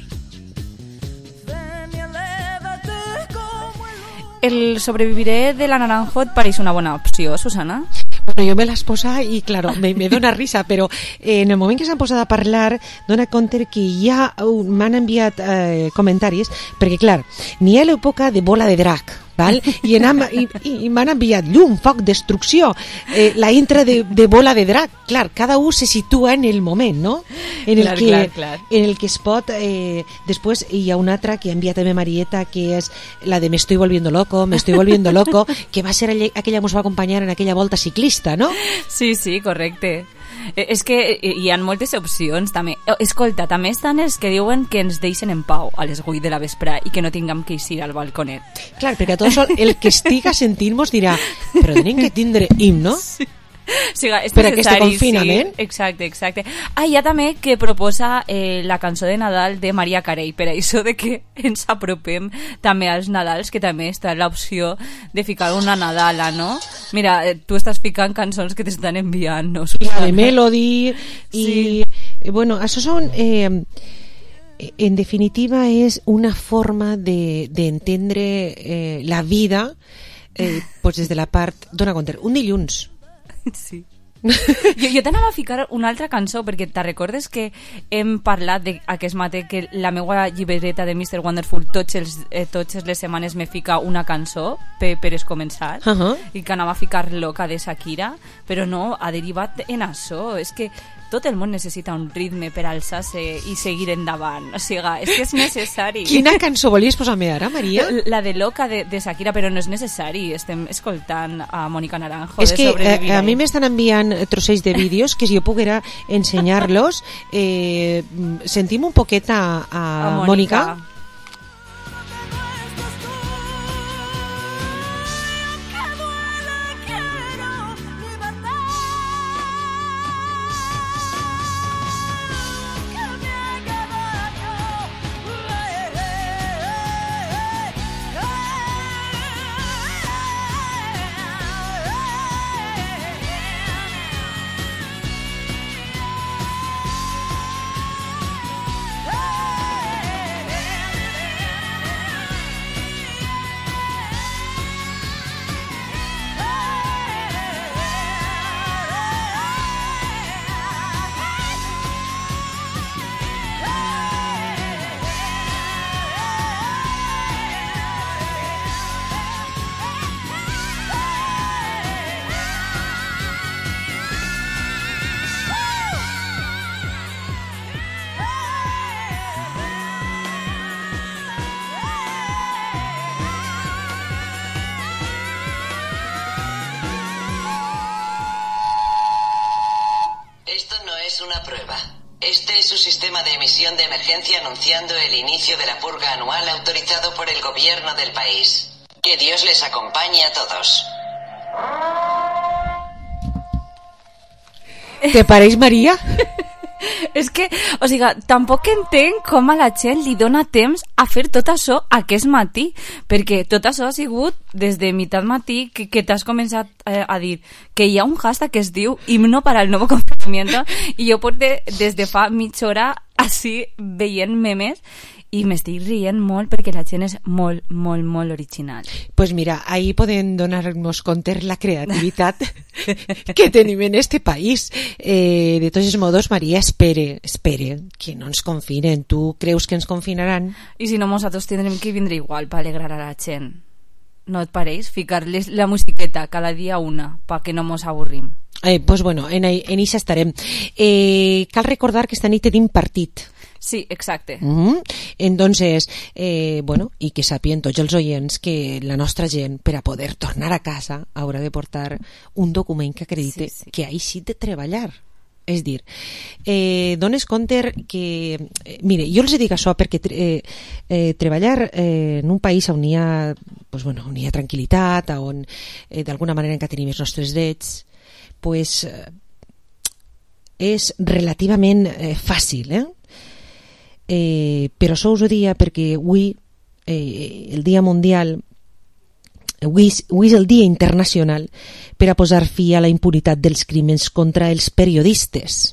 ven y elévate como el... El Sobreviviré de la Naranjo et pareix una bona opció, Susana? Bueno, jo me l'has posat i, claro, me, me dona risa, però eh, en el moment que s'han posat a parlar, dona compte que ja uh, m'han enviat eh, comentaris, perquè, clar, n'hi ha l'època de Bola de Drac, val? I, i, i m'han enviat llum, foc, destrucció, eh, la intra de, de Bola de Drac. Clar, cada un se situa en el moment, no? En el, clar, que, clar, clar. En el que es pot... Eh, després hi ha una altra que ha enviat també Marieta, que és la de Me estoy volviendo loco, me estoy volviendo loco, que va ser aquella que ens va acompanyar en aquella volta ciclista, no? Sí, sí, correcte. És que hi ha moltes opcions també. Escolta, també estan els que diuen que ens deixen en pau a les vuit de la vesprà i que no tinguem que eixir al balconet. Clar, perquè a tots el que estiga sentint-nos dirà però tenim que tindre himno. Sí. O sigui, és per aquest confinament. Sí. Exacte, exacte. Ah, hi ha també que proposa eh, la cançó de Nadal de Maria Carey, per això de que ens apropem també als Nadals, que també està l'opció de ficar una Nadala, no? Mira, eh, tu estàs ficant cançons que t'estan enviant, no? La de Melody i... Sí. Bueno, això són... Eh, en definitiva és una forma de, de entendre eh, la vida eh, pues des de la part... Dona compte, un dilluns. Sí. jo jo t'anava a ficar una altra cançó perquè te recordes que hem parlat d'aquest matí que la meva llibreta de mister Wonderful tots els, eh, totes les setmanes me fica una cançó per, per es començar uh -huh. i que anava a ficar Loca de Shakira, però no, ha derivat en això. És que tot el món necessita un ritme per alçar-se i seguir endavant, o sigui, és que és necessari. Quina cançó volies posar-me ara, Maria? La de Loca de, de Shakira, però no és necessari, estem escoltant a Mónica Naranjo és de que Sobreviviré. a, a mi m'estan enviant trossells de vídeos que si jo poguera ensenyar-los eh, sentim un poquet a, a, a Mónica. Mónica. Esto no es una prueba. Este es su sistema de emisión de emergencia anunciando el inicio de la purga anual autorizado por el gobierno del país. Que Dios les acompañe a todos. Te pareix, Maria? És que, o sigui, tampoc entenc com a la gent li dona temps a fer tot això aquest matí, perquè tot això ha sigut des de meitat matí que, que t'has començat eh, a dir que hi ha un hashtag que es diu himno para el nuevo confinamiento i jo porto des de fa mitja hora així veient memes i m'estic rient molt perquè la gent és molt, molt, molt original. Pues mira, ahí poden donar-nos compte la creativitat que tenim en este país. Eh, de tots els modos, Maria, espere, espere, que no ens confinen. Tu creus que ens confinaran? I si no, nosaltres tindrem que vindre igual per alegrar a la gent. No et pareix? Ficar-les la musiqueta cada dia una, perquè no mos avorrim. Eh, pues bueno, en, en això estarem. Eh, cal recordar que esta nit tenim partit. Sí, exacte. Mm-hmm. Entonces, eh, bueno, i que sapien tots els oients que la nostra gent, per a poder tornar a casa, haurà de portar un document que acredite sí, sí. que ha eixit de treballar. És dir, eh, dones compte que... Eh, mire, jo els dic això perquè eh, eh, treballar eh, en un país on hi ha, pues, bueno, on hi ha tranquil·litat, on eh, d'alguna manera encara tenim els nostres drets, pues, eh, és relativament eh, fàcil, eh? Eh, però això us ho dia perquè avui eh, el dia mundial avui, avui és el dia internacional per a posar fi a la impunitat dels crímens contra els periodistes.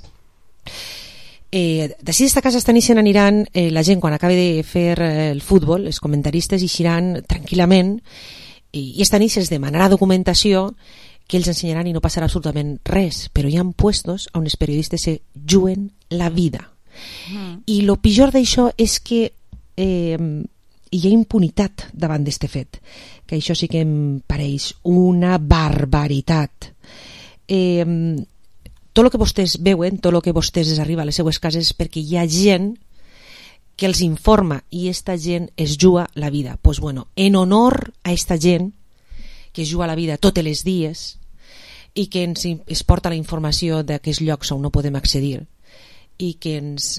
Eh, d'ací d'esta casa esta nit se n'aniran eh, la gent quan acabe de fer eh, el futbol, els comentaristes eixiran tranquil·lament i, i esta nit se'ls demanarà documentació que ells ensenyaran i no passarà absolutament res, però hi ha puestos on els periodistes se juguen la vida. Mm. I el pitjor d'això és que eh, hi ha impunitat davant d'este fet, que això sí que em pareix una barbaritat. Eh, tot el que vostès veuen, tot el que vostès es arriba a les seues cases és perquè hi ha gent que els informa i esta gent es juga la vida. Pues bueno, en honor a esta gent que es juga la vida totes les dies i que ens es porta la informació d'aquests llocs on no podem accedir i que ens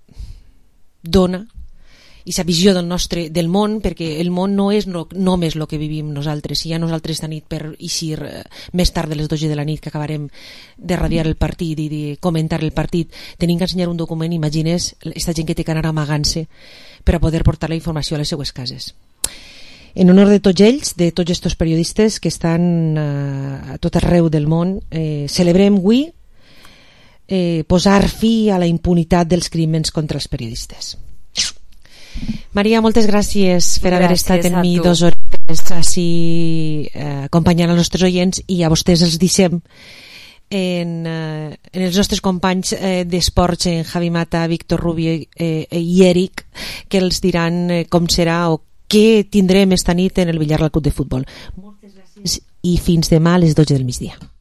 dona aquesta visió del nostre del món, perquè el món no és no, només el que vivim nosaltres. Si ja nosaltres esta nit per eixir eh, més tard de les dotze de la nit que acabarem de radiar el partit i de comentar el partit, tenim que ensenyar un document, imagines aquesta gent que té que anar amagant-se per a poder portar la informació a les seues cases. En honor de tots ells, de tots estos periodistes que estan eh, a tot arreu del món, eh, celebrem avui Eh, posar fi a la impunitat dels crímens contra els periodistes. Maria, moltes gràcies per gràcies haver estat en mi dos hores així eh, acompanyant els nostres oients i a vostès els deixem en, eh, en els nostres companys eh, d'esports, en Javi Mata, Víctor Rubio eh, i Eric, que els diran eh, com serà o què tindrem esta nit en el Villar del Club de Futbol. Moltes gràcies i fins demà a les dotze del migdia.